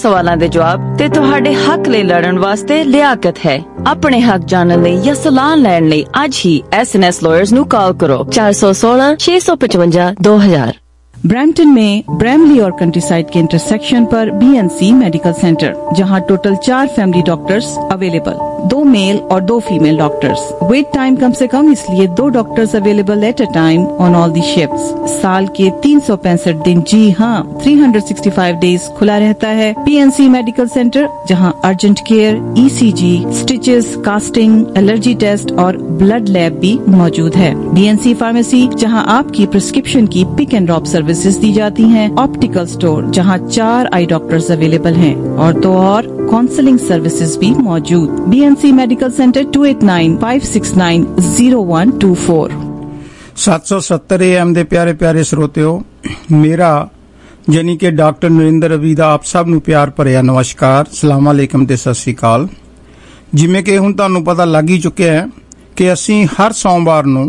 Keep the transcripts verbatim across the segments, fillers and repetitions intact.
सवालों के जवाब ते तुहाडे हक ले लड़न वास्ते लियाकत है। अपने हक जानने लई या सलाह लैण लई आज ही एस एन एस लॉयर्स नू कॉल करो चार सौ सोलह छह सौ पचवंजा दो हजार। ब्रैम्पटन में ब्रैमली और कंट्रीसाइड के इंटरसेक्शन पर B N C medical centre, जहां टोटल चार फैमिली डॉक्टर्स अवेलेबल, दो मेल और दो फीमेल डॉक्टर्स। वेट टाइम कम से कम, इसलिए दो doctors available at a time on all the shifts. साल के तीन सौ पैंसठ दिन, जी हाँ, तीन सौ पैंसठ डेज खुला रहता है B N C medical centre, जहां urgent care, E C G, stitches, casting, allergy test और ब्लड लैब भी मौजूद है। बी एन सी फार्मेसी, जहां आपकी प्रिस्क्रिप्शन की पिक एंड ड्रॉप सर्विसेज दी जाती हैं। ऑप्टिकल स्टोर, जहां चार आई डॉक्टर्स अवेलेबल हैं और तो और काउंसलिंग सर्विसेज भी मौजूद। B N C medical centre two eight nine five six nine zero one two four. सात सौ सत्तर ए एम दे प्यारे प्यारे श्रोतिओ, मेरा यानी कि डॉक्टर नरेंद्र रवि दा आप सब नूं प्यार भरिया नमस्कार, सलाम अलैकुम ते सत श्री अकाल। जिवें कि हुण तुहानूं पता लग ही चुकिया है कि असीं हर सोमवार नूं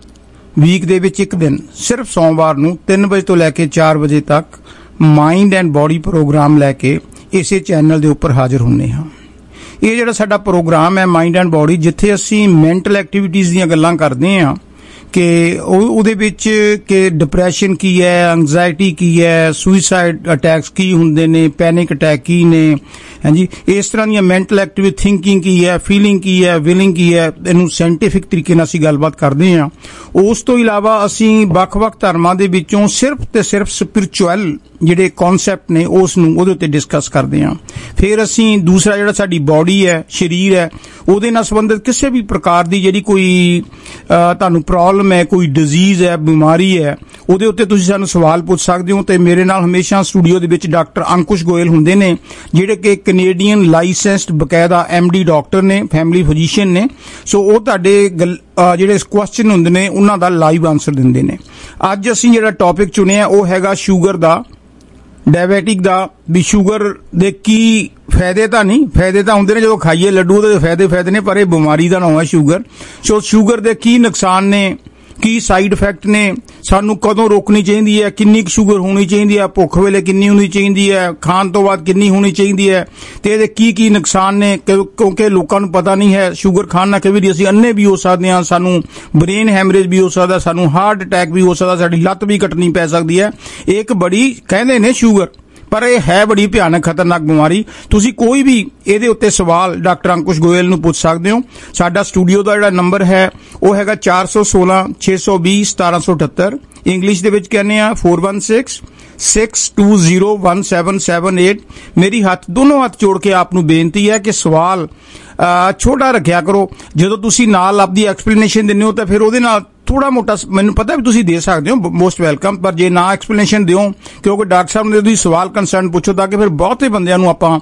वीक दे विच एक दिन सिर्फ सोमवार नूं तीन बजे तो लैके चार बजे तक माइंड एंड बॉडी प्रोग्राम लैके इसे चैनल दे उपर हाजिर हुन्ने हां। ये जिहड़ा साडा प्रोग्राम है माइंड एंड बॉडी, जिथे असीं मैंटल एक्टिविटीज़ दीयां गल्लां करदे हां कि ਉਹਦੇ ਵਿੱਚ कि डिप्रैशन की है, एंगजाइटी की है, सुइसाइड अटैक्स की हुंदे ने, पैनिक अटैक की ने, हाँ जी, इस तरह दी मैंटल एक्टिविटी थिंकिंग की है, फीलिंग की है, विलिंग की है, इहनूं साइंटिफिक तरीके नाल असीं गलबात करदे हां। उस तो इलावा असीं ਵੱਖ-ਵੱਖ ਧਰਮਾਂ ਦੇ ਵਿੱਚੋਂ सिर्फ ते सिर्फ स्पिरिचुअल ਜਿਹੜੇ ਕਨਸੈਪਟ ਨੇ ਉਸ ਨੂੰ ਉਹਦੇ ਉੱਤੇ ਡਿਸਕਸ ਕਰਦੇ ਹਾਂ। ਫਿਰ ਅਸੀਂ ਦੂਸਰਾ ਜਿਹੜਾ ਸਾਡੀ ਬੋਡੀ ਹੈ, ਸਰੀਰ ਹੈ, ਉਹਦੇ ਨਾਲ ਸੰਬੰਧਿਤ ਕਿਸੇ ਵੀ ਪ੍ਰਕਾਰ ਦੀ ਜਿਹੜੀ ਕੋਈ ਤੁਹਾਨੂੰ ਪ੍ਰੋਬਲਮ ਹੈ, ਕੋਈ ਡਿਜ਼ੀਜ਼ ਹੈ, ਬਿਮਾਰੀ ਹੈ, ਉਹਦੇ ਉੱਤੇ ਤੁਸੀਂ ਸਾਨੂੰ ਸਵਾਲ ਪੁੱਛ ਸਕਦੇ ਹੋ। ਤੇ ਮੇਰੇ ਨਾਲ ਹਮੇਸ਼ਾ ਸਟੂਡੀਓ ਦੇ ਵਿੱਚ ਡਾਕਟਰ ਅੰਕੁਸ਼ ਗੋਇਲ ਹੁੰਦੇ ਨੇ, ਜਿਹੜੇ ਕਿ ਕੈਨੇਡੀਅਨ ਲਾਇਸੈਂਸਡ ਬਕਾਇਦਾ ਐਮ ਡੀ ਡਾਕਟਰ ਨੇ, ਫੈਮਿਲੀ ਫਿਜ਼ੀਸ਼ੀਅਨ ਨੇ। ਸੋ ਉਹ ਤੁਹਾਡੇ ਜਿਹੜੇ ਕੁਐਸਚਨ ਹੁੰਦੇ ਨੇ ਉਹਨਾਂ ਦਾ ਲਾਈਵ ਆਨਸਰ ਦਿੰਦੇ ਨੇ। ਅੱਜ ਅਸੀਂ ਜਿਹੜਾ ਟੌਪਿਕ ਚੁਣਿਆ ਉਹ ਹੈਗਾ ਸ਼ੂਗਰ ਦਾ, डायबिटिक दा। भी शूगर दे की फायदे तां नहीं, फायदे तां हुंदे ने जदों खाइए लड्डू ते फायदे फायदे ने, पर ये बीमारी दा नाम है शूगर। सो शूगर दे की नुकसान ने, की साइड इफेक्ट ने, सानू कदों रोकनी चाहिए है, किन्नी शूगर होनी चाहिए है, भुख वेले किन्नी होनी चाहिए है, खाण तो बाद किन्नी होनी चाहिए है, ते इहदे की की नुकसान ने, क्योंकि लोकां नूं पता नहीं है। शूगर खाण नाल कई वारी असीं अन्ने भी हो सकदे हां, सानू ब्रेन हैमरेज भी हो सकदा, सानू हार्ट अटैक भी हो सकदा, साडी लत्त भी कटनी पै सकदी है। एक बड़ी कहंदे ने शूगर, पर यह है बड़ी भयानक खतरनाक बीमारी। तुसी कोई भी इहदे उत्ते सवाल डॉक्टर अंकुश गोयल नूं पुछ सकदे हो। साडा स्टूडियो दा जिहड़ा नंबर है वो हैगा चार सौ सोलह छे सौ बीस सतारह सौ अठहत्तर, इंग्लिश दे विच कहने आ four one six six two zero one seven seven eight. मेरी हाथ दोनों हाथ जोड़ के आप नूं बेनती है कि सवाल छोटा रखिया करो। जदों तुसी नाल आपदी एक्सप्लेनेशन दिंदे हो तो फिर उहदे नाल थोड़ा मोटा मैनूं पता भी तुसीं दे सकते हो, मोस्ट वेलकम। पर जे ना एक्सप्लेनेशन दिओ, क्योंकि डॉक्टर साहब ने तुसीं सवाल कंसर्न पुछो ताकि फिर बहुते बंदियां नूं आपां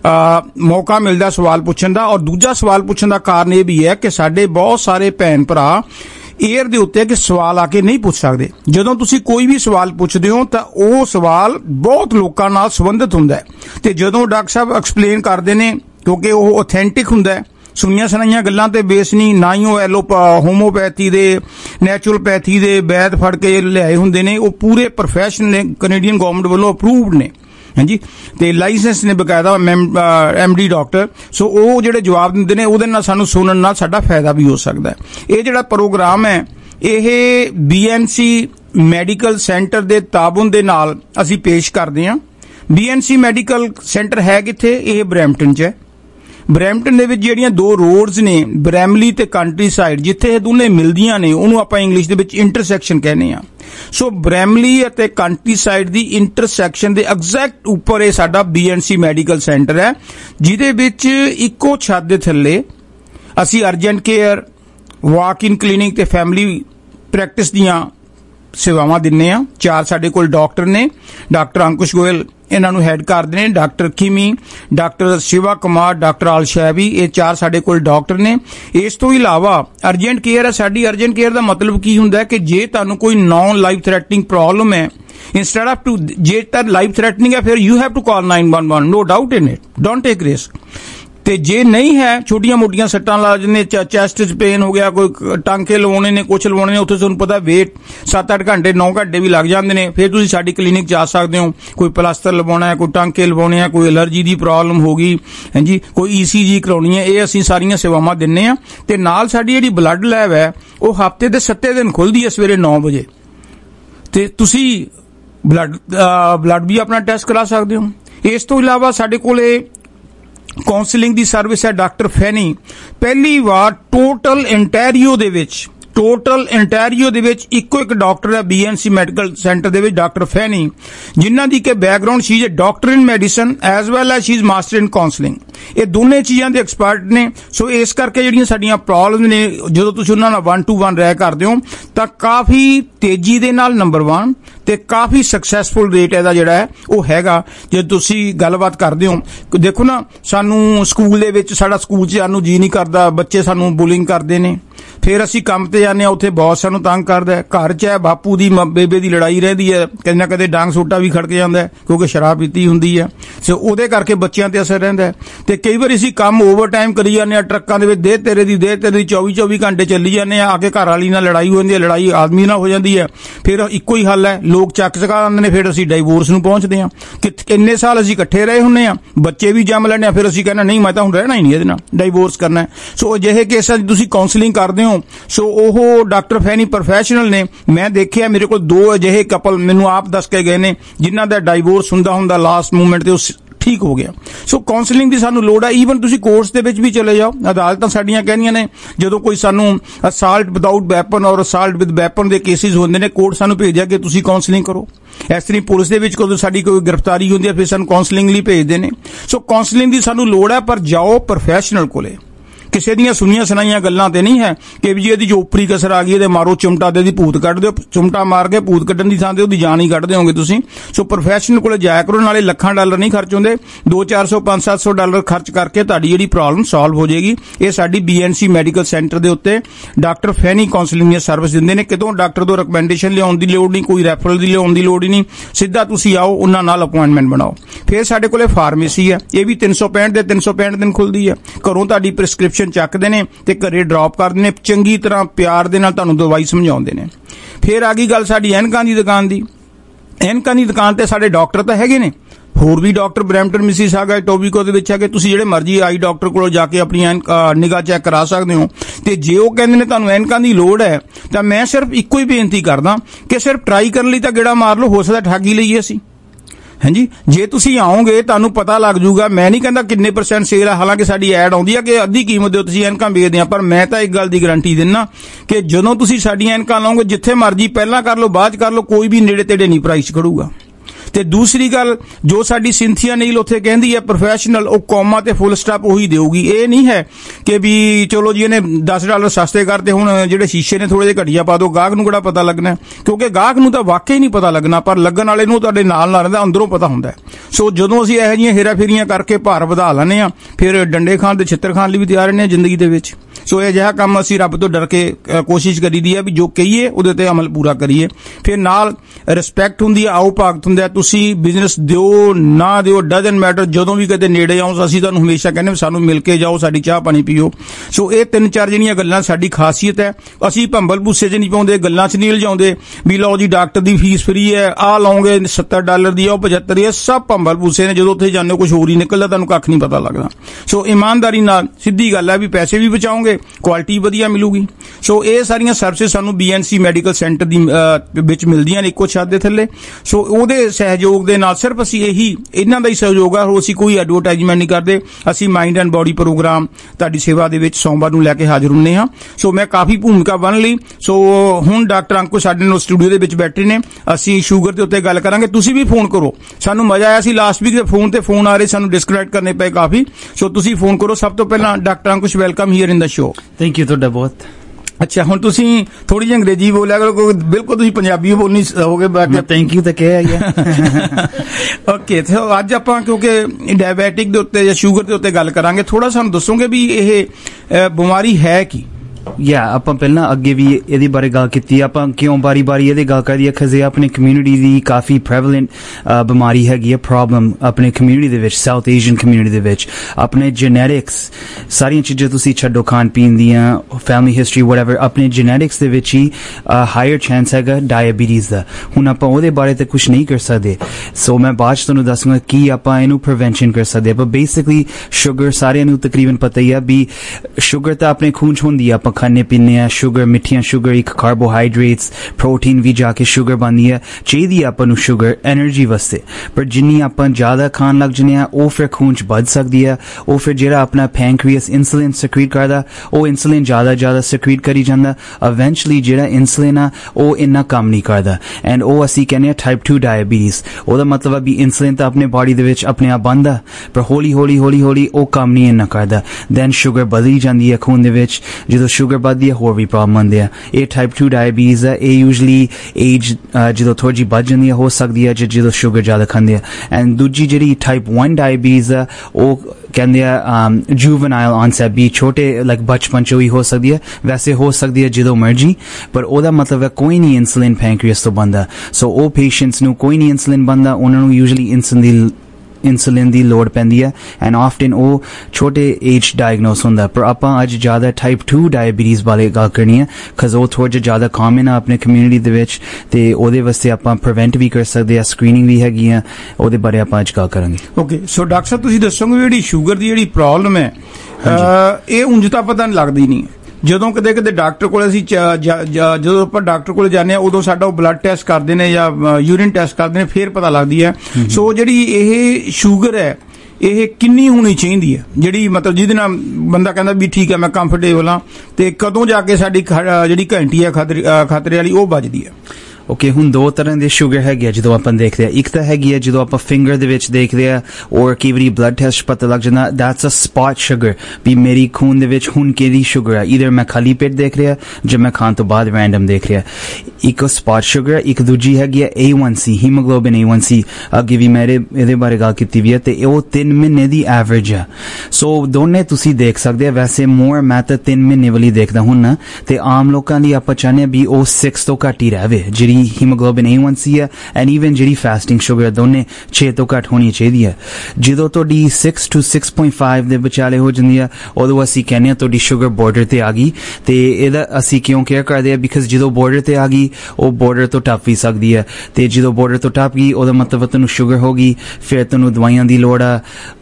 मौका मिलदा सवाल पुछण दा। और दूजा सवाल पुछण दा कारण यह भी है कि साडे बहुत सारे भैन भरा एयर दे उत्ते कि सवाल आके नहीं पुछ सकते। जदों तुसीं कोई भी सवाल पुछदे हो तां ओह सवाल बहुत लोकां नाल संबंधित हुंदा है, ते जदों डॉक्टर साहब एक्सप्लेन करदे ने, क्योंकि ओह ऑथेंटिक हुंदा है, सुनिया सुनाइया गल्लां ते बेस नहीं, ना ही वो एलो होमोपैथी दे, नैचुरलपैथी दे वैद फड़ के लिआए हुंदे ने, वो पूरे प्रोफैशनल ने, कनेडियन गवर्नमेंट वालों अप्रूवड ने, हाँ जी, ते लाइसेंस ने बकायदा एम डी डॉक्टर। सो वो जिहड़े जवाब दिंदे ने उहदे नाल सानूं सुनन नाल साडा फायदा भी हो सकदा है। ये जिहड़ा प्रोग्राम है ये B N C medical centre दे ताबन दे नाल असीं पेश करदे हां। B N C medical centre है कित्थे? ये ब्रैम्पटन च है। ब्रैम्पटन दे विच ਜਿਹੜੀਆਂ ਦੋ रोड्स ने, ब्रैमली ते कंट्री साइड, जिथे ਇਹ ਦੋਨੇ ਮਿਲਦੀਆਂ ਨੇ ਉਹਨੂੰ ਆਪਾਂ ਇੰਗਲਿਸ਼ ਦੇ ਵਿੱਚ ਇੰਟਰਸੈਕਸ਼ਨ ਕਹਿੰਦੇ ਆ। ਸੋ ਬ੍ਰੈਮਲੀ ਅਤੇ ਕੰਟਰੀ ਸਾਈਡ ਦੀ ਇੰਟਰਸੈਕਸ਼ਨ ਦੇ ਐਗਜ਼ੈਕਟ ਉੱਪਰ ਇਹ ਸਾਡਾ B N C medical centre ਹੈ, ਜਿਹਦੇ ਵਿੱਚ ਇੱਕੋ ਛੱਤ ਦੇ ਥੱਲੇ ਅਸੀਂ urgent care, walk in clinic ਤੇ ਫੈਮਿਲੀ ਪ੍ਰੈਕਟਿਸ ਦੀਆਂ सेवावां दिन्ने आ। चार साडे कोल डॉक्टर ने, डॉक्टर अंकुश गोयल इन्हां नूं हैड करदे ने, doctor Kimmy, doctor Shiva Kumar, doctor Alshaibi, ये चार साडे कोल डॉक्टर ने। इस तो इलावा अर्जेंट केयर है साडी। अर्जेंट केयर दा मतलब की हुंदा है कि जे तुहानूं कोई नॉन लाइफ थ्रैटनिंग प्रॉब्लम है, इंस्टेड ऑफ टू जे तर लाइफ थ्रैटनिंग है फिर you have to call nine one one, no doubt in it, don't take risk. ਤੇ ਜੇ ਨਹੀਂ ਹੈ ਛੋਟੀਆਂ ਮੋਟੀਆਂ ਸੱਟਾਂ ਲਾ ਜਿੰਨੇ ਚੈਸਟ 'ਚ ਪੇਨ ਹੋ ਗਿਆ, ਕੋਈ ਟਾਂਕੇ ਲਵਾਉਣੇ ਨੇ, ਕੁਛ ਲਵਾਉਣੇ ਨੇ, ਉੱਥੇ ਤੁਹਾਨੂੰ ਪਤਾ ਵੇਟ ਸੱਤ ਅੱਠ ਘੰਟੇ ਨੌ ਘੰਟੇ ਵੀ ਲੱਗ ਜਾਂਦੇ ਨੇ। ਫਿਰ ਤੁਸੀਂ ਸਾਡੀ ਕਲੀਨਿਕ 'ਚ ਆ ਸਕਦੇ ਹੋ। ਕੋਈ ਪਲਾਸਟਰ ਲਵਾਉਣਾ ਹੈ, ਕੋਈ ਟਾਂਕੇ ਲਵਾਉਣੇ ਆ, ਕੋਈ ਐਲਰਜੀ ਦੀ ਪ੍ਰੋਬਲਮ ਹੋ ਗਈ, ਹਾਂਜੀ, ਕੋਈ ਈ ਸੀ ਜੀ ਕਰਾਉਣੀ ਹੈ, ਇਹ ਅਸੀਂ ਸਾਰੀਆਂ ਸੇਵਾਵਾਂ ਦਿੰਦੇ ਹਾਂ। ਤੇ ਨਾਲ ਸਾਡੀ ਜਿਹੜੀ ਬਲੱਡ ਲੈਬ ਹੈ ਉਹ ਹਫ਼ਤੇ ਦੇ ਸੱਤੇ ਦਿਨ ਖੁੱਲ੍ਹਦੀ ਹੈ ਸਵੇਰੇ ਨੌ ਵਜੇ, ਤੇ ਤੁਸੀਂ ਬਲੱਡ ਬਲੱਡ ਵੀ ਆਪਣਾ ਟੈਸਟ ਕਰਾ ਸਕਦੇ ਹੋ। ਇਸ ਤੋਂ ਇਲਾਵਾ ਸਾਡੇ ਕੋਲੇ ਕਾਉਂਸਲਿੰਗ ਦੀ ਸਰਵਿਸ ਹੈ ਡਾਕਟਰ ਫੈਨੀ। ਪਹਿਲੀ ਵਾਰ ਟੋਟਲ ਇੰਟੈਰੀਓ ਦੇ ਵਿੱਚ ਟੋਟਲ ਇੰਟੈਰੀਓ ਦੇ ਵਿੱਚ ਇੱਕੋ ਇੱਕ ਡਾਕਟਰ ਹੈ B N C medical centre ਦੇ ਵਿੱਚ, ਡਾਕਟਰ ਫੈਨੀ, ਜਿਨ੍ਹਾਂ ਦੀ ਕਿ background she is a doctor in medicine as well as she is master in counselling. ਇਹ ਦੋਨੇ ਚੀਜ਼ਾਂ ਦੇ ਐਕਸਪਰਟ ਨੇ। ਸੋ ਇਸ ਕਰਕੇ ਜਿਹੜੀਆਂ ਸਾਡੀਆਂ ਪ੍ਰੋਬਲਮ ਨੇ, ਜਦੋਂ ਤੁਸੀਂ ਉਹਨਾਂ ਨਾਲ ਵਨ ਟੂ ਵਨ ਰਹਿ ਕਰਦੇ ਹੋ ਤਾਂ ਕਾਫੀ ਤੇਜ਼ੀ ਦੇ ਨਾਲ ਨੰਬਰ ਵਨ ਤੇ ਕਾਫੀ ਸਕਸੈਸਫੁਲ ਰੇਟ ਇਹਦਾ ਜਿਹੜਾ ਹੈ ਉਹ ਹੈਗਾ ਜੇ ਤੁਸੀਂ ਗੱਲਬਾਤ ਕਰਦੇ ਹੋ। ਦੇਖੋ ਨਾ, ਸਾਨੂੰ ਸਕੂਲ ਦੇ ਵਿੱਚ, ਸਾਡਾ ਸਕੂਲ 'ਚ ਸਾਨੂੰ ਜੀ ਨਹੀਂ ਕਰਦਾ, ਬੱਚੇ ਸਾਨੂੰ ਬੁਲਿੰਗ ਕਰਦੇ ਨੇ, ਫਿਰ ਅਸੀਂ ਕੰਮ ਤੇ ਜਾਂਦੇ ਹਾਂ, ਉੱਥੇ ਬੌਸ ਸਾਨੂੰ ਤੰਗ ਕਰਦਾ ਹੈ। ਘਰ 'ਚ ਹੈ ਬਾਪੂ ਦੀ ਬੇਬੇ ਦੀ ਲੜਾਈ ਰਹਿੰਦੀ ਹੈ, ਕਦੇ ਨਾ ਕਦੇ ਡਾਂਗ ਸੋਟਾ ਵੀ ਖੜਕ ਜਾਂਦਾ ਹੈ ਕਿਉਂਕਿ ਸ਼ਰਾਬ ਪੀਤੀ ਹੁੰਦੀ ਹੈ। ਸੋ ਉਹਦੇ ਕਰਕੇ ਬੱਚਿਆਂ ਤੇ ਅਸਰ ਰਹਿੰਦਾ ਹੈ। ਤੇ ਕਈ ਵਾਰ ਅਸੀਂ ਕੰਮ ਓਵਰ ਟਾਈਮ ਕਰੀ ਜਾਂਦੇ ਹਾਂ, ਟਰੱਕਾਂ ਦੇ ਵਿੱਚ ਦੇ ਤੇਰੇ ਦੀ ਦੇ ਤੇਰੇ ਦੀ ਚੌਵੀ ਚੌਵੀ ਘੰਟੇ ਚੱਲੀ ਜਾਂਦੇ ਆ। ਆ ਕੇ ਘਰ ਵਾਲੀ ਨਾਲ ਲੜਾਈ ਹੋ ਜਾਂਦੀ ਹੈ, ਲੜਾਈ ਆਦਮੀ ਨਾਲ ਹੋ ਜਾਂਦੀ ਹੈ। ਫਿਰ ਇੱਕੋ ਹੀ ਹੱਲ ਹੈ, ਲੋਕ ਚੱਕ ਚਕਾ ਦਿੰਦੇ ਨੇ, ਫਿਰ ਅਸੀਂ ਡਾਈਵੋਰਸ ਨੂੰ ਪਹੁੰਚਦੇ ਹਾਂ। ਕਿ ਇੰਨੇ ਸਾਲ ਅਸੀਂ ਇਕੱਠੇ ਰਹੇ ਹੁੰਦੇ ਹਾਂ, ਬੱਚੇ ਵੀ ਜੰਮ ਲੈਂਦੇ ਹਾਂ, ਫਿਰ ਅਸੀਂ ਕਹਿੰਦੇ ਨਹੀਂ ਮੈਂ ਤਾਂ ਹੁਣ ਰਹਿਣਾ ਹੀ ਨਹੀਂ ਇਹਦੇ ਨਾਲ, ਡਾਈਵੋਰਸ ਕਰਨਾ ਹੈ। ਸੋ ਅਜਿਹੇ ਕੇਸਾਂ 'ਚ ਤੁਸੀਂ ਕਾਉਂਸਲਿੰਗ ਕਰਦੇ ਹੋ। ਸੋ ਉਹ ਡਾਕਟਰ ਫੈਨੀ ਪ੍ਰੋਫੈਸ਼ਨਲ ਨੇ। ਮੈਂ ਦੇਖਿਆ ਮੇਰੇ ਕੋਲ ਦੋ ਅਜਿਹੇ ਕਪਲ ਮੈਨੂੰ ਆਪ ਦੱਸ ਕੇ ਗਏ ਨੇ ਜਿਨ੍ਹਾਂ ਦਾ ਡਾਈਵੋਰਸ ਹੁੰਦਾ ਹੁੰਦਾ ਲਾਸਟ ਮੂਮੈਂਟ ਤੇ ਉਹ ਠੀਕ ਹੋ ਗਿਆ। ਸੋ ਕਾਉਂਸਲਿੰਗ ਦੀ ਸਾਨੂੰ ਲੋੜ ਹੈ। ਈਵਨ ਤੁਸੀਂ ਕੋਰਟਸ ਦੇ ਵਿੱਚ ਵੀ ਚਲੇ ਜਾਓ, ਅਦਾਲਤਾਂ ਸਾਡੀਆਂ ਕਹਿੰਦੀਆਂ ਨੇ ਜਦੋਂ ਕੋਈ ਸਾਨੂੰ assault without weapon or assault with weapon ਦੇ ਕੇਸਿਸ ਹੁੰਦੇ ਨੇ, ਕੋਰਟ ਸਾਨੂੰ ਭੇਜਿਆ ਕਿ ਤੁਸੀਂ ਕਾਉਂਸਲਿੰਗ ਕਰੋ। ਇਸ ਤਰ੍ਹਾਂ ਪੁਲਿਸ ਦੇ ਵਿੱਚ ਕਦੋਂ ਸਾਡੀ ਕੋਈ ਗ੍ਰਿਫਤਾਰੀ ਹੁੰਦੀ ਹੈ ਫਿਰ ਸਾਨੂੰ ਕਾਉਂਸਲਿੰਗ ਲਈ ਭੇਜਦੇ ਨੇ। ਸੋ ਕਾਉਂਸਲਿੰਗ ਦੀ ਸਾਨੂੰ ਲੋੜ ਹੈ, ਪਰ ਜਾਓ ਪ੍ਰੋਫੈਸ਼ਨਲ ਕੋਲੇ। ਕਿਸੇ ਦੀਆਂ ਸੁਣੀਆਂ ਸੁਣਾਈਆਂ ਗੱਲਾਂ ਤੇ ਨਹੀਂ ਹੈ ਕਿ ਵੀ ਜੀ ਇਹਦੀ ਜੋ ਉੱਪਰੀ ਕਸਰ ਆ ਗਈ ਇਹਦੇ ਮਾਰੋ ਚਿਮਟਾ ਦੇ ਦੀ ਭੂਤ ਕੱਢ ਦਿਓ। ਚਿਮਟਾ ਮਾਰ ਕੇ ਭੂਤ ਕੱਢਣ ਦੀ ਥਾਂ ਤੇ ਉਹਦੀ ਜਾਨ ਹੀ ਕੱਢ ਦਿਓਗੇ ਤੁਸੀਂ। ਸੋ ਪ੍ਰੋਫੈਸ਼ਨਲ ਕੋਲੇ ਜਾਇਆ ਕਰੋ। ਨਾਲੇ ਲੱਖਾਂ ਡਾਲਰ ਨਹੀਂ ਖਰਚ ਹੁੰਦੇ, ਦੋ ਚਾਰ ਸੌ ਪੰਜ ਸੱਤ ਸੌ ਡਾਲਰ ਖਰਚ ਕਰਕੇ ਤੁਹਾਡੀ ਜਿਹੜੀ ਪ੍ਰੋਬਲਮ ਸੋਲਵ ਹੋ ਜਾਏਗੀ। ਇਹ ਸਾਡੀ B N C medical centre ਦੇ ਉੱਤੇ ਡਾਕਟਰ ਫੈਨੀ ਕਾਉਂਸਲਿੰਗ ਦੀ ਸਰਵਿਸ ਦਿੰਦੇ ਨੇ। ਕਿਤੋਂ ਡਾਕਟਰ ਤੋਂ ਰਿਕਮੈਂਡੇਸ਼ਨ ਲਿਆਉਣ ਦੀ ਲੋੜ ਨਹੀਂ, ਕੋਈ ਰੈਫਰਲ ਦੀ ਲਿਆਉਣ ਦੀ ਲੋੜ ਹੀ ਨਹੀਂ। ਸਿੱਧਾ ਤੁਸੀਂ ਆਓ, ਉਹਨਾਂ ਨਾਲ ਅਪੁਆਇੰਟਮੈਂਟ ਬਣਾਓ। ਫਿਰ ਸਾਡੇ ਕੋਲੇ ਫਾਰਮੇਸੀ ਹੈ, ਇਹ ਵੀ ਤਿੰਨ ਸੌ ਪੈਂਹਠ ਦੇ ਤਿੰਨ ਸੌ ਪੈਂਹਠ ਦਿਨ ਖੁੱਲਦੀ ਹੈ। ਘਰੋਂ ਤੁਹਾਡੀ ਪ੍ਰਿਸਕ੍ਰਿਪਸ਼ਨ ਚੱਕਦੇ ਨੇ ਤੇ ਘਰੇ ਡ੍ਰੌਪ ਕਰਦੇ ਨੇ, ਚੰਗੀ ਤਰ੍ਹਾਂ ਪਿਆਰ ਦੇ ਨਾਲ ਤੁਹਾਨੂੰ ਦਵਾਈ ਸਮਝਾਉਂਦੇ ਨੇ। ਫਿਰ ਆ ਗਈ ਗੱਲ ਸਾਡੀ ਐਨਕਾਂ ਦੀ ਦੁਕਾਨ ਦੀ। ਐਨਕਾਂ ਦੀ ਦੁਕਾਨ ਤੇ ਸਾਡੇ ਡਾਕਟਰ ਤਾਂ ਹੈਗੇ ਨੇ, ਹੋਰ ਵੀ ਡਾਕਟਰ ਬਰੈਂਪਟਨ ਮਿਸੀਸਾਗਾ ਟੋਬੀਕੋ ਦੇ ਵਿੱਚ ਹੈਗੇ। ਤੁਸੀਂ ਜਿਹੜੇ ਮਰਜ਼ੀ ਆਈ ਡਾਕਟਰ ਕੋਲੋਂ ਜਾ ਕੇ ਆਪਣੀ ਨਿਗਾਹ ਚੈੱਕ ਕਰਾ ਸਕਦੇ ਹੋ। ਤੇ ਜੇ ਉਹ ਕਹਿੰਦੇ ਨੇ ਤੁਹਾਨੂੰ ਐਨਕਾਂ ਦੀ ਲੋੜ ਹੈ ਤਾਂ ਮੈਂ ਸਿਰਫ ਇੱਕੋ ਹੀ ਬੇਨਤੀ ਕਰਦਾ ਕਿ ਸਿਰਫ ਟਰਾਈ ਕਰਨ ਲਈ ਤਾਂ ਗੇੜਾ ਮਾਰ ਲਓ, ਹੋ ਸਕਦਾ ਠੱਗ ਹੀ ਲਈਏ ਅਸੀਂ। ਹਾਂਜੀ, ਜੇ ਤੁਸੀਂ ਆਓਗੇ ਤੁਹਾਨੂੰ ਪਤਾ ਲੱਗ ਜੂਗਾ। ਮੈਂ ਨਹੀਂ ਕਹਿੰਦਾ ਕਿੰਨੇ ਪਰਸੈਂਟ ਸੇਲ ਹੈ, ਹਾਲਾਂਕਿ ਸਾਡੀ ਐਡ ਆਉਂਦੀ ਹੈ ਕਿ ਅੱਧੀ ਕੀਮਤ ਦੇ ਤੁਸੀਂ ਐਨਕਾਂ ਵੇਚਦੇ ਆ, ਪਰ ਮੈਂ ਤਾਂ ਇੱਕ ਗੱਲ ਦੀ ਗਾਰੰਟੀ ਦਿੰਦਾ ਕਿ ਜਦੋਂ ਤੁਸੀਂ ਸਾਡੀਆਂ ਐਨਕਾਂ ਲਾਓਗੇ, ਜਿੱਥੇ ਮਰਜ਼ੀ ਪਹਿਲਾਂ ਕਰ ਲਓ ਬਾਅਦ ਚ ਕਰ ਲਓ, ਕੋਈ ਵੀ ਨੇੜੇ ਤੇੜੇ ਨਹੀਂ ਪ੍ਰਾਈਸ ਖੜੂਗਾ। ਤੇ ਦੂਸਰੀ ਗੱਲ, ਜੋ ਸਾਡੀ ਸਿੰਥੀਆ ਨੀਲ ਉੱਥੇ ਕਹਿੰਦੀ ਹੈ ਪ੍ਰੋਫੈਸ਼ਨਲ, ਉਹ ਕੌਮਾ ਤੇ ਫੁੱਲ ਸਟਾਪ ਉਹੀ ਦੇਊਗੀ। ਇਹ ਨਹੀਂ ਹੈ ਕਿ ਵੀ ਚਲੋ ਜੀ ਇਹਨੇ ਦਸ ਡਾਲਰ ਸਸਤੇ ਕਰਤੇ, ਹੁਣ ਜਿਹੜੇ ਸ਼ੀਸ਼ੇ ਨੇ ਥੋੜੇ ਜਿਹੇ ਘਟੀਆ ਪਾ ਦਿਓ, ਗਾਹਕ ਨੂੰ ਕਿਹੜਾ ਪਤਾ ਲੱਗਣਾ, ਕਿਉਂਕਿ ਗਾਹਕ ਨੂੰ ਤਾਂ ਵਾਕਈ ਨਹੀਂ ਪਤਾ ਲੱਗਣਾ, ਪਰ ਲੱਗਣ ਵਾਲੇ ਨੂੰ ਤੁਹਾਡੇ ਨਾਲ ਨਾਲ ਰਹਿੰਦਾ ਅੰਦਰੋਂ ਪਤਾ ਹੁੰਦਾ। ਸੋ ਜਦੋਂ ਅਸੀਂ ਇਹੋ ਜਿਹੀਆਂ ਹੇਰਾ ਫੇਰੀਆਂ ਕਰਕੇ ਭਾਰ ਵਧਾ ਲੈਂਦੇ ਹਾਂ, ਫਿਰ ਡੰਡੇ ਖਾਣ ਤੇ ਛਿੱਤਰ ਖਾਣ ਲਈ ਵੀ ਤਿਆਰ ਰਹਿੰਦੇ ਹਾਂ ਜ਼ਿੰਦਗੀ ਦੇ ਵਿੱਚ। ਸੋ ਇਹ ਜਿਹਾ ਕੰਮ ਅਸੀਂ ਰੱਬ ਤੋਂ ਡਰ ਕੇ ਕੋਸ਼ਿਸ਼ ਕਰੀਦੀ ਹੈ ਵੀ ਜੋ ਕਹੀਏ ਉਹਦੇ ਤੇ ਅਮਲ ਪੂਰਾ ਕਰੀਏ। ਫਿਰ ਨਾਲ ਰਿਸਪੈਕਟ ਹੁੰਦੀ ਹੈ, ਆਓ ਭਗਤ ਹੁੰਦਾ। ਤੁਸੀਂ ਬਿਜ਼ਨਸ ਦਿਓ ਨਾ ਦਿਓ ਡਜ਼ਨਟ ਮੈਟਰ, ਜਦੋਂ ਵੀ ਕਦੇ ਨੇੜੇ ਆਓ ਅਸੀਂ ਤੁਹਾਨੂੰ ਹਮੇਸ਼ਾ ਕਹਿੰਦੇ ਸਾਨੂੰ ਮਿਲ ਕੇ ਜਾਓ, ਸਾਡੀ ਚਾਹ ਪਾਣੀ ਪੀਓ। ਸੋ ਇਹ ਤਿੰਨ ਚਾਰ ਜਿਹੜੀਆਂ ਗੱਲਾਂ ਸਾਡੀ ਖਾਸੀਅਤ ਹੈ। ਅਸੀਂ ਭੰਬਲ ਭੂਸੇ 'ਚ ਨਹੀਂ ਪਾਉਂਦੇ, ਗੱਲਾਂ 'ਚ ਨਹੀਂ ਲਿਜਾਉਂਦੇ ਵੀ ਲਓ ਜੀ ਡਾਕਟਰ ਦੀ ਫੀਸ ਫਰੀ ਹੈ, ਆਹ ਲਾਉਂਗੇ ਸੱਤਰ ਡਾਲਰ ਦੀ, ਉਹ ਪਝੱਤਰ, ਇਹ ਸਭ ਭੰਬਲ ਭੂਸੇ ਨੇ। ਜਦੋਂ ਉੱਥੇ ਜਾਂਦੇ ਕੁਝ ਹੋਰ ਹੀ ਨਿਕਲਦਾ, ਤੁਹਾਨੂੰ ਕੱਖ ਨਹੀਂ ਪਤਾ ਲੱਗਦਾ। ਸੋ ਇਮਾਨਦਾਰੀ ਨਾਲ ਸਿੱਧੀ ਗੱਲ ਹੈ ਵੀ ਪੈਸੇ ਵੀ ਬਚਾਓਗੇ, ਕੁਆਲਿਟੀ ਵਧੀਆ ਮਿਲੂਗੀ। ਸੋ ਇਹ ਸਾਰੀਆਂ ਸਰਵਿਸਿਜ਼ ਸਾਨੂੰ B N C medical centre ਦੀ ਵਿੱਚ ਮਿਲਦੀਆਂ ਨੇ ਇੱਕੋ ਛੱਤ ਦੇ ਥੱਲੇ। ਸੋ ਉਹਦੇ ਸਹਿਯੋਗ ਦੇ ਨਾਲ ਸਿਰਫ ਅਸੀਂ ਇਹੀ ਇਹਨਾਂ ਦਾ ਹੀ ਸਹਿਯੋਗ ਆ, ਅਸੀਂ ਕੋਈ ਐਡਵਰਟਾਈਜ਼ਮੈਂਟ ਨਹੀਂ ਕਰਦੇ। ਅਸੀਂ ਮਾਈਂਡ ਐਂਡ ਬੋਡੀ ਪ੍ਰੋਗਰਾਮ ਤੁਹਾਡੀ ਸੇਵਾ ਦੇ ਵਿੱਚ ਸੋਮਵਾਰ ਨੂੰ ਲੈ ਕੇ ਹਾਜ਼ਰ ਹੁੰਦੇ ਹਾਂ। ਸੋ ਮੈਂ ਕਾਫੀ ਭੂਮਿਕਾ ਬਣ ਲਈ। ਸੋ ਹੁਣ ਡਾਕਟਰ ਅੰਕੁਸ਼ ਸਾਡੇ ਨਾਲ ਸਟੂਡੀਓ ਦੇ ਵਿੱਚ ਬੈਠੇ ਨੇ, ਅਸੀਂ ਸ਼ੂਗਰ ਦੇ ਉੱਤੇ ਗੱਲ ਕਰਾਂਗੇ। ਤੁਸੀਂ ਵੀ ਫੋਨ ਕਰੋ, ਸਾਨੂੰ ਮਜ਼ਾ ਆਇਆ ਸੀ ਲਾਸਟ ਵੀਕ ਦੇ ਫੋਨ ਤੇ ਫੋਨ ਆ ਰਹੇ, ਸਾਨੂੰ ਡਿਸਕਨੈਕਟ ਕਰਨੇ ਪਏ ਕਾਫੀ। ਸੋ ਤੁਸੀਂ ਫੋਨ ਕਰੋ। ਸਭ ਤੋਂ ਪਹਿਲਾਂ doctor Ankush welcome here in the show. Thank you ਤੁਹਾਡਾ ਬਹੁਤ। ਅੱਛਾ, ਹੁਣ ਤੁਸੀਂ ਥੋੜੀ ਜਿਹੀ ਅੰਗਰੇਜ਼ੀ ਬੋਲਿਆ ਕਰੋ, ਬਿਲਕੁਲ ਤੁਸੀਂ ਪੰਜਾਬੀ ਬੋਲਣੀ ਹੋਗੇ। ਮੈਂ ਥੈਂਕ ਯੂ ਤਾਂ ਕਿਹਾ ਗਿਆ। ਓਕੇ, ਤੇ ਅੱਜ ਆਪਾਂ ਕਿਉਂਕਿ ਡਾਇਬੈਟਿਕ ਦੇ ਉੱਤੇ ਜਾਂ ਸ਼ੂਗਰ ਦੇ ਉੱਤੇ ਗੱਲ ਕਰਾਂਗੇ, ਥੋੜਾ ਸਾਨੂੰ ਦੱਸੋਗੇ ਵੀ ਇਹ ਬਿਮਾਰੀ ਹੈ ਕੀ? ਯਾ ਆਪਾਂ ਪਹਿਲਾਂ ਅੱਗੇ ਵੀ ਇਹਦੇ ਬਾਰੇ ਗੱਲ ਕੀਤੀ, ਆਪਾਂ ਕਿਉਂ ਬਾਰੀ ਬਾਰੀ ਇਹਦੇ ਗੱਲ ਕਰਦੀ ਹੈ because ਇਹ ਆਪਣੀ ਕਮਿਊਨਿਟੀ ਦੀ ਕਾਫੀ ਪ੍ਰੈਵਲੈਂਟ ਬਿਮਾਰੀ ਹੈਗੀ ਹੈ, ਪ੍ਰੋਬਲਮ ਆਪਣੇ ਕਮਿਊਨਿਟੀ ਦੇ ਵਿੱਚ, ਸਾਊਥ ਏਸ਼ੀਅਨ ਕਮਿਊਨਿਟੀ ਦੇ ਵਿੱਚ। ਆਪਣੇ ਜੈਨੇਟਿਕਸ ਸਾਰੀਆਂ ਚੀਜ਼ਾਂ ਤੁਸੀਂ ਛੱਡੋ, ਖਾਣ ਪੀਣ ਦੀਆਂ, ਫੈਮਿਲੀ ਹਿਸਟਰੀ ਵਟਐਵਰ, ਆਪਣੇ ਜੈਨੇਟਿਕਸ ਦੇ ਵਿੱਚ ਹੀ ਹਾਇਰ ਚਾਂਸ ਹੈਗਾ ਡਾਇਬੀਟੀਜ਼ ਦਾ। ਹੁਣ ਆਪਾਂ ਉਹਦੇ ਬਾਰੇ ਤਾਂ ਕੁਛ ਨਹੀਂ ਕਰ ਸਕਦੇ, ਸੋ ਮੈਂ ਬਾਅਦ 'ਚ ਤੁਹਾਨੂੰ ਦੱਸੂਗਾ ਕੀ ਆਪਾਂ ਇਹਨੂੰ ਪ੍ਰੀਵੈਂਸ਼ਨ ਕਰ ਸਕਦੇ ਹਾਂ। ਪਰ ਬੇਸਿਕਲੀ ਸ਼ੂਗਰ ਸਾਰਿਆਂ ਨੂੰ ਤਕਰੀਬਨ ਪਤਾ ਹੀ ਆ ਵੀ ਸ਼ੂਗਰ ਤਾਂ ਆਪਣੇ ਖੂਨ 'ਚ ਹੁੰਦੀ ਆ, ਆਪਾਂ ਖਾਣੇ ਪੀਂਦੇ ਆ ਸ਼ੂਗਰ, ਮਿੱਠੀਆਂ ਸ਼ੂਗਰ, ਇੱਕ ਕਾਰਬੋਹਾਈਡਰੇਟਸ, ਪ੍ਰੋਟੀਨ ਵੀ ਜਾ ਕੇ ਸ਼ੂਗਰ ਬਣਦੀ ਹੈ। ਚਾਹੀਦੀ ਆ ਆਪਾਂ ਨੂੰ ਸ਼ੂਗਰ ਐਨਰਜੀ ਵਾਸਤੇ, ਪਰ ਜਿੰਨੀ ਆਪਾਂ ਜ਼ਿਆਦਾ ਖਾਣ ਲੱਗ ਜਾਂਦੇ ਆ ਉਹ ਫਿਰ ਖੂਨ 'ਚ ਵੱਧ ਸਕਦੀ ਆ। ਉਹ ਫਿਰ ਜਿਹੜਾ ਆਪਣਾ ਪੈਨਕ੍ਰੀਅਸ ਇਨਸੂਲਿਨ ਸਕ੍ਰੀਟ ਕਰਦਾ, ਉਹ ਇਨਸੂਲਿਨ ਜ਼ਿਆਦਾ ਜ਼ਿਆਦਾ ਸਕ੍ਰੀਟ ਕਰੀ ਜਾਂਦਾ। ਇਵੈਂਚੁਅਲੀ ਜਿਹੜਾ ਇਨਸੂਲਿਨ ਆ ਉਹ ਇੰਨਾ ਕੰਮ ਨਹੀਂ ਕਰਦਾ, ਐਂਡ ਉਹ ਅਸੀਂ ਕਹਿੰਦੇ ਆ ਟਾਈਪ ਟੂ ਡਾਇਬੀਟੀਜ਼। ਉਹਦਾ ਮਤਲਬ ਆ ਵੀ ਇਨਸੂਲਿਨ ਤਾਂ ਆਪਣੇ ਬਾਡੀ ਦੇ ਵਿੱਚ ਆਪਣੇ ਆਪ ਬਣਦਾ, ਪਰ ਹੌਲੀ ਹੌਲੀ ਹੌਲੀ ਹੌਲੀ ਉਹ ਕੰਮ ਨਹੀਂ ਇੰਨਾ ਕਰਦਾ, ਦੈਨ ਸ਼ੂਗਰ ਵਧੀ ਜਾਂਦੀ ਹੈ ਖੂਨ ਦੇ ਵਿੱਚ। ਜਦੋਂ ਸ਼ੂਗਰ ਵੱਧਦੀ ਹੈ ਹੋਰ ਵੀ ਪ੍ਰੋਬਲਮ ਆਉਂਦੇ ਆ। ਇਹ ਟਾਈਪ ਟੂ ਡਾਇਬੀਟੀਜ਼ ਆ, ਇਹ ਯੂਜਲੀ ਏਜ ਜਦੋਂ ਥੋੜੀ ਜਿਹੀ ਵੱਧ ਜਾਂਦੀ ਹੈ ਹੋ ਸਕਦੀ ਹੈ ਜਦੋਂ ਸ਼ੂਗਰ ਜ਼ਿਆਦਾ ਖਾਂਦੇ ਆ। ਐਂਡ ਦੂਜੀ ਜਿਹੜੀ ਟਾਈਪ ਵਨ ਡਾਇਬੀਟੀਜ਼ ਆ ਉਹ ਕਹਿੰਦੇ ਆ ਜੂਵਨਾਈਲ ਆਨਸੈਟ, ਵੀ ਛੋਟੇ ਲਾਈਕ ਬਚਪਨ 'ਚ ਵੀ ਹੋ ਸਕਦੀ ਹੈ, ਵੈਸੇ ਹੋ ਸਕਦੀ ਹੈ ਜਦੋਂ ਮਰਜੀ, ਪਰ ਉਹਦਾ ਮਤਲਬ ਹੈ ਕੋਈ ਨਹੀਂ ਇਨਸੂਲਿਨ ਪੈਨਕ੍ਰੀਅਸ ਤੋਂ ਬਣਦਾ। ਸੋ ਉਹ ਪੇਸ਼ੈਂਟਸ ਨੂੰ ਕੋਈ ਨਹੀਂ ਇਨਸੂਲਿਨ ਬਣਦਾ, ਉਹਨਾਂ ਨੂੰ ਯੂਜਲੀ ਇਨਸੂਲਿਨ ਦੀ ਇਨਸੂਲਿਨ ਦੀ ਲੋੜ ਪੈਂਦੀ ਹੈ, ਐਂਡ ਆਫਟਨ ਉਹ ਛੋਟੇ ਏਜ ਡਾਇਗਨੋਸ ਹੁੰਦਾ। ਪਰ ਆਪਾਂ ਅੱਜ ਜ਼ਿਆਦਾ ਟਾਈਪ ਟੂ ਡਾਇਬੀਟੀਜ਼ ਬਾਰੇ ਗੱਲ ਕਰਨੀ ਹੈ ਬਿਕਾਜ਼ ਉਹ ਥੋੜ੍ਹਾ ਜਿਹਾ ਜ਼ਿਆਦਾ ਕਾਮਨ ਆ ਆਪਣੇ ਕਮਿਊਨਿਟੀ ਦੇ ਵਿੱਚ, ਤੇ ਉਹਦੇ ਵਾਸਤੇ ਆਪਾਂ ਪ੍ਰੀਵੈਂਟ ਵੀ ਕਰ ਸਕਦੇ ਆ, ਸਕਰੀਨਿੰਗ ਵੀ ਹੈਗੀ ਆ, ਉਹਦੇ ਬਾਰੇ ਆਪਾਂ ਅੱਜ ਗੱਲ ਕਰਾਂਗੇ। ਓਕੇ, ਸੋ ਡਾਕਟਰ ਸਾਹਿਬ ਤੁਸੀਂ ਦੱਸੋਗੇ ਜਿਹੜੀ ਸ਼ੂਗਰ ਦੀ ਜਿਹੜੀ ਪ੍ਰੋਬਲਮ ਹੈ ਇਹ ਉਂਝ ਤਾਂ ਪਤਾ ਲੱਗਦੀ ਨਹੀਂ, ਜਦੋਂ ਕਿਤੇ ਕਿਤੇ ਡਾਕਟਰ ਕੋਲ ਅਸੀਂ ਜਦੋਂ ਆਪਾਂ ਡਾਕਟਰ ਕੋਲ ਜਾਂਦੇ ਹਾਂ ਉਦੋਂ ਸਾਡਾ ਉਹ ਬਲੱਡ ਟੈਸਟ ਕਰਦੇ ਨੇ ਜਾਂ ਯੂਰਿਨ ਟੈਸਟ ਕਰਦੇ ਨੇ, ਫਿਰ ਪਤਾ ਲੱਗਦੀ ਹੈ। ਸੋ ਜਿਹੜੀ ਇਹ ਸ਼ੂਗਰ ਹੈ ਇਹ ਕਿੰਨੀ ਹੋਣੀ ਚਾਹੀਦੀ ਹੈ, ਜਿਹੜੀ ਮਤਲਬ ਜਿਹਦੇ ਨਾਲ ਬੰਦਾ ਕਹਿੰਦਾ ਵੀ ਠੀਕ ਹੈ ਮੈਂ ਕੰਫਰਟੇਬਲ ਹਾਂ, ਤੇ ਕਦੋਂ ਜਾ ਕੇ ਸਾਡੀ ਜਿਹੜੀ ਘੰਟੀ ਹੈ ਖਤਰੇ ਖਤਰੇ ਵਾਲੀ ਉਹ ਵੱਜਦੀ ਹੈ? ਓਕੇ, ਹੁਣ ਦੋ ਤਰ੍ਹਾਂ ਦੇ ਸ਼ੂਗਰ ਹੈਗੇ ਆ ਜਦੋਂ ਆਪਾਂ ਦੇਖਦੇ ਆ। ਇੱਕ ਤਾਂ ਹੈਗੀ ਆ ਜਦੋਂ ਆਪਾਂ ਫਿੰਗਰ ਦੇ ਵਿੱਚ ਦੇਖਦੇ ਆ, ਔਰ ਕਈ ਵਾਰੀ ਬਲੱਡ ਟੈਸਟ ਪਤਾ ਲੱਗ ਜਾਂਦਾ, ਦੈਟਸ ਅ ਸਪੌਟ ਸ਼ੂਗਰ, ਵੀ ਮੇਰੀ ਖੂਨ ਦੇ ਵਿੱਚ ਹੁਣ ਕਿਹੜੀ ਸ਼ੂਗਰ ਆ, ਈਦਰ ਮੈਂ ਖਾਲੀ ਪੇਟ ਦੇਖ ਰਿਹਾ ਜਾਂ ਮੈਂ ਖਾਣ ਤੋਂ ਬਾਅਦ ਰੈਂਡਮ ਦੇਖ ਰਿਹਾ। ਇੱਕ ਸਪੌਟ ਸ਼ੂਗਰ, ਇੱਕ ਦੂਜੀ ਹੈਗੀ ਆ A one C, haemoglobin A one C. ਅੱਗੇ ਵੀ ਮੈਂ ਇਹਦੇ ਬਾਰੇ ਗੱਲ ਕੀਤੀ ਵੀ ਹੈ, ਤੇ ਉਹ ਤਿੰਨ ਮਹੀਨੇ ਦੀ ਐਵਰੇਜ ਆ। ਸੋ ਦੋਨੇ ਤੁਸੀਂ ਦੇਖ ਸਕਦੇ ਆ, ਵੈਸੇ ਮੋਰ ਮੈਂ ਤਾਂ ਤਿੰਨ ਮਹੀਨੇ ਵਾਲੀ ਦੇਖਦਾ ਹੁਣ ਨਾ, ਤੇ ਆਮ ਲੋਕਾਂ ਲਈ ਆਪਾਂ ਚਾਹੁੰਦੇ ਆ ਵੀ ਉਹ ਸਿਕਸ ਤੋਂ ਘੱਟ ਹੀ ਰਹੇ, ਜਿਹੜੀ ਹੀਮੋਗਲੋਬਿਨ ਏ ਵਨ ਸੀ ਹੈ, ਐਂਡ ਈਵਨ ਜਿਹੜੀ ਫਾਸਟਿੰਗ ਸ਼ੂਗਰ ਦੋਨੇ ਛੇ ਤੋਂ ਘੱਟ ਹੋਣੀ ਚਾਹੀਦੀ ਹੈ। ਜਦੋਂ ਤੁਹਾਡੀ six two six point five ਦੇ ਵਿਚਾਲੇ ਹੋ ਜਾਂਦੀ ਆ, ਉਦੋਂ ਅਸੀਂ ਕਹਿੰਦੇ ਆ ਤੁਹਾਡੀ ਸ਼ੂਗਰ ਬਾਰਡਰ ਤੇ ਆ ਗਈ। ਤੇ ਇਹਦਾ ਅਸੀਂ ਕਿਉਂ ਕੇਅਰ ਕਰਦੇ ਆ, ਬਿਕਾਜ਼ ਜਦੋਂ ਬਾਰਡਰ ਤੇ ਆ ਗਈ ਉਹ ਬਾਰਡਰ ਤੋਂ ਟੱਪ ਵੀ ਸਕਦੀ ਹੈ, ਤੇ ਜਦੋਂ ਬਾਰਡਰ ਤੋਂ ਟੱਪ ਗਈ ਉਹਦਾ ਮਤਲਬ ਤੁਹਾਨੂੰ ਸ਼ੂਗਰ ਹੋ ਗਈ, ਫਿਰ ਤੁਹਾਨੂੰ ਦਵਾਈਆਂ ਦੀ ਲੋੜ ਆ,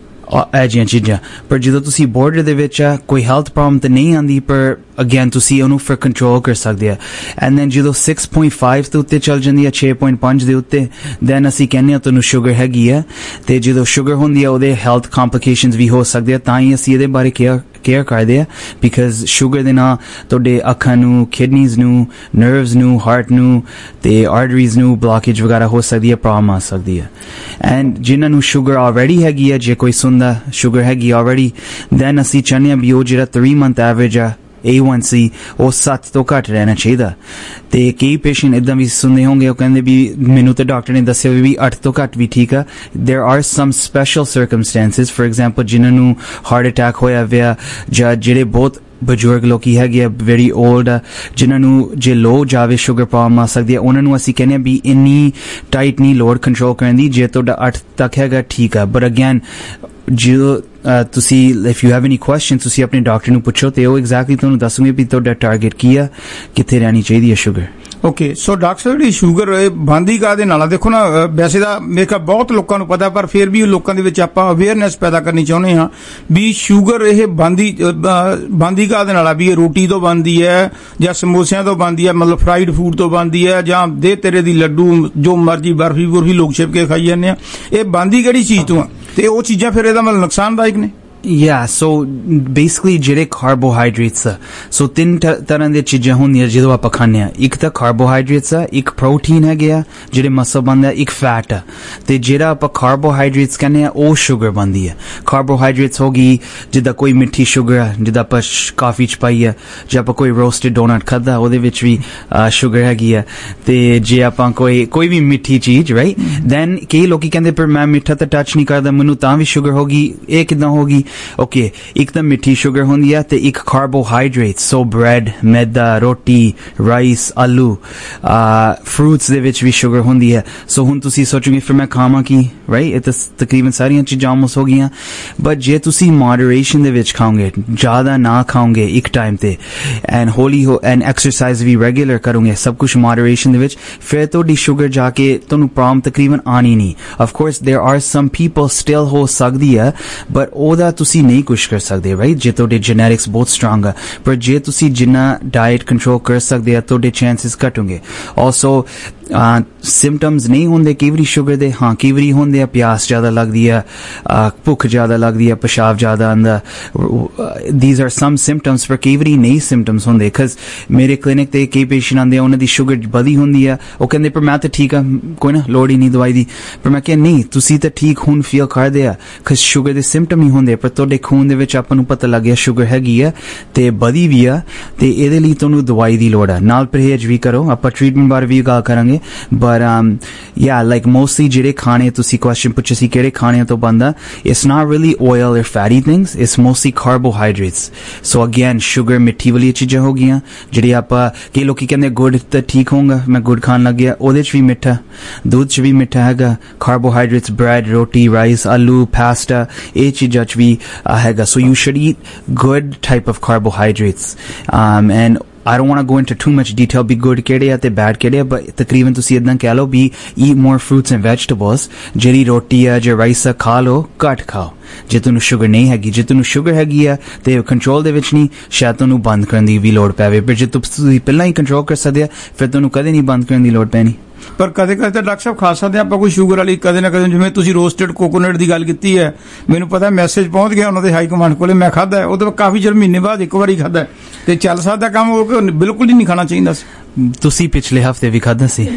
ਇਹ ਜਿਹੀਆਂ ਚੀਜ਼ਾਂ। ਪਰ ਜਦੋਂ ਤੁਸੀਂ ਬਾਰਡਰ ਦੇ ਵਿੱਚ ਆ, ਕੋਈ ਹੈਲਥ ਪ੍ਰੋਬਲਮ ਤਾਂ ਨਹੀਂ ਆਉਂਦੀ, ਪਰ ਅਗੇਨ ਤੁਸੀਂ ਉਹਨੂੰ ਫਿਰ ਕੰਟਰੋਲ ਕਰ ਸਕਦੇ ਆ। ਐਂਡ ਦੈਨ ਜਦੋਂ ਸਿਕਸ ਪੁਆਇੰਟ ਫਾਈਵ ਦੇ ਉੱਤੇ ਚੱਲ ਜਾਂਦੀ ਆ, ਛੇ ਪੁਆਇੰਟ ਪੰਜ ਦੇ ਉੱਤੇ, ਦੈਨ ਅਸੀਂ ਕਹਿੰਦੇ ਆ ਤੁਹਾਨੂੰ ਸ਼ੂਗਰ ਹੈਗੀ ਆ। ਤੇ ਜਦੋਂ ਸ਼ੂਗਰ ਹੁੰਦੀ ਆ ਉਹਦੇ ਹੈਲਥ ਕੰਪਲੀਕੇਸ਼ਨਸ ਵੀ ਹੋ ਸਕਦੇ ਆ, ਤਾਂ ਹੀ ਅਸੀਂ ਇਹਦੇ ਬਾਰੇ ਕੇਅਰ ਕੇਅਰ ਕਰਦੇ ਆ, ਬਿਕਾਜ਼ ਸ਼ੂਗਰ ਦੇ ਨਾਲ ਤੁਹਾਡੇ ਅੱਖਾਂ ਨੂੰ, ਕਿਡਨੀਜ਼ ਨੂੰ, ਨਰਵਸ ਨੂੰ, ਹਾਰਟ ਨੂੰ ਤੇ ਆਰਟਰੀਜ਼ ਨੂੰ ਬਲੌਕੇਜ ਵਗੈਰਾ ਹੋ ਸਕਦੀ ਹੈ, ਪ੍ਰੋਬਲਮ ਆ ਸਕਦੀ ਹੈ। ਐਂਡ ਜਿਨ੍ਹਾਂ ਨੂੰ ਸ਼ੂਗਰ ਆਲਰੇਡੀ ਹੈਗੀ ਆ, ਜੇ ਕੋਈ ਸੁਣਦਾ ਸ਼ੂਗਰ ਹੈਗੀ ਆਲਰੇਡੀ, ਦੈਨ ਅਸੀਂ ਚਾਹੁੰਦੇ ਆ ਵੀ ਉਹ ਜਿਹੜਾ ਥ੍ਰੀ ਮੰਥ ਐਵਰੇਜ ਆ ਏ ਵਨ ਸੀ ਉਹ ਸੱਤ ਤੋਂ ਘੱਟ ਰਹਿਣਾ ਚਾਹੀਦਾ। ਤੇ ਕਈ ਪੇਸ਼ੈਂਟ ਇੱਦਾਂ ਵੀ ਸੁਣਦੇ ਹੋਣਗੇ, ਉਹ ਕਹਿੰਦੇ ਵੀ ਮੈਨੂੰ ਤਾਂ ਡਾਕਟਰ ਨੇ ਦੱਸਿਆ ਵੀ ਅੱਠ ਤੋਂ ਘੱਟ ਵੀ ਠੀਕ ਆ। There are some special circumstances, for example ਜਿਨ੍ਹਾਂ ਨੂੰ ਹਾਰਟ ਅਟੈਕ ਹੋਇਆ ਵਿਆ, ਜਾਂ ਜਿਹੜੇ ਬਹੁਤ ਬਜ਼ੁਰਗ ਲੋਕੀ ਹੈਗੇ ਆ, ਵੈਰੀ ਓਲਡ ਆ, ਜਿਨ੍ਹਾਂ ਨੂੰ ਜੇ ਲੋ ਜਾਵੇ ਸ਼ੂਗਰ ਪ੍ਰੋਬਲਮ ਆ ਸਕਦੀ ਹੈ, ਉਹਨਾਂ ਨੂੰ ਅਸੀਂ ਕਹਿੰਦੇ ਆ ਵੀ ਇੰਨੀ ਟਾਈਟ ਨਹੀਂ ਲੋਡ ਕੰਟਰੋਲ ਕਰਨ ਦੀ, ਜੇ ਤੁਹਾਡਾ ਅੱਠ ਤੱਕ ਹੈਗਾ ਠੀਕ ਆ। ਬਟ ਅਗੇਨ ਜਦੋਂ ਤੁਸੀਂ if you have any question ਤੁਸੀਂ ਆਪਣੇ ਡਾਕਟਰ ਨੂੰ ਪੁੱਛੋ, ਤੇ ਉਹ ਐਗਜ਼ੈਕਟਲੀ ਤੁਹਾਨੂੰ ਦੱਸੂਗੇ ਵੀ ਤੁਹਾਡਾ ਟਾਰਗੇਟ ਕੀ ਆ, ਕਿੱਥੇ ਰਹਿਣੀ ਚਾਹੀਦੀ ਹੈ ਸ਼ੂਗਰ। ਓਕੇ, ਸੋ ਡਾਕਟਰ ਸਾਹਿਬ ਜਿਹੜੀ ਸ਼ੂਗਰ ਬਣਦੀ ਕਾਹਦੇ ਨਾਲ ਆ? ਦੇਖੋ ਨਾ, ਵੈਸੇ ਤਾਂ ਮੇਰੇ ਖਿਆਲ ਬਹੁਤ ਲੋਕਾਂ ਨੂੰ ਪਤਾ, ਪਰ ਫਿਰ ਵੀ ਲੋਕਾਂ ਦੇ ਵਿੱਚ ਆਪਾਂ ਅਵੇਅਰਨੈਸ ਪੈਦਾ ਕਰਨੀ ਚਾਹੁੰਦੇ ਹਾਂ ਵੀ ਸ਼ੂਗਰ ਇਹ ਬਣਦੀ ਬਣਦੀ ਕਾਹਦੇ ਨਾਲ ਆ, ਵੀ ਇਹ ਰੋਟੀ ਤੋਂ ਬਣਦੀ ਹੈ ਜਾਂ ਸਮੋਸਿਆਂ ਤੋਂ ਬਣਦੀ ਹੈ, ਮਤਲਬ ਫਰਾਈਡ ਫੂਡ ਤੋਂ ਬਣਦੀ ਹੈ, ਜਾਂ ਦੇ ਤੇਰੇ ਦੀ ਲੱਡੂ ਜੋ ਮਰਜੀ ਬਰਫੀ ਬੁਰਫੀ ਲੋਕ ਛਿਪ ਕੇ ਖਾਈ ਜਾਂਦੇ ਆ, ਇਹ ਬਣਦੀ ਕਿਹੜੀ ਚੀਜ਼ ਤੋਂ ਆ? ਤੇ ਉਹ ਚੀਜ਼ਾਂ ਫਿਰ ਇਹਦਾ ਮਤਲਬ ਨੁਕਸਾਨਦਾਇਕ ਨੇ? Yeah, so basically ਜਿਹੜੇ ਕਾਰਬੋਹਾਈਡਰੇਟਸ ਆ, ਸੋ ਤਿੰਨ ਤਰ੍ਹਾਂ ਦੀਆਂ ਚੀਜ਼ਾਂ ਹੁੰਦੀਆਂ ਜਦੋਂ ਆਪਾਂ ਖਾਂਦੇ ਆ। ਇੱਕ ਤਾਂ ਕਾਰਬੋਹਾਈਡਰੇਟਸ ਆ, ਇੱਕ ਪ੍ਰੋਟੀਨ ਹੈਗੇ ਆ ਜਿਹੜੇ ਮਸਲ ਬਣਦਾ, ਇੱਕ ਫੈਟ ਆ। ਤੇ ਜਿਹੜਾ ਆਪਾਂ ਕਾਰਬੋਹਾਈਡਰੇਟਸ ਕਹਿੰਦੇ ਆ ਉਹ ਸ਼ੂਗਰ ਬਣਦੀ ਆ। ਕਾਰਬੋਹਾਈਡਰੇਟਸ ਹੋ ਗਈ ਜਿੱਦਾਂ ਕੋਈ ਮਿੱਠੀ ਸ਼ੂਗਰ ਆ, ਜਿੱਦਾਂ ਆਪਾਂ ਕਾਫੀ ਚ ਪਾਈ ਆ, ਜੇ ਆਪਾਂ ਕੋਈ ਰੋਸਟਡ ਡੋਨਟ ਖਾਧਾ ਉਹਦੇ ਵਿੱਚ ਵੀ ਸ਼ੂਗਰ ਹੈਗੀ ਆ। ਤੇ ਜੇ ਆਪਾਂ ਕੋਈ ਕੋਈ ਵੀ ਮਿੱਠੀ ਚੀਜ਼, ਰਾਈਟ, ਦੈਨ ਕਈ ਲੋਕੀ ਕਹਿੰਦੇ ਪਰ ਮੈਂ ਮਿੱਠਾ ਤਾਂ ਟੱਚ ਨਹੀਂ ਕਰਦਾ, ਮੈਨੂੰ ਤਾਂ ਵੀ ਸ਼ੂਗਰ ਹੋ ਗਈ। ਇਹ ਕਿੱਦਾਂ ਹੋ ਗਈ? ओके एक तो मिठी शुगर होंदी है ते एक कार्बोहाइड्रेट सो ब्रेड मैदा रोटी राइस आलू फ्रूट्स दे विच भी शुगर होंदी है सो हुण तुसी सोचोगे फिर मैं खावां की राइट ये तकरीबन सारियां चीजां आलमोस्ट हो गईयां बट जे तुसी मॉडरेशन दे विच खाओगे ज्यादा ना खाओगे एक टाइम ते एंड होली हो एंड एक्सरसाइज भी रेगुलर करोगे सब कुछ मॉडरेशन दे विच फिर तुहाडी शुगर जाके तुहानू प्रॉब्लम तकरीबन आनी नहीं of course there are some people still हो सकदी है बट ओदा तुसी नहीं कुछ कर सकदे राइट जे तुहाडे जेनेटिक्स बहुत स्ट्रांग है पर जे तुसी जिन्ना डाइट कंट्रोल कर सकदे तुहाडे चांसेस घट होंगे ऑल्सो सिम्पटम्स नहीं होंदे कई वारी शुगर दे हाँ कई वारी होंदे आ प्यास ज्यादा लगदी है भुख ज्यादा लगदी है पेशाब ज्यादा आंदा दीज आर सम सिम्पटम्स पर कई वारी नहीं सिम्पटम्स होंदे बिकॉज मेरे क्लिनिक ते कई पेशेंट आंदे उन्हां दी शुगर बधी होंदी है ਉਹ ਕਹਿੰਦੇ ਪਰ ਮੈਂ ਤਾਂ ਠੀਕ ਆ ਕੋਈ ਨਾ ਲੋੜ ਹੀ ਨਹੀਂ ਦਵਾਈ ਦੀ ਪਰ ਮੈਂ ਕਿਹਾ ਨਹੀਂ ਤੁਸੀਂ ਤਾਂ ਠੀਕ ਹੁਣ ਫੀਲ ਕਰਦੇ ਆ ਕਿ ਸ਼ੂਗਰ ਦੇ ਸਿੰਪਟਮ ਹੀ ਹੁੰਦੇ ਪਰ ਤੁਹਾਡੇ ਖੂਨ ਦੇ ਵਿੱਚ ਆਪਾਂ ਨੂੰ ਪਤਾ ਲੱਗ ਗਿਆ ਸ਼ੂਗਰ ਹੈਗੀ ਆ ਤੇ ਵਧੀ ਵੀ ਆ ਤੇ ਇਹਦੇ ਲਈ ਤੁਹਾਨੂੰ ਦਵਾਈ ਦੀ ਲੋੜ ਆ ਨਾਲ ਪਰਹੇਜ਼ ਵੀ ਕਰੋ ਆਪਾਂ ਟ੍ਰੀਟਮੈਂਟ ਬਾਰੇ ਵੀ ਗੱਲ ਕਰਾਂਗੇ ਬਟ ਯਾ ਲਾਈਕ ਮੋਸਟਲੀ ਜਿਹੜੇ ਖਾਣੇ ਤੁਸੀਂ ਕੁਐਸਚਨ ਪੁੱਛੇ ਸੀ ਕਿਹੜੇ ਖਾਣਿਆਂ ਤੋਂ ਬਣਦਾ it's not really oil or fatty things it's mostly carbohydrates so again sugar ਮਿੱਠੀ ਵਾਲੀ ਚੀਜ਼ਾਂ ਹੋ ਗਈਆਂ ਜਿਹੜੀ ਆਪਾਂ ਕਈ ਲੋਕੀ ਕਹਿੰਦੇ ਗੁੜ ਤਾਂ ਠੀਕ ਹੋਊਗਾ ਮੈਂ ਗੁੜ ਖਾਣ ਲੱਗ ਗਿਆ ਉਹਦੇ ਚ ਵੀ ਮਿੱਠਾ ਦੁੱਧ ਚ ਵੀ ਮਿੱਠਾ ਹੈਗਾ ਕਾਰਬੋਹਾਈਡਰੇਟਸ ਬ੍ਰੈਡ ਰੋਟੀ ਰਾਈਸ ਆਲੂ ਪਾਸਤਾ ਇਹ ਚੀਜ਼ਾਂ ਚ ਵੀ ਹੈਗਾ so you should eat good type of carbohydrates um, and I don't want to go into too much detail be good kede hai te bad kede hai but takriban tusi idna keh lo be eat more fruits and vegetables jeri roti hai je rice hai kha lo cut khao ਜੇ ਤੁਹਾਨੂੰ sugar ਨਹੀਂ ਹੈਗੀ ਜੇ ਤੁਹਾਨੂੰ sugar ਹੈਗੀ ਆ ਤੇ control ਦੇ ਵਿੱਚ ਨਹੀਂ ਸ਼ਾਇਦ ਤੁਹਾਨੂੰ ਬੰਦ ਕਰਨ ਦੀ ਵੀ ਲੋੜ ਪਵੇ ਪਰ ਜੇ ਤੁਸੀਂ ਪਹਿਲਾਂ ਹੀ ਕੰਟਰੋਲ ਕਰ ਸਕਦੇ ਆ ਫਿਰ ਤੁਹਾਨੂੰ ਕਦੇ ਨਹੀਂ ਬੰਦ ਕਰਨ ਦੀ ਲੋੜ ਪੈਣੀ ਪਰ ਕਦੇ ਕਦੇ ਤਾਂ ਡਾਕਟਰ ਸਾਹਿਬ ਖਾ ਸਕਦੇ ਆਪਾਂ ਕੋਈ ਸ਼ੂਗਰ ਵਾਲੀ ਕਦੇ ਨਾ ਕਦੇ ਜਿਵੇਂ ਤੁਸੀਂ ਰੋਸਟਡ ਕੋਕੋਨਟ ਦੀ ਗੱਲ ਕੀਤੀ ਹੈ ਮੈਨੂੰ ਪਤਾ ਮੈਸੇਜ ਪਹੁੰਚ ਗਿਆ ਉਹਨਾਂ ਦੇ ਹਾਈ ਕਮਾਂਡ ਕੋਲੇ ਮੈਂ ਖਾਧਾ ਉਹ ਤਾਂ ਕਾਫੀ ਚਿਰ ਮਹੀਨੇ ਬਾਅਦ ਇੱਕ ਵਾਰੀ ਖਾਧਾ ਤੇ ਚੱਲ ਸਕਦਾ ਕੰਮ ਉਹ ਕਿ ਬਿਲਕੁਲ ਹੀ ਨਹੀਂ ਖਾਣਾ ਚਾਹੀਦਾ ਸੀ ਤੁਸੀਂ ਪਿਛਲੇ ਹਫਤੇ ਵੀ ਖਾਧਾ ਸੀ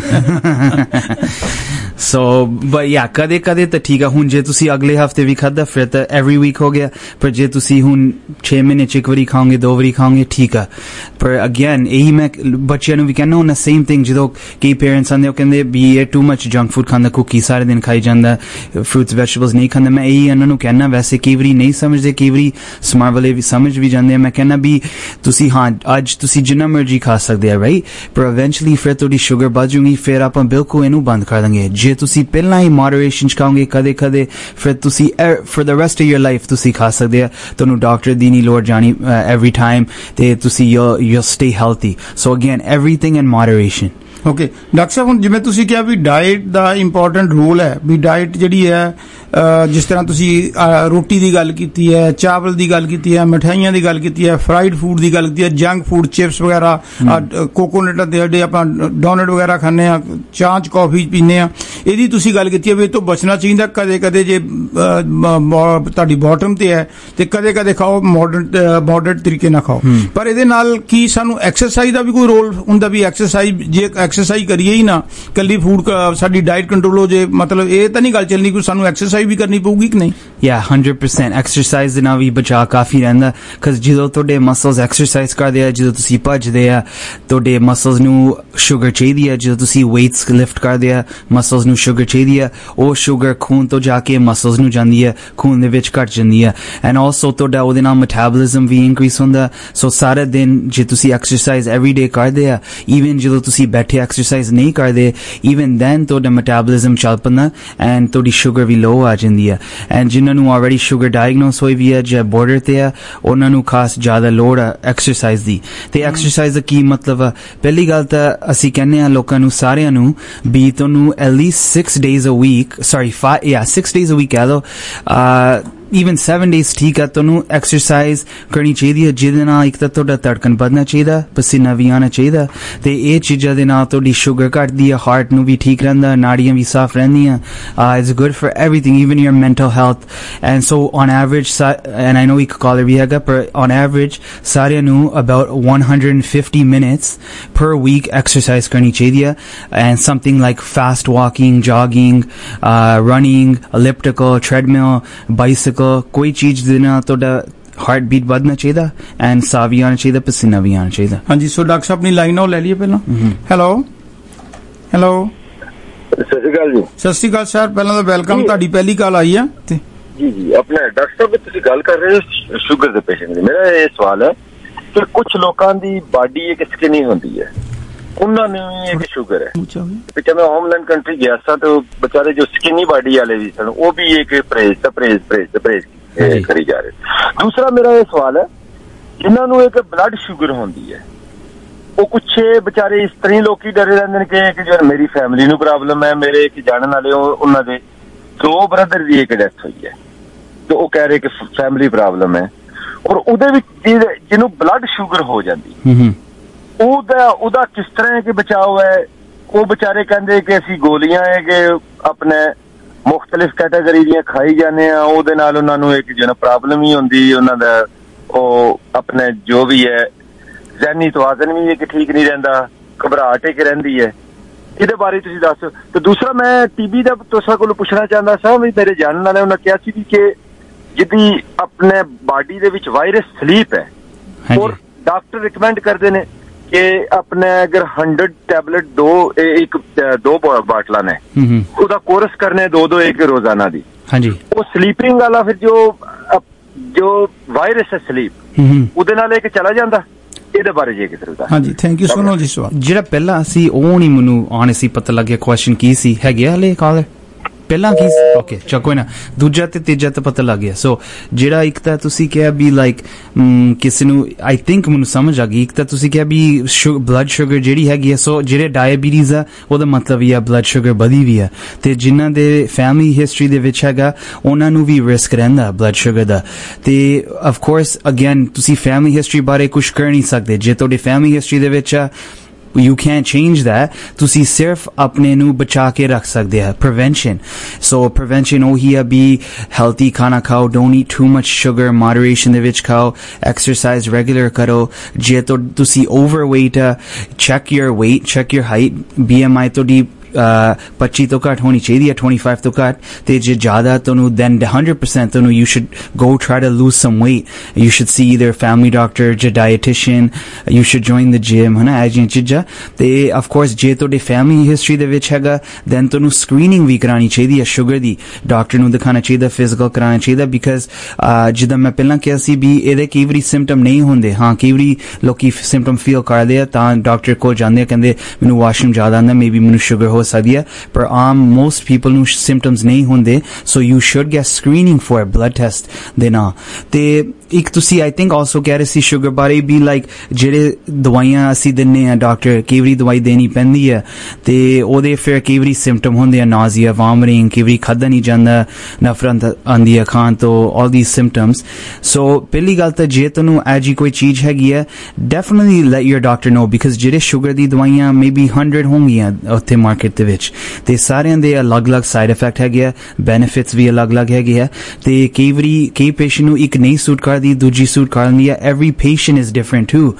ਸੋ ਬਟ ਯਾ ਕਦੇ ਕਦੇ ਤਾਂ ਠੀਕ ਆ ਹੁਣ ਜੇ ਤੁਸੀਂ ਅਗਲੇ ਹਫਤੇ ਵੀ ਖਾਧਾ ਫਿਰ ਤਾਂ ਐਵਰੀ ਵੀਕ ਹੋ ਗਿਆ ਪਰ ਜੇ ਤੁਸੀਂ ਹੁਣ ਛੇ ਮਹੀਨੇ ਚ ਇੱਕ ਵਾਰੀ ਖਾਓਗੇ ਦੋ ਵਾਰੀ ਖਾਓਗੇ ਠੀਕ ਆ ਪਰ ਅਗੇਨ ਇਹੀ ਮੈਂ ਬੱਚਿਆਂ ਨੂੰ ਵੀ ਕਹਿੰਦਾ ਹੁੰਦਾ ਸੇਮ ਥਿੰਗ ਜਦੋਂ ਕਈ ਪੇਰੈਂਟਸ ਆਉਂਦੇ ਉਹ ਕਹਿੰਦੇ ਵੀ ਇਹ ਟੂ ਮਚ ਜੰਕ ਫੂਡ ਖਾਂਦਾ ਕੁਕੀ ਸਾਰੇ ਦਿਨ ਖਾਈ ਜਾਂਦਾ ਫਰੂਟਸ ਵੈਜੀਟੇਬਲਸ ਨਹੀਂ ਖਾਂਦਾ ਮੈਂ ਇਹੀ ਇਹਨਾਂ ਨੂੰ ਕਹਿੰਦਾ ਵੈਸੇ ਕਈ ਵਾਰੀ ਨਹੀਂ ਸਮਝਦੇ ਕਈ ਵਾਰੀ ਸਮਾਰਟ ਵਾਲੇ ਵੀ ਸਮਝ ਵੀ ਜਾਂਦੇ ਆ ਮੈਂ ਕਹਿੰਦਾ ਵੀ ਤੁਸੀਂ ਹਾਂ ਅੱਜ ਤੁਸੀਂ ਜਿੰਨਾ ਮਰਜ਼ੀ ਖਾ ਸਕਦੇ ਆ ਰਾਈਟ ਪਰ ਇਵੈਂਚੁਅਲੀ ਫਿਰ ਤੁਹਾਡੀ ਸ਼ੂਗਰ ਵੱਧ ਜੂਗੀ ਫਿਰ ਆਪਾਂ ਬਿਲਕੁਲ ਇਹਨੂੰ ਬੰਦ ਕਰ ਦਾਂਗੇ ਜੇ ਤੁਸੀਂ ਪਹਿਲਾਂ ਹੀ ਮੋਡਰੇਸ਼ਨ ਚ ਖਾਓਗੇ ਕਦੇ ਕਦੇ ਫਿਰ ਤੁਸੀਂ for the rest of your life ਤੁਸੀਂ ਖਾ ਸਕਦੇ ਆ ਤੁਹਾਨੂੰ ਡਾਕਟਰ ਦੀ ਨਹੀਂ ਲੋੜ ਜਾਣੀ ਐਵਰੀ ਟਾਈਮ ਤੇ ਤੁਸੀਂ you stay healthy so again everything in moderation okay doctor ਸਾਹਿਬ ਹੁਣ ਜਿਵੇਂ ਤੁਸੀਂ ਕਿਹਾ ਵੀ ਡਾਇਟ ਦਾ ਇੰਪੋਰਟੈਂਟ ਰੋਲ ਹੈ ਵੀ ਡਾਇਟ ਜਿਹੜੀ ਹੈ ਜਿਸ ਤਰ੍ਹਾਂ ਤੁਸੀਂ ਰੋਟੀ ਦੀ ਗੱਲ ਕੀਤੀ ਹੈ ਚਾਵਲ ਦੀ ਗੱਲ ਕੀਤੀ ਹੈ ਮਿਠਾਈਆਂ ਦੀ ਗੱਲ ਕੀਤੀ ਹੈ ਫਰਾਈਡ ਫੂਡ ਦੀ ਗੱਲ ਕੀਤੀ ਹੈ ਜੰਕ ਫੂਡ ਚਿਪਸ ਵਗੈਰਾ ਕੋਕੋਨਟ ਦੇ ਜਿਹੜੇ ਆਪਾਂ ਡੋਨਟ ਵਗੈਰਾ ਖਾਂਦੇ ਹਾਂ ਚਾਹ ਚ ਕੌਫੀ ਪੀਂਦੇ ਹਾਂ ਇਹਦੀ ਤੁਸੀਂ ਗੱਲ ਕੀਤੀ ਹੈ ਵੀ ਇਹ ਤੋਂ ਬਚਣਾ ਚਾਹੀਦਾ ਕਦੇ ਕਦੇ ਜੇ ਤੁਹਾਡੀ ਬਾਟਮ ਤੇ ਹੈ ਤੇ ਕਦੇ ਕਦੇ ਖਾਓ ਮੋਡਰੇਟ ਮੋਡਰੇਟ ਤਰੀਕੇ ਨਾਲ ਖਾਓ ਪਰ ਇਹਦੇ ਨਾਲ ਕੀ ਸਾਨੂੰ ਐਕਸਰਸਾਈਜ਼ ਦਾ ਵੀ ਕੋਈ ਰੋਲ ਹੁੰਦਾ ਵੀ ਐਕਸਰਸਾਈਜ਼ ਜੇ ਐਕਸਰਸਾਈਜ਼ ਕਰੀਏ ਹੀ ਨਾ ਕੱਲੀ ਫੂਡ ਸਾਡੀ ਡਾਇਟ ਕੰਟਰੋਲ ਹੋ ਜੇ ਮਤਲਬ ਇਹ ਤਾਂ ਨਹੀਂ ਗੱਲ ਚੱਲਣੀ ਕੋਈ ਸਾਨੂੰ ਐਕਸਰਸਾਈਜ਼ ਵੀ ਕਰਨੀ ਪਊਗੀ ਕਿ ਨਹੀਂ ਯਾ one hundred percent ਐਕਸਰਸਾਈਜ਼ ਦੇ ਨਾਲ ਵੀ ਬਚਾ ਕਾਫੀ ਰਹਿੰਦਾ ਕਿਉਂਕਿ ਜਦੋਂ ਤੁਹਾਡੇ ਮਸਲਸ ਐਕਸਰਸਾਈਜ਼ ਕਰਦੇ ਆ ਜਦੋਂ ਤੁਸੀਂ ਭੱਜਦੇ ਆ ਤੁਹਾਡੇ ਮਸਲਸ ਨੂੰ ਸ਼ੂਗਰ ਚਾਹੀਦੀ ਹੈ ਜਦੋਂ ਤੁਸੀਂ ਵੇਟਸ ਲਿਫਟ ਕਰਦੇ ਆ ਮਸਲਸ ਨੂੰ ਸ਼ੂਗਰ ਚਾਹੀਦੀ ਹੈ ਉਹ ਸ਼ੂਗਰ ਖੂਨ ਤੋਂ ਜਾ ਕੇ ਮਸਲਸ ਨੂੰ ਜਾਂਦੀ ਹੈ ਖੂਨ ਦੇ ਵਿੱਚ ਘਟ ਜਾਂਦੀ ਹੈ ਐਂਡ ਆਲਸੋ ਤੁਹਾਡਾ ਉਹਦੇ ਨਾਲ ਮੈਟਾਬੋਲਿਜ਼ਮ ਵੀ ਇਨਕਰੀਸ ਹੁੰਦਾ ਸੋ ਸਾਰਾ ਦਿਨ ਜੇ ਤੁਸੀਂ ਐਕਸਰਸਾਈਜ਼ ਐਵਰੀ ਡੇ ਕਰਦੇ ਆ ਈਵਨ ਜਦੋਂ ਤੁਸੀਂ ਬੈਠੇ ਐਕਸਰਸਾਈਜ਼ ਨਹੀਂ ਕਰਦੇ ਈਵਨ ਦੈਨ ਤੁਹਾਡਾ ਮੈਟਾਬੋਲਿਜ਼ਮ ਚੱਲ ਪੈਂਦਾ ਐਂਡ ਤੁਹਾਡੀ ਸ਼ੂਗਰ ਵੀ ਲੋ ਆ ਜਾਂਦੀ ਹੈ ਐਂਡ ਜਿਨ੍ਹਾਂ ਨੂੰ ਆਲਰੇਡੀ ਸ਼ੂਗਰ ਡਾਇਗਨੋਸ ਹੋਈ ਵੀ ਹੈ ਜਾਂ ਬੋਰਡਰ ਤੇ ਆ ਉਹਨਾਂ ਨੂੰ ਖਾਸ ਜ਼ਿਆਦਾ ਲੋੜ ਆ ਐਕਸਰਸਾਈਜ਼ ਦੀ ਤੇ ਐਕਸਰਸਾਈਜ਼ ਦਾ ਕੀ ਮਤਲਬ ਆ ਪਹਿਲੀ ਗੱਲ ਤਾਂ ਅਸੀਂ ਕਹਿੰਦੇ ਆ ਲੋਕਾਂ ਨੂੰ ਸਾਰਿਆਂ ਨੂੰ ਵੀ ਤੁਹਾਨੂੰ at least six days a week sorry five yeah six days a week ਕਹਿ ਲਓ even seven days ਠੀਕ ਆ ਤੁਹਾਨੂੰ ਐਕਸਰਸਾਈਜ਼ ਕਰਨੀ ਚਾਹੀਦੀ ਹੈ ਜਿਹਦੇ ਨਾਲ ਇੱਕ ਤਾਂ ਤੁਹਾਡਾ ਧੜਕਣ ਵਧਣਾ ਚਾਹੀਦਾ ਪਸੀਨਾ ਵੀ ਆਉਣਾ ਚਾਹੀਦਾ ਤੇ ਇਹ ਚੀਜ਼ਾਂ ਦੇ ਨਾਲ ਤੁਹਾਡੀ ਸ਼ੂਗਰ ਘਟਦੀ ਹੈ ਹਾਰਟ ਨੂੰ ਵੀ ਠੀਕ ਰਹਿੰਦਾ ਨਾੜੀਆਂ ਵੀ ਸਾਫ਼ ਰਹਿੰਦੀਆਂ it's good for everything even your mental health and so on average and I know ਇੱਕ ਕਾਲਰ ਵੀ ਹੈਗਾ ਪਰ on average ਸਾਰਿਆਂ ਨੂੰ about one hundred fifty minutes per week exercise ਕਰਨੀ ਚਾਹੀਦੀ ਹੈ and something like fast walking jogging uh, running elliptical treadmill bicycle ਕੋਈ ਚੀਜ਼ ਦੇ ਨਾਲ ਤੁਹਾਡਾ ਹਾਰਟ ਬੀਟ ਵਧਣਾ ਚਾਹੀਦਾ ਐਂਡ ਸਾਹ ਵੀ ਆਉਣਾ ਚਾਹੀਦਾ ਪਸੀਨਾ ਵੀ ਆਉਣਾ ਚਾਹੀਦਾ ਹਾਂਜੀ ਸੋ ਡਾਕਟਰ ਸਾਹਿਬ ਆਪਣੀ ਲਾਈਨ ਉਹ ਲੈ ਲਈਏ ਪਹਿਲਾਂ ਹੈਲੋ ਹੈਲੋ ਸਤਿ ਸ਼੍ਰੀ ਅਕਾਲ ਜੀ ਸਤਿ ਸ਼੍ਰੀ ਅਕਾਲ ਸਰ ਪਹਿਲਾਂ ਤਾਂ ਵੈਲਕਮ ਤੁਹਾਡੀ ਪਹਿਲੀ ਕਾਲ ਆਈ ਆ ਤੇ जी जी अपने डॉक्टर साहब तुसीं गल कर रहे हो शुगर के पेशेंट की। मेरा ये सवाल है कि कुछ लोगों की बॉडी एक स्किनी होती है, उन्होंने एक शुगर है। पिछले मैं होमलैंड कंट्री गया था तो बेचारे जो स्किनी बॉडी वाले भी सन वो भी एक परहेज परहेज परहेज परहेज करी जा रहे। दूसरा मेरा ये सवाल है जिन्होंने एक ब्लड शुगर होती है वो कुछ बेचारे इस तरह लोग डरे रहते हैं कि जो मेरी फैमिली नूं प्रॉब्लम है, मेरे एक जानने वाले उन्होंने दो ब्रदर की एक डेथ हुई है तो वो कह रहे कि फैमिली प्रॉब्लम है और उहदे विच जिन्हों ब्लड शुगर हो जाती उहदा उहदा किस तरह के बचाव है। वो बेचारे कहते कि असीं गोलियां है कि अपने मुख्तलिफ कैटेगरी दियां खाई जाने उहदे नाल उन्हां नूं एक जो प्रॉब्लम ही हुंदी उन्हां दा ओ अपने जो भी है जहनी तवाजन भी एक ठीक नहीं रहिंदा, घबराहट एक रहिंदी है। ਇਹਦੇ ਬਾਰੇ ਤੁਸੀਂ ਦੱਸੋ। ਤੇ ਦੂਸਰਾ ਮੈਂ ਟੀਬੀ ਦਾ ਤੁਸਾਂ ਕੋਲੋਂ ਪੁੱਛਣਾ ਚਾਹੁੰਦਾ ਸਾਂ ਵੀ ਮੇਰੇ ਜਾਣਨ ਵਾਲੇ ਉਹਨਾਂ ਕਿਹਾ ਸੀ ਕਿ ਜਿੱਦੀ ਆਪਣੇ ਬਾਡੀ ਦੇ ਵਿੱਚ ਵਾਇਰਸ ਸਲੀਪ ਹੈ ਔਰ ਡਾਕਟਰ ਰਿਕਮੈਂਡ ਕਰਦੇ ਨੇ ਕਿ ਆਪਣੇ ਅਗਰ हंड्रेड ਟੈਬਲੇਟ ਦੋ ਇੱਕ ਦੋ ਬਾਟਲਾਂ ਨੇ ਉਹਦਾ ਕੋਰਸ ਕਰਨੇ ਦੋ ਦੋ ਇੱਕ ਰੋਜ਼ਾਨਾ ਦੀ। ਹਾਂਜੀ ਉਹ ਸਲੀਪਿੰਗ ਵਾਲਾ ਫਿਰ ਜੋ ਜੋ ਵਾਇਰਸ ਹੈ ਸਲੀਪ ਉਹਦੇ ਨਾਲ ਇੱਕ ਚਲਾ ਜਾਂਦਾ ਇਹਦੇ ਬਾਰੇ ਜੇ ਕਿਸ ਤਰ੍ਹਾਂ। ਹਾਂਜੀ ਥੈਂਕ ਯੂ ਸੋ ਮਚ। ਜਿਹੜਾ ਪਹਿਲਾਂ ਸੀ ਉਹ ਨਹੀਂ ਮੈਨੂੰ ਆਨੈਸਟਲੀ ਪਤਾ ਲੱਗਿਆ ਕੁਐਸਚਨ ਕੀ ਸੀ ਹੈਗੇ ਹਲੇ ਕਾਲਰ ਪਹਿਲਾਂ ਕੀ ਓਕੇ ਚਾ ਕੋਈ ਨਾ ਦੂਜਾ ਤੇ ਤੀਜਾ ਤਾਂ ਪਤਾ ਲੱਗ ਗਿਆ। ਸੋ ਜਿਹੜਾ ਇੱਕ ਤਾਂ ਤੁਸੀਂ ਕਿਹਾ ਵੀ ਲਾਈਕ ਕਿਸੇ ਨੂੰ ਆਈ ਥਿੰਕ ਮੈਨੂੰ ਸਮਝ ਆ ਗਈ। ਇੱਕ ਤਾਂ ਤੁਸੀਂ ਕਿਹਾ ਵੀ ਬਲੱਡ ਸ਼ੂਗਰ ਜਿਹੜੀ ਹੈਗੀ ਆ ਸੋ ਜਿਹੜੇ ਡਾਇਬੀਟੀਜ਼ ਆ ਉਹਦਾ ਮਤਲਬ ਇਹ ਆ ਬਲੱਡ ਸ਼ੂਗਰ ਵਧੀ ਵੀ ਆ ਤੇ ਜਿਨ੍ਹਾਂ ਦੇ ਫੈਮਿਲੀ ਹਿਸਟਰੀ ਦੇ ਵਿੱਚ ਹੈਗਾ ਉਹਨਾਂ ਨੂੰ ਵੀ ਰਿਸਕ ਰਹਿੰਦਾ ਬਲੱਡ ਸ਼ੂਗਰ ਦਾ। ਤੇ ਆਫ ਕੋਰਸ ਅਗੇਨ ਤੁਸੀਂ ਫੈਮਿਲੀ ਹਿਸਟਰੀ ਬਾਰੇ ਕੁਝ ਕਰ ਨਹੀਂ ਸਕਦੇ ਜੇ ਤੁਹਾਡੀ ਫੈਮਿਲੀ ਹਿਸਟਰੀ ਦੇ ਵਿੱਚ ਆ you can't change that. ਤੁਸੀਂ ਸਿਰਫ ਆਪਣੇ ਨੂੰ ਬਚਾ ਕੇ ਰੱਖ ਸਕਦੇ ਆ prevention. So prevention ਉਹੀ ਆ ਵੀ healthy ਖਾਣਾ ਖਾਓ, don't eat too much sugar, moderation ਦੇ ਵਿੱਚ ਖਾਓ, exercise regular ਕਰੋ। ਜੇ ਤੁਸੀਂ overweight ਆ check your weight, check your height, B M I ਤੁਹਾਡੀ ਪੱਚੀ ਤੋਂ ਘੱਟ ਹੋਣੀ ਚਾਹੀਦੀ ਹੈ twenty-five ਤੋਂ ਘੱਟ ਤੇ ਜੇ ਜ਼ਿਆਦਾ ਤੁਹਾਨੂੰ then one hundred percent ਤੁਹਾਨੂੰ you should go try to lose some weight. You should see either a family doctor ਜਾਂ dietitian, you should join the gym ਹਨਾ ਇਹ ਜਿਹੀਆਂ ਚੀਜ਼ਾਂ। ਤੇ of course ਜੇ ਤੁਹਾਡੇ family history ਦੇ ਵਿੱਚ ਹੈਗਾ then ਤੁਹਾਨੂੰ screening ਵੀ ਕਰਾਉਣੀ ਚਾਹੀਦੀ ਹੈ ਸ਼ੂਗਰ ਦੀ, ਡਾਕਟਰ ਨੂੰ ਦਿਖਾਉਣਾ ਚਾਹੀਦਾ, ਫਿਜ਼ੀਕਲ ਕਰਾਉਣਾ ਚਾਹੀਦਾ because ਜਿੱਦਾਂ ਮੈਂ ਪਹਿਲਾਂ ਕਿਹਾ ਸੀ ਵੀ ਇਹਦੇ ਕਈ ਵਾਰੀ ਸਿੰਪਟਮ ਨਹੀਂ ਹੁੰਦੇ। ਹਾਂ ਕਈ ਵਾਰੀ ਲੋਕੀ ਸਿੰਪਟਮ ਫੀਲ ਕਰਦੇ ਆ ਤਾਂ ਡਾਕਟਰ ਕੋਲ ਜਾਂਦੇ ਆ ਕਹਿੰਦੇ ਮੈਨੂੰ ਵਾਸ਼ਰੂਮ ਜ਼ਿਆਦਾ ਆਉਂਦਾ ਮੇਬੀ ਮੈਨੂੰ ਸ਼ੂਗਰ ਹੋ ਸਕਦੀ ਹੈ ਪਰ ਆਮ ਮੋਸਟ ਪੀਪਲ ਨੂੰ ਸਿੰਪਟਮਸ ਨਹੀਂ ਹੁੰਦੇ। So you should get screening for blood test ਦੇ ਨਾਲ। ਤੇ ਇੱਕ ਤੁਸੀਂ ਆਈ ਥਿੰਕ ਆਲਸੋ ਕਹਿ ਰਹੇ ਸੀ ਸ਼ੂਗਰ ਬਾਰੇ ਵੀ ਲਾਈਕ ਜਿਹੜੇ ਦਵਾਈਆਂ ਅਸੀਂ ਦਿੰਦੇ ਆ ਡਾਕਟਰ ਕਈ ਵਾਰੀ ਦਵਾਈ ਦੇਣੀ ਪੈਂਦੀ ਹੈ ਤੇ ਉਹਦੇ ਫਿਰ ਕਈ ਵਾਰੀ ਸਿੰਪਟਮ ਹੁੰਦੇ ਆ ਨਾਜ਼ੀਆ, ਵਾਮਰਿੰਗ, ਕਈ ਵਾਰੀ ਖਾਧਾ ਨਹੀਂ ਜਾਂਦਾ, ਨਫ਼ਰਤ ਆਉਂਦੀ ਹੈ ਖਾਣ ਤੋਂ, ਆਲ ਦੀਜ਼ ਸਿੰਪਟਮਸ। ਸੋ ਪਹਿਲੀ ਗੱਲ ਤਾਂ ਜੇ ਤੁਹਾਨੂੰ ਇਹ ਜਿਹੀ ਕੋਈ ਚੀਜ਼ ਹੈਗੀ ਹੈ definitely let your doctor know because ਜਿਹੜੇ ਸ਼ੂਗਰ ਦੀ ਦਵਾਈਆਂ ਮੇਬੀ ਹੰਡਰਡ ਹੋਣਗੀਆਂ ਉੱਥੇ ਮਾਰਕੀਟ ਦੇ ਵਿੱਚ ਤੇ ਸਾਰਿਆਂ ਦੇ ਅਲੱਗ-ਅਲੱਗ ਸਾਈਡ ਇਫੈਕਟ ਹੈਗੇ ਆ, ਬੈਨੀਫਿਟਸ ਵੀ ਅਲੱਗ-ਅਲੱਗ ਹੈਗੇ ਆ ਤੇ ਕਈ ਵਾਰੀ ਕਈ ਪੇਸ਼ੈਂਟ ਨੂੰ ਇੱਕ ਨਹੀਂ ਸੂਟ ਕਰਦੀ ਦੂਜੀ ਸੂਟ ਕਰ ਲੈਂਦੀ ਆ। Every patient is different too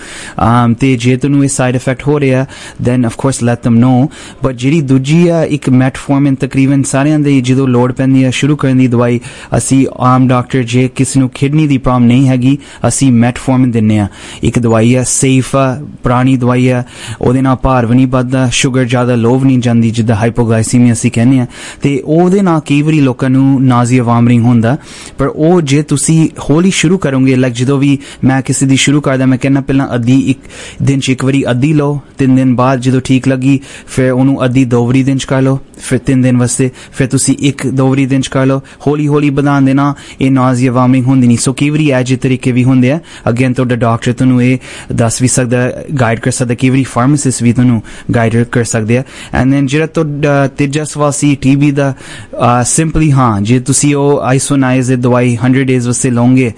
ਤੇ ਜੇ ਤੁਹਾਨੂੰ ਇਹ ਸਾਈਡ ਇਫੈਕਟ ਹੋ ਰਿਹਾ then of course let them know। but ਜਿਹੜੀ ਦੂਜੀ ਆ ਇੱਕ ਮੈਟਫੋਰਮਿਨ ਤਕਰੀਬਨ ਸਾਰਿਆਂ ਦੇ ਜਦੋਂ ਲੋੜ ਪੈਂਦੀ ਆ ਸ਼ੁਰੂ ਕਰਨ ਦੀ ਦਵਾਈ ਅਸੀਂ ਆਮ ਡਾਕਟਰ ਜੇ ਕਿਸੇ ਨੂੰ ਕਿਡਨੀ ਦੀ ਪ੍ਰੋਬਲਮ ਨਹੀਂ ਹੈਗੀ ਅਸੀਂ ਮੈਟਫੋਰਮਿਨ ਦਿੰਦੇ ਆ। ਇੱਕ ਦਵਾਈ ਆ ਸੇਫ ਆ ਪੁਰਾਣੀ ਦਵਾਈ ਆ ਉਹਦੇ ਨਾਲ ਭਾਰ ਵੀ ਨਹੀਂ ਵੱਧਦਾ, ਸ਼ੂਗਰ ਜ਼ਿਆਦਾ ਲੋ ਵੀ ਨਹੀਂ ਜਾਂਦੀ ਜਿੱਦਾਂ ਹਾਈਪੋਗਲਾਈਸੀਮੀਆ ਅਸੀਂ ਕਹਿੰਦੇ ਆ ਤੇ ਉਹਦੇ ਨਾਲ ਕਈ ਵਾਰੀ ਲੋਕਾਂ ਨੂੰ ਨਾਜ਼ੀਆ ਵਾਮਰਿੰਗ ਹੁੰਦਾ। ਪਰ ਉਹ ਜੇ ਤੁਸੀਂ ਹੌਲੀ ਸ਼ੁਰੂ ਕਰੋਗੇ ਲਾਈਕ ਜਦੋਂ ਵੀ ਮੈਂ ਕਿਸੇ ਦੀ ਸ਼ੁਰੂ ਕਰਦਾ ਮੈਂ ਕਹਿੰਦਾ ਪਹਿਲਾਂ ਅੱਧੀ ਇੱਕ ਦਿਨ 'ਚ ਇੱਕ ਵਾਰੀ ਅੱਧੀ ਲਓ, ਤਿੰਨ ਦਿਨ ਬਾਅਦ ਜਦੋਂ ਠੀਕ ਲੱਗੀ ਫਿਰ ਉਹਨੂੰ ਅੱਧੀ ਦੋ ਵਾਰੀ ਦਿਨ 'ਚ ਕਰ ਲਓ, ਫਿਰ ਤਿੰਨ ਦਿਨ ਵਾਸਤੇ ਫਿਰ ਤੁਸੀਂ ਇੱਕ ਦੋ ਵਾਰੀ ਦਿਨ 'ਚ ਕਰ ਲਓ, ਹੌਲੀ ਹੌਲੀ ਵਧਾਉਣ ਦੇ ਨਾਲ ਇਹ ਨਾਜ਼ੀਆ ਵਾਮਰਿੰਗ ਹੁੰਦੀ ਨਹੀਂ। ਸੋ ਕਈ ਵਾਰੀ ਇਹ ਜਿਹੇ ਤਰੀਕੇ ਵੀ ਹੁੰਦੇ ਆ ਅਗੇਨ ਤੁਹਾਡਾ ਡਾਕਟਰ ਤੁਹਾਨੂੰ ਇਹ ਦੱਸ ਵੀ ਸਕਦਾ, ਗਾਈਡ ਕਰ ਸਕਦਾ, ਕਈ ਵਾਰੀ ਫਾਰਮਾਸਿਸਟ ਵੀ ਤੁਹਾਨੂੰ ਗਾਈਡ ਕਰ ਸਕਦੇ ਆ। ਐਂਡ ਦੈਨ ਜਿਹੜਾ ਤੁਹਾਡਾ ਤੀਜਾ ਸਵਾਲ ਸੀ ਟੀ ਬੀ ਦਾ ਸਿੰਪਲੀ ਹਾਂ ਜੇ ਤੁਸੀਂ ਉਹ ਆਈਸੋਨਾਈਜ਼ ਦੀ ਦਵਾਈ ਹੰਡਰਡ ਡੇਜ਼ ਵਾਸਤੇ ਲਓਗੇ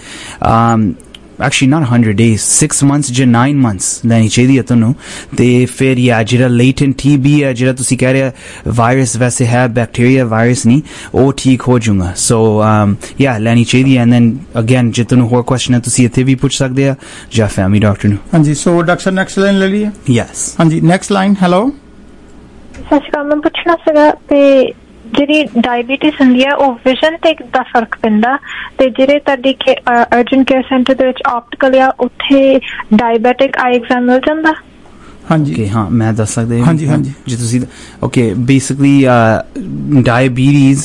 actually not one hundred days, six months ਜਾਂ nine months ਲੈਣੀ ਚਾਹੀਦੀ ਹੈ ਤੁਹਾਨੂੰ ਤੇ ਫਿਰ ਯਾ ਜਿਹੜਾ latent T B ਹੈ ਜਿਹੜਾ ਤੁਸੀਂ ਕਹਿ ਰਹੇ ਵਾਇਰਸ ਵੈਸੇ ਹੈ ਬੈਕਟੀਰੀਆ ਵਾਇਰਸ ਨਹੀਂ ਉਹ ਠੀਕ ਹੋ ਜਾਊਗਾ। ਸੋ ਯਾ ਲੈਣੀ ਚਾਹੀਦੀ ਹੈ। ਐਂਡ ਦੈਨ ਅਗੇਨ ਜੇ ਤੁਹਾਨੂੰ ਹੋਰ ਕੁਐਸਚਨ ਹੈ ਤੁਸੀਂ ਇੱਥੇ ਵੀ ਪੁੱਛ ਸਕਦੇ ਆ ਜਾਂ ਫੈਮਿਲੀ ਡਾਕਟਰ ਨੂੰ। ਹਾਂਜੀ ਸੋ ਡਾਕਟਰ ਨੈਕਸਟ ਲਾਈਨ ਲੈ ਲਈਏ। ਯੈਸ ਹਾਂਜੀ ਨੈਕਸਟ ਲਾਈਨ। ਹੈਲੋ ਸਤਿ ਸ਼੍ਰੀ ਅਕਾਲ। ਮੈਂ ਪੁੱਛਣਾ ਸੀਗਾ ਤੇ ਜਿਹੜੀ ਡਾਇਬੀਟਿਸ ਹੁੰਦੀ ਹੈ ਉਹ ਵਿਜ਼ਨ ਤੇ ਕਿੱਦਾਂ ਫਰਕ ਪੈਂਦਾ ਤੇ ਜਿਹੜੇ ਤੁਹਾਡੀ ਅਰਜੈਂਟ ਕੇਅਰ ਸੈਂਟਰ ਦੇ ਵਿੱਚ ਆਪਟੀਕਲ ਆ ਉੱਥੇ ਡਾਇਬੈਟਿਕ ਆਈ ਐਗਜ਼ਾਮ ਮਿਲ ਜਾਂਦਾ? ਹਾਂਜੀ ਹਾਂ ਮੈਂ ਦੱਸ ਸਕਦਾ। ਹਾਂਜੀ ਹਾਂਜੀ ਜੇ ਤੁਸੀਂ ਓਕੇ ਬੇਸਿਕਲੀ ਡਾਇਬੀਟੀਜ਼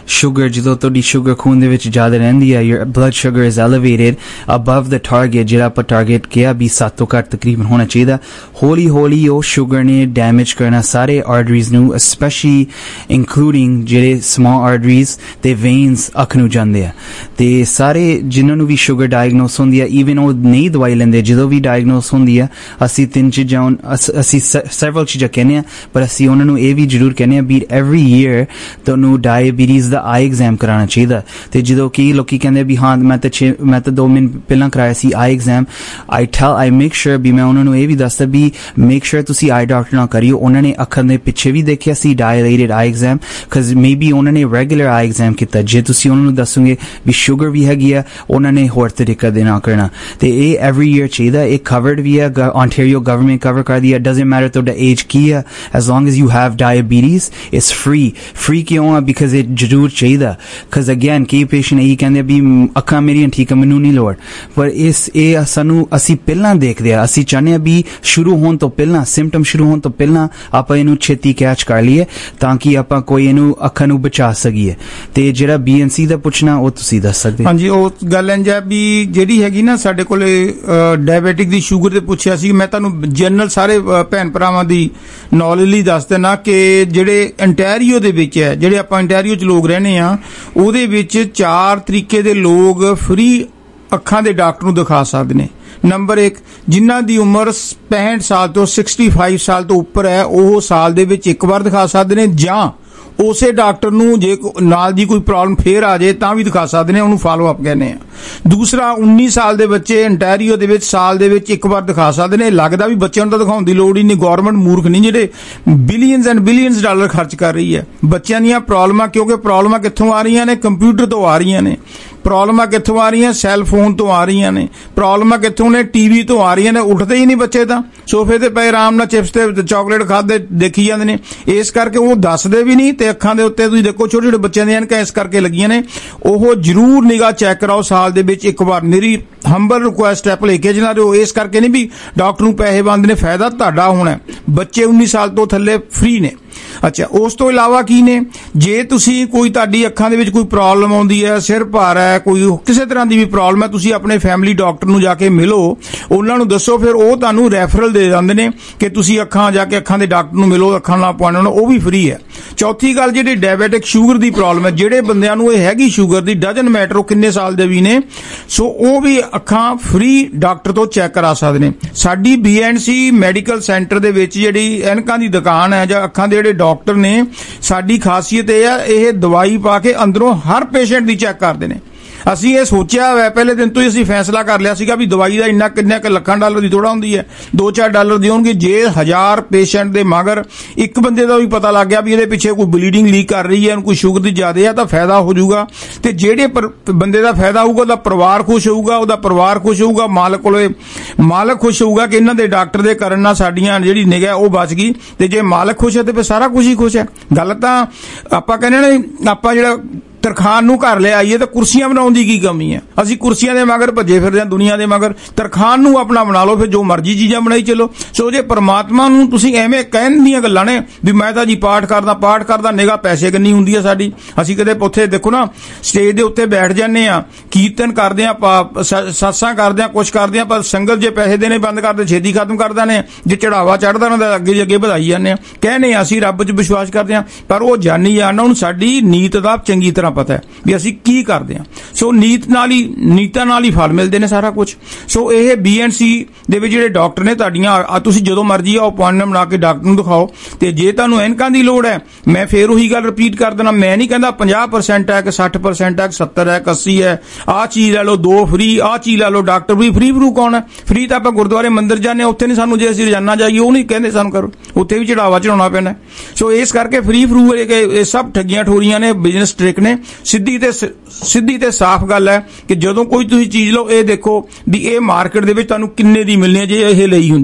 ਸ਼ੂਗਰ ਜਦੋਂ ਤੁਹਾਡੀ ਸ਼ੂਗਰ ਖੂਨ ਦੇ ਵਿੱਚ ਜ਼ਿਆਦਾ ਰਹਿੰਦੀ ਹੈ, your blood sugar is elevated above the target, ਜਿਹੜਾ ਆਪਾਂ ਟਾਰਗੇਟ ਕਿਹਾ ਵੀ ਸੱਤ ਤੋਂ ਘੱਟ ਤਕਰੀਬਨ ਹੋਣਾ ਚਾਹੀਦਾ, ਹੌਲੀ ਹੌਲੀ ਉਹ ਸ਼ੂਗਰ ਨੇ ਡੈਮੇਜ ਕਰਨਾ ਸਾਰੇ ਆਰਟਰੀਜ਼ ਨੂੰ, ਸਪੈਸ਼ਲੀ ਇੰਕਲੂਡਿੰਗ ਜਿਹੜੇ ਸਮਾਲ ਆਰਟਰੀਜ਼ ਤੇ ਵੇਨਸ ਅੱਖ ਨੂੰ ਜਾਂਦੇ ਆ। ਤੇ ਸਾਰੇ ਜਿਨ੍ਹਾਂ ਨੂੰ ਵੀ ਸ਼ੂਗਰ ਡਾਇਗਨੋਸ ਹੁੰਦੀ ਆ, ਈਵਨ ਉਹ ਨਹੀਂ ਦਵਾਈ ਲੈਂਦੇ, ਜਦੋਂ ਵੀ ਡਾਇਗਨੋਸ ਹੁੰਦੀ ਆ ਅਸੀਂ ਤਿੰਨ ਚੀਜ਼ਾਂ ਅਸੀਂ ਸੈਵਰਲ ਚੀਜ਼ਾਂ ਕਹਿੰਦੇ ਆ, ਪਰ ਅਸੀਂ ਉਹਨਾਂ ਨੂੰ ਇਹ ਵੀ ਜ਼ਰੂਰ ਕਹਿੰਦੇ ਆ ਵੀ ਐਵਰੀ ਈਅਰ ਤੁਹਾਨੂੰ ਡਾਇਬੀਟੀਜ਼ ਦਾ ਆਈ ਐਗਜ਼ਾਮ ਕਰਾਉਣਾ ਚਾਹੀਦਾ। ਤੇ ਜਦੋਂ ਕਿ ਲੋਕੀ ਕਹਿੰਦੇ ਵੀ ਹਾਂ ਮੈਂ ਤਾਂ ਛੇ ਮੈਂ ਤਾਂ ਦੋ ਮਹੀਨੇ ਪਹਿਲਾਂ ਕਰਾਇਆ ਸੀ ਆਈ exam, I tile I make sure ਵੀ ਮੈਂ ਉਹਨਾਂ ਨੂੰ ਇਹ ਵੀ ਦੱਸਦਾ ਵੀ ਮੇਕ ਸ਼ੋਰ ਤੁਸੀਂ ਆਈ ਡਾਕਟਰ ਨਾਲ ਕਰਿਓ। ਉਹਨਾਂ ਨੇ ਅੱਖਾਂ ਦੇ ਪਿੱਛੇ ਵੀ ਦੇਖਿਆ ਸੀ dilated eye exam, because maybe ਉਹਨਾਂ ਨੇ ਰੈਗੂਲਰ ਆਈ ਐਗਜ਼ਾਮ ਕੀਤਾ। ਜੇ ਤੁਸੀਂ ਉਹਨਾਂ ਨੂੰ ਦੱਸੋਗੇ ਵੀ ਸ਼ੂਗਰ ਵੀ ਹੈਗੀ ਆ, ਉਹਨਾਂ ਨੇ ਹੋਰ ਤਰੀਕੇ ਦੇ ਨਾਲ ਕਰਨਾ। ਤੇ ਇਹ ਐਵਰੀ ਈਅਰ ਚਾਹੀਦਾ, ਇਹ ਕਵਰਡ ਵੀ ਹੈ, ਆਂਟੇਰੀਓ ਗਵਰਨਮੈਂਟ ਕਵਰ ਕਰਦੀ ਹੈ। ਡਜ਼ਨਟ ਮੈਟਰ ਤੁਹਾਡਾ ਏਜ ਕੀ ਹੈ, as long as you have diabetes it's free. Free ਕਿਉਂ ਆ? ਬਿਕਾਜ਼ ਇਹ ਜ਼ਰੂਰ ਚਾਹੀਦਾ, ਬਿਕਾਜ਼ ਅਗੇਨ ਕਈ ਪੇਸ਼ੈਂਟ ਇਹੀ ਕਹਿੰਦੇ ਵੀ ਅੱਖਾਂ ਮੇਰੀਆਂ ਠੀਕ ਆ, ਮੈਨੂੰ ਨਹੀਂ ਲੋੜ, ਪਰ ਇਸ ਇਹ ਸਾਨੂੰ ਅਸੀਂ ਪਹਿਲਾਂ ਦੇਖਦੇ ਆ, ਅਸੀਂ ਚਾਹੁੰਦੇ ਆ ਵੀ ਸ਼ੁਰੂ ਹੋਣ ਤੋਂ ਪਹਿਲਾਂ, ਸਿੰਪਟਮ ਸ਼ੁਰੂ ਹੋਣ ਤੋਂ ਪਹਿਲਾਂ ਆਪਾਂ ਇਹਨੂੰ ਛੇਤੀ ਕੈਚ ਕਰ ਲਈਏ ਤਾਂ ਕਿ ਆਪਾਂ ਕੋਈ ਇਹਨੂੰ ਅੱਖਾਂ ਨੂੰ ਬਚਾ ਸਕੀਏ। ਤੇ ਜਿਹੜਾ ਬੀ ਐਨ ਸੀ ਦਾ ਪੁੱਛਣਾ ਉਹ ਤੁਸੀਂ ਦੱਸ ਸਕਦੇ? ਹਾਂਜੀ, ਉਹ ਗੱਲ ਇੰਝ ਹੈ ਵੀ ਜਿਹੜੀ ਹੈਗੀ ਨਾ ਸਾਡੇ ਕੋਲੇ ਡਾਇਬੈਟਿਕ ਦੀ ਸ਼ੂਗਰ ਤੇ ਪੁੱਛਿਆ ਸੀ, ਮੈਂ ਤੁਹਾਨੂੰ ਜਨਰਲ ਸਾਰੇ ਭੈਣ ਭਰਾਵਾਂ ਦੀ ਨੌਲੇਜ ਲਈ ਦੱਸ ਦੇਣਾ ਕਿ ਜਿਹੜੇ ਅੰਟੈਰੀਓ ਦੇ ਵਿੱਚ ਹੈ, ਜਿਹੜੇ ਆਪਾਂ ਅੰਟੈਰੀਓ 'ਚ ਲੋਕ ਰਹਿੰਦੇ ਆ, ਉਹਦੇ ਵਿੱਚ ਚਾਰ ਤਰੀਕੇ ਦੇ ਲੋਕ ਫ੍ਰੀ ਅੱਖਾਂ ਦੇ ਡਾਕਟਰ ਨੂੰ ਦਿਖਾ ਸਕਦੇ ਨੇ। ਨੰਬਰ ਇੱਕ, ਜਿਨ੍ਹਾਂ ਦੀ ਉਮਰ ਪੈਂਹਠ ਸਾਲ ਤੋਂ ਪੈਂਸਠ ਸਾਲ ਤੋਂ ਉੱਪਰ ਹੈ, ਉਹ ਸਾਲ ਦੇ ਵਿੱਚ ਇੱਕ ਵਾਰ ਦਿਖਾ ਸਕਦੇ ਨੇ, ਜਾਂ ਉਸੇ ਡਾਕਟਰ ਨੂੰ ਜੇ ਨਾਲ ਦੀ ਕੋਈ ਪ੍ਰੋਬਲਮ ਫੇਰ ਆ ਜਾਏ ਤਾਂ ਵੀ ਦਿਖਾ ਸਕਦੇ ਨੇ, ਉਹਨੂੰ ਫਾਲੋ ਅਪ ਕਹਿੰਦੇ ਆ। ਦੂਸਰਾ, ਉੱਨੀ ਸਾਲ ਦੇ ਬੱਚੇ ਅੰਟੈਰੀਓ ਦੇ ਵਿੱਚ ਸਾਲ ਦੇ ਵਿੱਚ ਇੱਕ ਵਾਰ ਦਿਖਾ ਸਕਦੇ ਨੇ। ਲੱਗਦਾ ਵੀ ਬੱਚਿਆਂ ਨੂੰ ਤਾਂ ਦਿਖਾਉਣ ਦੀ ਲੋੜ ਹੀ ਨਹੀਂ, ਗਵਰਨਮੈਂਟ ਮੂਰਖ ਨਹੀਂ ਜਿਹੜੇ ਬਿਲੀਅਨਸ ਐਂਡ ਬਿਲੀਅਨਸ ਡਾਲਰ ਖਰਚ ਕਰ ਰਹੀ ਹੈ ਬੱਚਿਆਂ ਦੀਆਂ ਪ੍ਰੋਬਲਮਾਂ। ਕਿਉਂਕਿ ਪ੍ਰੋਬਲਮਾਂ ਕਿੱਥੋਂ ਆ ਰਹੀਆਂ ਨੇ? ਕੰਪਿਊਟਰ ਤੋਂ ਆ ਰਹੀਆਂ ਨੇ। ਪ੍ਰੋਬਲਮਾਂ ਕਿੱਥੋਂ ਆ ਰਹੀਆਂ? ਸੈੱਲ ਫੋਨ ਤੋਂ ਆ ਰਹੀਆਂ ਨੇ। ਪ੍ਰੋਬਲਮਾਂ ਕਿੱਥੋਂ ਨੇ? ਟੀਵੀ ਤੋਂ ਆ ਰਹੀਆਂ ਨੇ। ਉੱਠਦੇ ਹੀ ਨਹੀਂ ਬੱਚੇ, ਤਾਂ ਸੋਫੇ ਤੇ ਪਏ ਆਰਾਮ ਨਾਲ ਚਿਪਸ ਤੇ ਚਾਕਲੇਟ ਖਾਦੇ ਦੇਖੀ ਜਾਂਦੇ ਨੇ। ਇਸ ਕਰਕੇ ਉਹ ਦੱਸਦੇ ਵੀ ਨਹੀਂ, ਤੇ ਅੱਖਾਂ ਦੇ ਉੱਤੇ ਤੁਸੀਂ ਦੇਖੋ ਛੋਟੇ ਛੋਟੇ ਬੱਚਿਆਂ ਦੀਆਂ ਐਨਕਾਂ ਇਸ ਕਰਕੇ ਲੱਗੀਆਂ ਨੇ। ਉਹ ਜ਼ਰੂਰ ਨਿਗਾਹ ਚੈੱਕ ਕਰਾਓ ਸਾਲ ਦੇ ਵਿੱਚ ਇੱਕ ਵਾਰ। ਮੇਰੀ ਹੰਬਲ ਰਿਕੁਐਸਟ ਹੈ, ਭੁਲੇਖੇ ਜਿਹਨਾਂ ਦੇ ਇਸ ਕਰਕੇ ਨਹੀਂ ਵੀ ਡਾਕਟਰ ਨੂੰ ਪੈਸੇ ਬੰਦ ਨੇ, ਫਾਇਦਾ ਤੁਹਾਡਾ ਹੋਣਾ। ਬੱਚੇ ਉੱਨੀ ਸਾਲ ਤੋਂ ਥੱਲੇ ਫ੍ਰੀ ਨੇ। ਅੱਛਾ, ਉਸ ਤੋਂ ਇਲਾਵਾ ਕੀ ਨੇ? ਜੇ ਤੁਸੀਂ ਕੋਈ ਤੁਹਾਡੀ ਅੱਖਾਂ ਦੇ ਵਿੱਚ ਕੋਈ ਪ੍ਰੋਬਲਮ ਆਉਂਦੀ ਹੈ, ਸਿਰ ਭਾਰ ਹੈ, ਕੋਈ ਕਿਸੇ ਤਰ੍ਹਾਂ ਦੀ ਵੀ ਪ੍ਰੋਬਲਮ ਹੈ, ਤੁਸੀਂ ਆਪਣੇ ਫੈਮਿਲੀ ਡਾਕਟਰ ਨੂੰ ਜਾ ਕੇ ਮਿਲੋ, ਉਹਨਾਂ ਨੂੰ ਦੱਸੋ, ਫਿਰ ਉਹ ਤੁਹਾਨੂੰ ਰੈਫਰਲ ਦੇ ਦਿੰਦੇ ਨੇ ਕਿ ਤੁਸੀਂ ਅੱਖਾਂ ਜਾ ਕੇ ਅੱਖਾਂ ਦੇ ਡਾਕਟਰ ਨੂੰ ਮਿਲੋ, ਅੱਖਾਂ ਨਾਲ ਅਪੁਆਇੰਟਮੈਂਟ, ਉਹ ਵੀ ਫ੍ਰੀ ਹੈ। ਚੌਥੀ ਗੱਲ, ਜਿਹੜੀ ਡਾਇਬੈਟਿਕ ਸ਼ੂਗਰ ਦੀ ਪ੍ਰੋਬਲਮ ਹੈ, ਜਿਹੜੇ ਬੰਦਿਆਂ ਨੂੰ ਇਹ ਹੈਗੀ ਸ਼ੂਗਰ ਦੀ, ਡਜ਼ਨਟ ਮੈਟਰ ਉਹ ਕਿੰਨੇ ਸਾਲ ਦੇ ਵੀ ਨੇ, ਸੋ ਉਹ ਵੀ ਅੱਖਾਂ ਫ੍ਰੀ ਡਾਕਟਰ ਤੋਂ ਚੈੱਕ ਕਰਾ ਸਕਦੇ ਨੇ। ਸਾਡੀ B N C medical centre ਦੇ ਵਿੱਚ ਜਿਹੜੀ ਐਨਕਾਂ ਦੀ ਦੁਕਾਨ ਹੈ ਜਾਂ ਅੱਖਾਂ ਦੇ ਜਿਹੜੇ ਡਾਕਟਰ ਨੇ, ਸਾਡੀ ਖਾਸੀਅਤ ਇਹ ਹੈ, ਇਹ ਦਵਾਈ ਪਾ ਕੇ ਅੰਦਰੋਂ ਹਰ ਪੇਸ਼ੈਂਟ ਦੀ ਚੈੱਕ ਕਰਦੇ ਨੇ। ਅਸੀਂ ਇਹ ਸੋਚਿਆ ਹੋਇਆ ਪਹਿਲੇ ਦਿਨ ਤੋਂ ਹੀ, ਅਸੀਂ ਫੈਸਲਾ ਕਰ ਲਿਆ ਸੀਗਾ ਵੀ ਦਵਾਈ ਦਾ ਇੰਨਾ ਕਿੰਨੇ ਕੁ ਲੱਖਾਂ ਡਾਲਰ ਦੀ ਥੋੜਾ ਹੁੰਦੀ ਹੈ, ਦੋ ਚਾਰ ਡਾਲਰ ਦੀ ਹੋਣਗੇ। ਜੇ ਹਜ਼ਾਰ ਪੇਸ਼ੈਂਟ ਦੇ ਮਗਰ ਇੱਕ ਬੰਦੇ ਦਾ ਵੀ ਪਤਾ ਲੱਗ ਗਿਆ ਵੀ ਇਹਦੇ ਪਿੱਛੇ ਕੋਈ ਬਲੀਡਿੰਗ ਲੀਕ ਕਰ ਰਹੀ ਹੈ, ਕੋਈ ਸ਼ੂਗਰ ਦੀ ਜ਼ਿਆਦਾ ਹੈ, ਤਾਂ ਫਾਇਦਾ ਹੋ ਜਾਊਗਾ। ਤੇ ਜਿਹੜੇ ਬੰਦੇ ਦਾ ਫਾਇਦਾ ਹੋਊਗਾ ਉਹਦਾ ਪਰਿਵਾਰ ਖੁਸ਼ ਹੋਊਗਾ, ਉਹਦਾ ਪਰਿਵਾਰ ਖੁਸ਼ ਹੋਊਗਾ, ਮਾਲਕ ਕੋਲੇ ਮਾਲਕ ਖੁਸ਼ ਹੋਊਗਾ ਕਿ ਇਹਨਾਂ ਦੇ ਡਾਕਟਰ ਦੇ ਕਰਨ ਨਾਲ ਸਾਡੀਆਂ ਜਿਹੜੀ ਨਿਗਾਹ ਉਹ ਬਚ ਗਈ। ਤੇ ਜੇ ਮਾਲਕ ਖੁਸ਼ ਹੈ ਤੇ ਫਿਰ ਸਾਰਾ ਕੁਝ ਹੀ ਖੁਸ਼ ਹੈ। ਗੱਲ ਤਾਂ ਆਪਾਂ ਕਹਿੰਦੇ ਨੇ, ਆਪਾਂ ਜਿਹੜਾ ਤਰਖਾਨ ਨੂੰ ਘਰ ਲੈ ਆਈਏ ਤਾਂ ਕੁਰਸੀਆਂ ਬਣਾਉਣ ਦੀ ਕੀ ਕਮੀ ਹੈ? ਅਸੀਂ ਕੁਰਸੀਆਂ ਦੇ ਮਗਰ ਭੱਜੇ ਫਿਰਦੇ ਹਾਂ ਦੁਨੀਆ ਦੇ ਮਗਰ। ਤਰਖਾਨ ਨੂੰ ਆਪਣਾ ਬਣਾ ਲਓ, ਫਿਰ ਜੋ ਮਰਜ਼ੀ ਚੀਜ਼ਾਂ ਬਣਾਈ ਚਲੋ। ਸੋ ਜੇ ਪਰਮਾਤਮਾ ਨੂੰ ਤੁਸੀਂ ਐਵੇਂ ਕਹਿਣ ਦੀਆਂ ਗੱਲਾਂ ਨੇ ਵੀ ਮੈਂ ਤਾਂ ਜੀ ਪਾਠ ਕਰਦਾ ਪਾਠ ਕਰਦਾ ਨਿਗਾਹ ਪੈਸੇ ਕਿੰਨੀ ਹੁੰਦੀ ਹੈ ਸਾਡੀ। ਅਸੀਂ ਕਦੇ ਉੱਥੇ ਦੇਖੋ ਨਾ, ਸਟੇਜ ਦੇ ਉੱਤੇ ਬੈਠ ਜਾਂਦੇ ਆ, ਕੀਰਤਨ ਕਰਦੇ ਆ, ਸਤਸੰਗ ਕਰਦੇ ਆ, ਕੁਛ ਕਰਦੇ ਆ, ਪਰ ਸੰਗਤ ਜੇ ਪੈਸੇ ਦੇਣੇ ਬੰਦ ਕਰਦੇ ਛੇਤੀ ਖਤਮ ਕਰ ਦਿੰਦੇ। ਜੇ ਚੜਾਵਾ ਚੜਦਾ ਉਹਨਾਂ ਦਾ ਅੱਗੇ ਅੱਗੇ ਵਧਾਈ ਜਾਂਦੇ ਆ। ਕਹਿੰਦੇ ਅਸੀਂ ਰੱਬ 'ਚ ਵਿਸ਼ਵਾਸ ਕਰਦੇ ਆ, ਪਰ ਉਹ ਜਾਣੀ ਜਾਣਨਾ ਹੁਣ ਸਾਡੀ ਨੀਤ ਦਾ ਚੰਗੀ ਤਰ੍ਹਾਂ ਪਤਾ ਹੈ ਵੀ ਅਸੀਂ ਕੀ ਕਰਦੇ ਹਾਂ। ਸੋ ਨੀਤ ਨਾਲ ਹੀ ਨੀਤਾਂ ਨਾਲ ਹੀ ਫਲ ਮਿਲਦੇ ਨੇ ਸਾਰਾ ਕੁਝ। ਸੋ ਇਹ ਬੀ ਐਂਡ ਸੀ ਦੇ ਵਿੱਚ ਜਿਹੜੇ ਡਾਕਟਰ ਨੇ ਤੁਹਾਡੀਆਂ, ਤੁਸੀਂ ਜਦੋਂ ਮਰਜ਼ੀ ਆਓ ਅਪੁਆਇੰਟਮੈਂਟ ਬਣਾ ਕੇ ਡਾਕਟਰ ਨੂੰ ਦਿਖਾਓ। ਤੇ ਜੇ ਤੁਹਾਨੂੰ ਐਨਕਾਂ ਦੀ ਲੋੜ ਹੈ, ਮੈਂ ਫੇਰ ਉਹੀ ਗੱਲ ਰਿਪੀਟ ਕਰ ਦੇਣਾ, ਮੈਂ ਨਹੀਂ ਕਹਿੰਦਾ ਪੰਜਾਹ ਪਰਸੈਂਟ ਹੈ ਕਿ ਸੱਠ ਪਰਸੈਂਟ ਹੈ ਕਿ ਸੱਤਰ ਹੈ ਕਿ ਅੱਸੀ ਹੈ, ਆਹ ਚੀਜ਼ ਲੈ ਲਓ ਦੋ ਫ੍ਰੀ, ਆਹ ਚੀਜ਼ ਲੈ ਲਓ ਡਾਕਟਰ ਵੀ ਫ੍ਰੀ। ਫਰੂ ਕੌਣ ਹੈ? ਫ੍ਰੀ ਤਾਂ ਆਪਾਂ ਗੁਰਦੁਆਰੇ ਮੰਦਿਰ ਜਾਂਦੇ, ਉੱਥੇ ਨਹੀਂ ਸਾਨੂੰ, ਜੇ ਅਸੀਂ ਰੋਜ਼ਾਨਾ ਜਾਈਏ ਉਹ ਨਹੀਂ ਕਹਿੰਦੇ ਸਾਨੂੰ ਕਰੋ, ਉੱਥੇ ਵੀ ਚੜਾਵਾ ਚੜਾਉਣਾ ਪੈਣਾ। ਸੋ ਇਸ ਕਰਕੇ ਫ੍ਰੀ ਫਰੂ ਇਹ ਸਭ ਠੱਗੀਆਂ ਠੋਰੀਆਂ ਨੇ, ਬਿਜ਼ਨਸ ਟ੍ਰਿਕ ਨੇ। ਸਿੱਧੀ ਤੇ ਸਿੱਧੀ ਤੇ ਸਾਫ਼ ਗੱਲ ਹੈ ਕਿ ਜਦੋਂ ਕੋਈ ਤੁਸੀਂ ਚੀਜ਼ ਲਓ, ਇਹ ਦੇਖੋ ਵੀ ਇਹ ਮਾਰਕੀਟ ਦੇ ਵਿੱਚ ਤੁਹਾਨੂੰ ਕਿੰਨੇ ਦੀ ਮਿਲਣੀ ਹੈ ਜੇ ਇਹ ਲਈ ਹੁੰਦੀ।